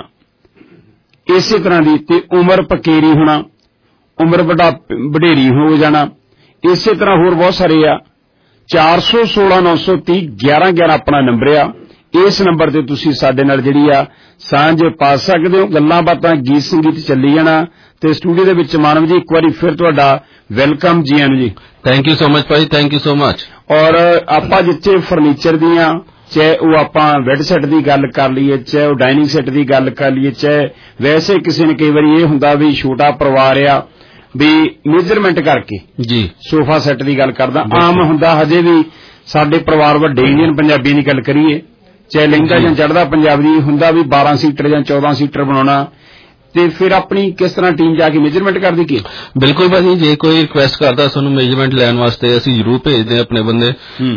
ਇਸੇ ਤਰ੍ਹਾਂ ਦੀ। ਤੇ ਉਮਰ ਪਕੇਰੀ ਹੋਣਾ, ਉਮਰ ਵਡੇਰੀ ਹੋ ਜਾਣਾ, ਇਸੇ ਤਰ੍ਹਾਂ ਹੋਰ ਬਹੁਤ ਸਾਰੇ ਆ। ਚਾਰ ਸੌ ਸੋਲਾਂ ਨੌ ਸੌ ਤੀਹ ਗਿਆਰਾਂ ਗਿਆਰਾਂ ਆਪਣਾ ਨੰਬਰ ਆ। ਇਸ ਨੰਬਰ ਤੇ ਤੁਸੀਂ ਸਾਡੇ ਨਾਲ ਜਿਹੜੀ ਆ ਸਾਂਝ ਪਾ ਸਕਦੇ ਹੋ। ਗੱਲਾਂ ਬਾਤਾਂ ਗੀਤ ਸੰਗੀਤ ਚੱਲੀ ਜਾਣਾ। ਤੇ ਸਟੂਡੀਓ ਦੇ ਵਿੱਚ ਮਾਨਵ ਜੀ ਇੱਕ ਵਾਰੀ ਫਿਰ ਤੁਹਾਡਾ ਵੈਲਕਮ ਜੀ ਆਨੂੰ ਜੀ। ਥੈਂਕ ਯੂ ਸੋ ਮਚ ਭਾਈ, ਥੈਂਕ ਯੂ ਸੋ ਮਚ। ਔਰ ਆਪਾਂ ਜਿੱਥੇ ਫਰਨੀਚਰ ਦੀਆਂ, ਚਾਹੇ ਉਹ ਆਪਾਂ ਬੈੱਡ ਸੈੱਟ ਦੀ ਗੱਲ ਕਰ ਲਈਏ, ਚਾਹੇ ਉਹ ਡਾਈਨਿੰਗ ਸੈੱਟ ਦੀ ਗੱਲ ਕਰ ਲਈਏ, ਚਾਹੇ ਵੈਸੇ ਕਿਸੇ ਨੇ ਕਈ ਵਾਰੀ ਇਹ ਹੁੰਦਾ ਵੀ ਛੋਟਾ ਪਰਿਵਾਰ ਆ ਵੀ ਮੇਜਰਮੈਂਟ ਕਰਕੇ ਜੀ ਸੋਫਾ ਸੈੱਟ ਦੀ ਗੱਲ ਕਰਦਾ, ਆਮ ਹੁੰਦਾ ਹਜੇ ਵੀ ਸਾਡੇ ਪਰਿਵਾਰ ਵੱਡੇ ਇੰਡੀਅਨ ਪੰਜਾਬੀ ਦੀ ਗੱਲ ਕਰੀਏ, ਚਾਹੇ ਲਹਿੰਗਾ ਜਾਂ ਚੜ੍ਹਦਾ ਪੰਜਾਬ ਦੀ ਹੁੰਦਾ ਵੀ ਬਾਰਾਂ ਸੀਟਰ ਜਾਂ ਚੌਦਾਂ ਸੀਟਰ ਬਣਾਉਣਾ, ਤੇ ਫਿਰ ਆਪਣੀ ਕਿਸ ਤਰ੍ਹਾਂ ਟੀਮ ਜਾ ਕੇ ਮੇਜਰਮੈਂਟ ਕਰਦੀ ਕੀ? ਬਿਲਕੁਲ ਭਾਜੀ, ਜੇ ਕੋਈ ਰਿਕੁਐਸਟ ਕਰਦਾ ਸਾਨੂੰ ਮੇਜਰਮੈਂਟ ਲੈਣ ਵਾਸਤੇ ਅਸੀਂ ਜ਼ਰੂਰ ਭੇਜਦੇ ਆਪਣੇ ਬੰਦੇ।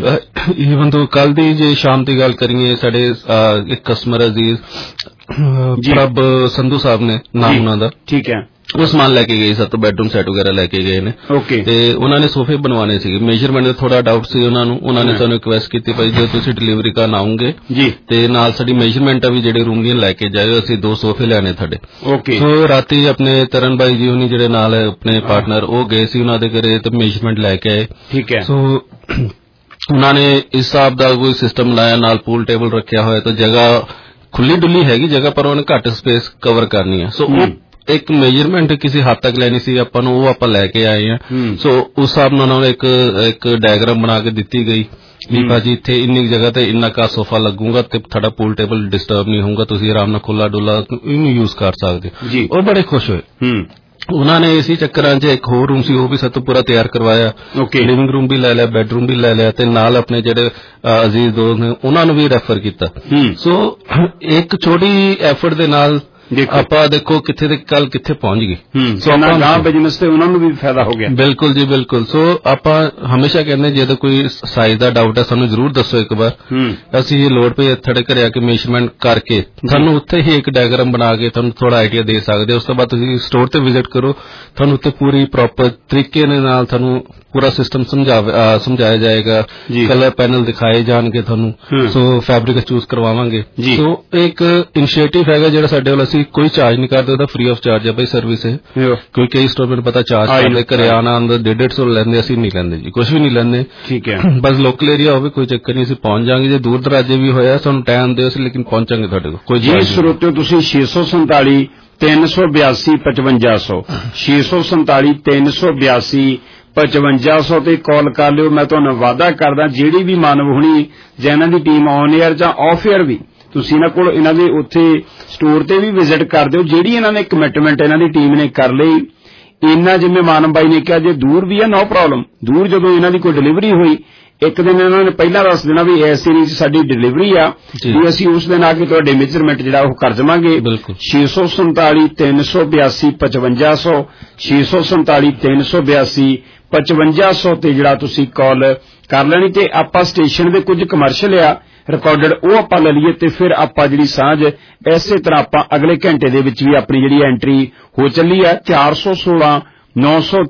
ਈਵਨ ਤੋਂ ਕੱਲ ਦੀ ਜੇ ਸ਼ਾਮ ਦੀ ਗੱਲ ਕਰੀਏ, ਸਾਡੇ ਇੱਕ ਕਸਟਮਰ ਅਜ਼ੀਜ਼ ਪ੍ਰਭ ਸੰਧੂ ਸਾਹਿਬ ਨੇ ਨਾਮ ਉਹਨਾਂ ਦਾ, ਠੀਕ ਹੈ, ਉਹ ਸਮਾਨ ਲੈ ਕੇ ਗਏ, ਸੱਤ ਬੈਡਰੂਮ ਸੈੱਟ ਵਗੈਰਾ ਲੈ ਕੇ ਗਏ ਨੇ। ਓਕੇ। ਤੇ ਉਹਨਾਂ ਨੇ ਸੋਫੇ ਬਣਵਾਉਣੇ ਸੀਗੇ, ਮੇਜਰਮੈਂਟ ਦਾ ਥੋੜਾ ਡਾਊਟ ਸੀ ਉਹਨਾਂ ਨੂੰ। ਉਹਨਾਂ ਨੇ ਸਾਨੂੰ ਰਿਕੁਐਸਟ ਕੀਤੀ ਭਾਈ ਜੇ ਤੁਸੀਂ ਡਿਲੀਵਰੀ ਕਰਨ ਆਉਂਗੇ ਜੀ ਤੇ ਨਾਲ ਸਾਡੀ ਮੇਜਰਮੈਂਟਾਂ ਵੀ ਜਿਹੜੇ ਰੂਮ ਦੀਆਂ ਲੈ ਕੇ ਜਾਇਓ, ਅਸੀਂ ਦੋ ਸੋਫੇ ਲੈਣੇ ਤੁਹਾਡੇ। ਓਕੇ। ਸੋ ਰਾਤੀ ਆਪਣੇ ਤਰਨ ਬਾਈ ਜੀ ਉਹਨੀ ਜਿਹੜੇ ਨਾਲ ਆਪਣੇ ਪਾਰਟਨਰ, ਉਹ ਗਏ ਸੀ ਉਹਨਾਂ ਦੇ ਘਰੇ ਤੇ ਮੇਜਰਮੈਂਟ ਲੈ ਕੇ ਆਏ। ਠੀਕ ਹੈ। ਸੋ ਉਹਨਾਂ ਨੇ ਇਸ ਹਿਸਾਬ ਦਾ ਕੋਈ ਸਿਸਟਮ ਲਾਇਆ, ਨਾਲ ਪੂਲ ਟੇਬਲ ਰੱਖਿਆ ਹੋਇਆ, ਤਾਂ ਜਗ੍ਹਾ ਖੁੱਲੀ ਡੁੱਲੀ ਹੈਗੀ ਜਗ੍ਹਾ, ਪਰ ਉਹਨੇ ਘੱਟ ਸਪੇਸ ਕਵਰ ਕਰਨੀ ਹੈ। ਸੋ ਉਹ ਇੱਕ ਮੇਜਰਮੈਂਟ ਕਿਸੇ ਹੱਦ ਤੱਕ ਲੈਣੀ ਸੀ ਆਪਾਂ ਨੂੰ, ਉਹ ਆਪਾਂ ਲੈ ਕੇ ਆਏ ਆ। ਸੋ ਉਸ ਹਿਸਾਬ ਨਾਲ ਉਹਨਾਂ ਨੂੰ ਇੱਕ ਇੱਕ ਡਾਇਗਰਾਮ ਬਣਾ ਕੇ ਦਿੱਤੀ ਗਈ ਵੀ ਭਾਜੀ ਇੱਥੇ ਇੰਨੀ ਜਗ੍ਹਾ ਤੇ ਇੰਨਾ ਕਾ ਸੋਫਾ ਲੱਗੂਗਾ ਤੇ ਤੁਹਾਡਾ ਪੂਲ ਟੇਬਲ ਡਿਸਟਰਬ ਨਹੀਂ ਹੋਊਗਾ, ਤੁਸੀਂ ਆਰਾਮ ਨਾਲ ਖੁੱਲਾ ਡੁੱਲਾ ਇਹਨੂੰ ਯੂਜ਼ ਕਰ ਸਕਦੇ ਹੋ। ਉਹ ਬੜੇ ਖੁਸ਼ ਹੋਏ। ਉਹਨਾਂ ਨੇ ਇਸੇ ਚੱਕਰਾਂ 'ਚ ਇੱਕ ਹੋਰ ਰੂਮ ਸੀ ਉਹ ਵੀ ਸਾਤੋਂ ਪੂਰਾ ਤਿਆਰ ਕਰਵਾਇਆ, ਲਿਵਿੰਗ ਰੂਮ ਵੀ ਲੈ ਲਿਆ, ਬੈਡਰੂਮ ਵੀ ਲੈ ਲਿਆ, ਤੇ ਨਾਲ ਆਪਣੇ ਜਿਹੜੇ ਅਜ਼ੀਜ਼ ਦੋਸਤ ਨੇ ਉਹਨਾਂ ਨੂੰ ਵੀ ਰੈਫਰ ਕੀਤਾ। ਸੋ ਇੱਕ ਛੋਟੀ ਐਫਰਟ ਦੇ ਨਾਲ ਆਪਾਂ ਦੇਖੋ ਕਿੱਥੇ ਤੇ ਕੱਲ ਕਿੱਥੇ ਪਹੁੰਚ ਗਏ। ਸੋ ਆਪਾਂ ਬਿਜ਼ਨਸ ਤੇ ਉਹਨਾਂ ਨੂੰ ਵੀ ਫਾਇਦਾ ਹੋ ਗਿਆ। ਬਿਲਕੁਲ ਜੀ ਬਿਲਕੁਲ। ਸੋ ਆਪਾਂ ਹਮੇਸ਼ਾ ਕਹਿੰਦੇ ਜੇ ਤਾਂ ਕੋਈ ਸਾਈਜ਼ ਦਾ ਡਾਊਟ ਹੈ ਸਾਨੂੰ ਜ਼ਰੂਰ ਦੱਸੋ ਇੱਕ ਵਾਰ, ਅਸੀਂ ਇਹ ਲੋੜ ਪਈ ਤੁਹਾਡੇ ਘਰੇ ਆ ਕੇ ਮੇਜਰਮੈਂਟ ਕਰਕੇ ਤੁਹਾਨੂੰ ਉੱਥੇ ਹੀ ਇੱਕ ਡਾਇਗਰਾਮ ਬਣਾ ਕੇ ਤੁਹਾਨੂੰ ਥੋੜਾ ਆਈਡੀਆ ਦੇ ਸਕਦੇ। ਉਸ ਤੋਂ ਬਾਅਦ ਤੁਸੀਂ ਸਟੋਰ ਤੇ ਵਿਜ਼ਿਟ ਕਰੋ, ਤੁਹਾਨੂੰ ਉੱਥੇ ਪੂਰੀ ਪ੍ਰੋਪਰ ਤਰੀਕੇ ਨਾਲ ਤੁਹਾਨੂੰ ਪੂਰਾ ਸਿਸਟਮ ਸਮਝਾਇਆ ਜਾਏਗਾ, ਕਲਰ ਪੈਨਲ ਦਿਖਾਏ ਜਾਣਗੇ ਤੁਹਾਨੂੰ। ਸੋ ਫੈਬਰਿਕ ਚੂਜ਼ ਕਰਵਾਵਾਂਗੇ। ਸੋ ਇੱਕ ਇਨੀਸ਼ੀਏਟਿਵ ਹੈਗਾ ਜਿਹੜਾ ਸਾਡੇ ਵੱਲ, ਅਸੀਂ ਕੋਈ ਚਾਰਜ ਨਹੀਂ ਕਰਦੇ, ਉਹਦਾ ਫ੍ਰੀ ਆਫ ਚਾਰਜ ਹੈ ਭਾਈ ਸਰਵਿਸ ਹੈ। ਕੋਈ ਕਈ ਸਟੋਰ ਮੈਨੂੰ ਪਤਾ ਚਾਰਜ ਕਰਦੇ, ਘਰੇ ਆਣਾ ਆਉਂਦਾ ਡੇਢ ਡੇਢ ਸੌ ਲੈਂਦੇ, ਅਸੀਂ ਨਹੀਂ ਲੈਂਦੇ ਜੀ, ਕੁਛ ਵੀ ਨਹੀਂ ਲੈਂਦੇ। ਠੀਕ ਹੈ। ਬਸ ਲੋਕਲ ਏਰੀਆ ਹੋਵੇ ਕੋਈ ਚੱਕਰ ਨਹੀਂ, ਅਸੀਂ ਪਹੁੰਚ ਜਾਵਾਂਗੇ। ਜੇ ਦੂਰ ਦਰਾਜੇ ਵੀ ਹੋਇਆ ਸਾਨੂੰ ਟਾਈਮ ਦਿਓ, ਅਸੀਂ ਲੇਕਿਨ ਪਹੁੰਚਾਂਗੇ ਤੁਹਾਡੇ ਕੋਲ। ਕੋਈ ਜੀ ਸਰੋਤਿਓ ਤੁਸੀਂ ਛੇ ਸੌ ਸੰਤਾਲੀ ਤਿੰਨ ਸੌ ਬਿਆਸੀ ਪਚਵੰਜਾ ਸੌ ਛੇ ਸੌ ਸੰਤਾਲੀ ਤਿੰਨ ਸੌ ਬਿਆਸੀ ਪਚਵੰਜਾ ਸੌ ਤੇ ਕਾਲ ਕਰ ਲਿਓ। ਮੈਂ ਤੁਹਾਨੂੰ ਵਾਅਦਾ ਕਰਦਾ ਜਿਹੜੀ ਵੀ ਮਾਨਵ ਹੁਣੀ ਜਾਂ ਇਹਨਾਂ ਦੀ ਟੀਮ ਔਨ ਏਅਰ ਜਾਂ ਆਫ ਏਅਰ ਵੀ ਤੁਸੀਂ ਇਹਨਾਂ ਕੋਲ ਇਹਨਾਂ ਦੇ ਉੱਥੇ ਸਟੋਰ ਤੇ ਵੀ ਵਿਜ਼ਿਟ ਕਰ ਦਿਓ। ਜਿਹੜੀ ਇਹਨਾਂ ਨੇ ਕਮਿਟਮੈਂਟ ਇਹਨਾਂ ਦੀ ਟੀਮ ਨੇ ਕਰ ਲਈ, ਇੰਨਾ ਜਿਵੇਂ ਮਾਨਵ ਬਾਈ ਨੇ ਕਿਹਾ, ਜੇ ਦੂਰ ਵੀ ਹੈ ਨੋ ਪ੍ਰੋਬਲਮ, ਦੂਰ ਜਦੋਂ ਇਹਨਾਂ ਦੀ ਕੋਈ ਡਿਲੀਵਰੀ ਹੋਈ ਇੱਕ ਦਿਨ ਇਹਨਾਂ ਨੇ ਪਹਿਲਾਂ ਦੱਸ ਦੇਣਾ ਵੀ ਇਸ ਸੀਰੀਜ਼ ਸਾਡੀ ਡਿਲੀਵਰੀ ਆ, ਵੀ ਅਸੀਂ ਉਸ ਦਿਨ ਆ ਕੇ ਤੁਹਾਡੇ ਮੇਜਰਮੈਂਟ ਜਿਹੜਾ ਉਹ ਕਰ ਦੇਵਾਂਗੇ। ਛੇ ਸੌ ਸੰਤਾਲੀ ਤਿੰਨ ਸੌ ਬਿਆਸੀ ਪਚਵੰਜਾ ਸੌ ਛੇ ਸੌ ਸੰਤਾਲੀ ਤਿੰਨ ਸੌ ਬਿਆਸੀ ਪਚਵੰਜਾ ਸੌ ਤੇ ਜਿਹੜਾ ਤੁਸੀਂ ਕਾਲ ਕਰ ਲੈਣੀ। ਤੇ ਆਪਾਂ ਸਟੇਸ਼ਨ ਦੇ ਕੁਝ ਕਮਰਸ਼ੀਅਲ ਆ ਰਿਕਾਰਡਡ ਉਹ ਆਪਾਂ ਲੈ ਲਈਏ, ਤੇ ਫਿਰ ਆਪਾਂ ਜਿਹੜੀ ਸਾਂਝ ਇਸੇ ਤਰ੍ਹਾਂ ਆਪਾਂ ਅਗਲੇ ਘੰਟੇ ਦੇ ਵਿੱਚ ਵੀ ਆਪਣੀ ਜਿਹੜੀ ਐਂਟਰੀ ਹੋ ਚੱਲੀ ਹੈ। ਚਾਰ ਸੌ ਸੋਲਾਂ ਨੌ ਸੌ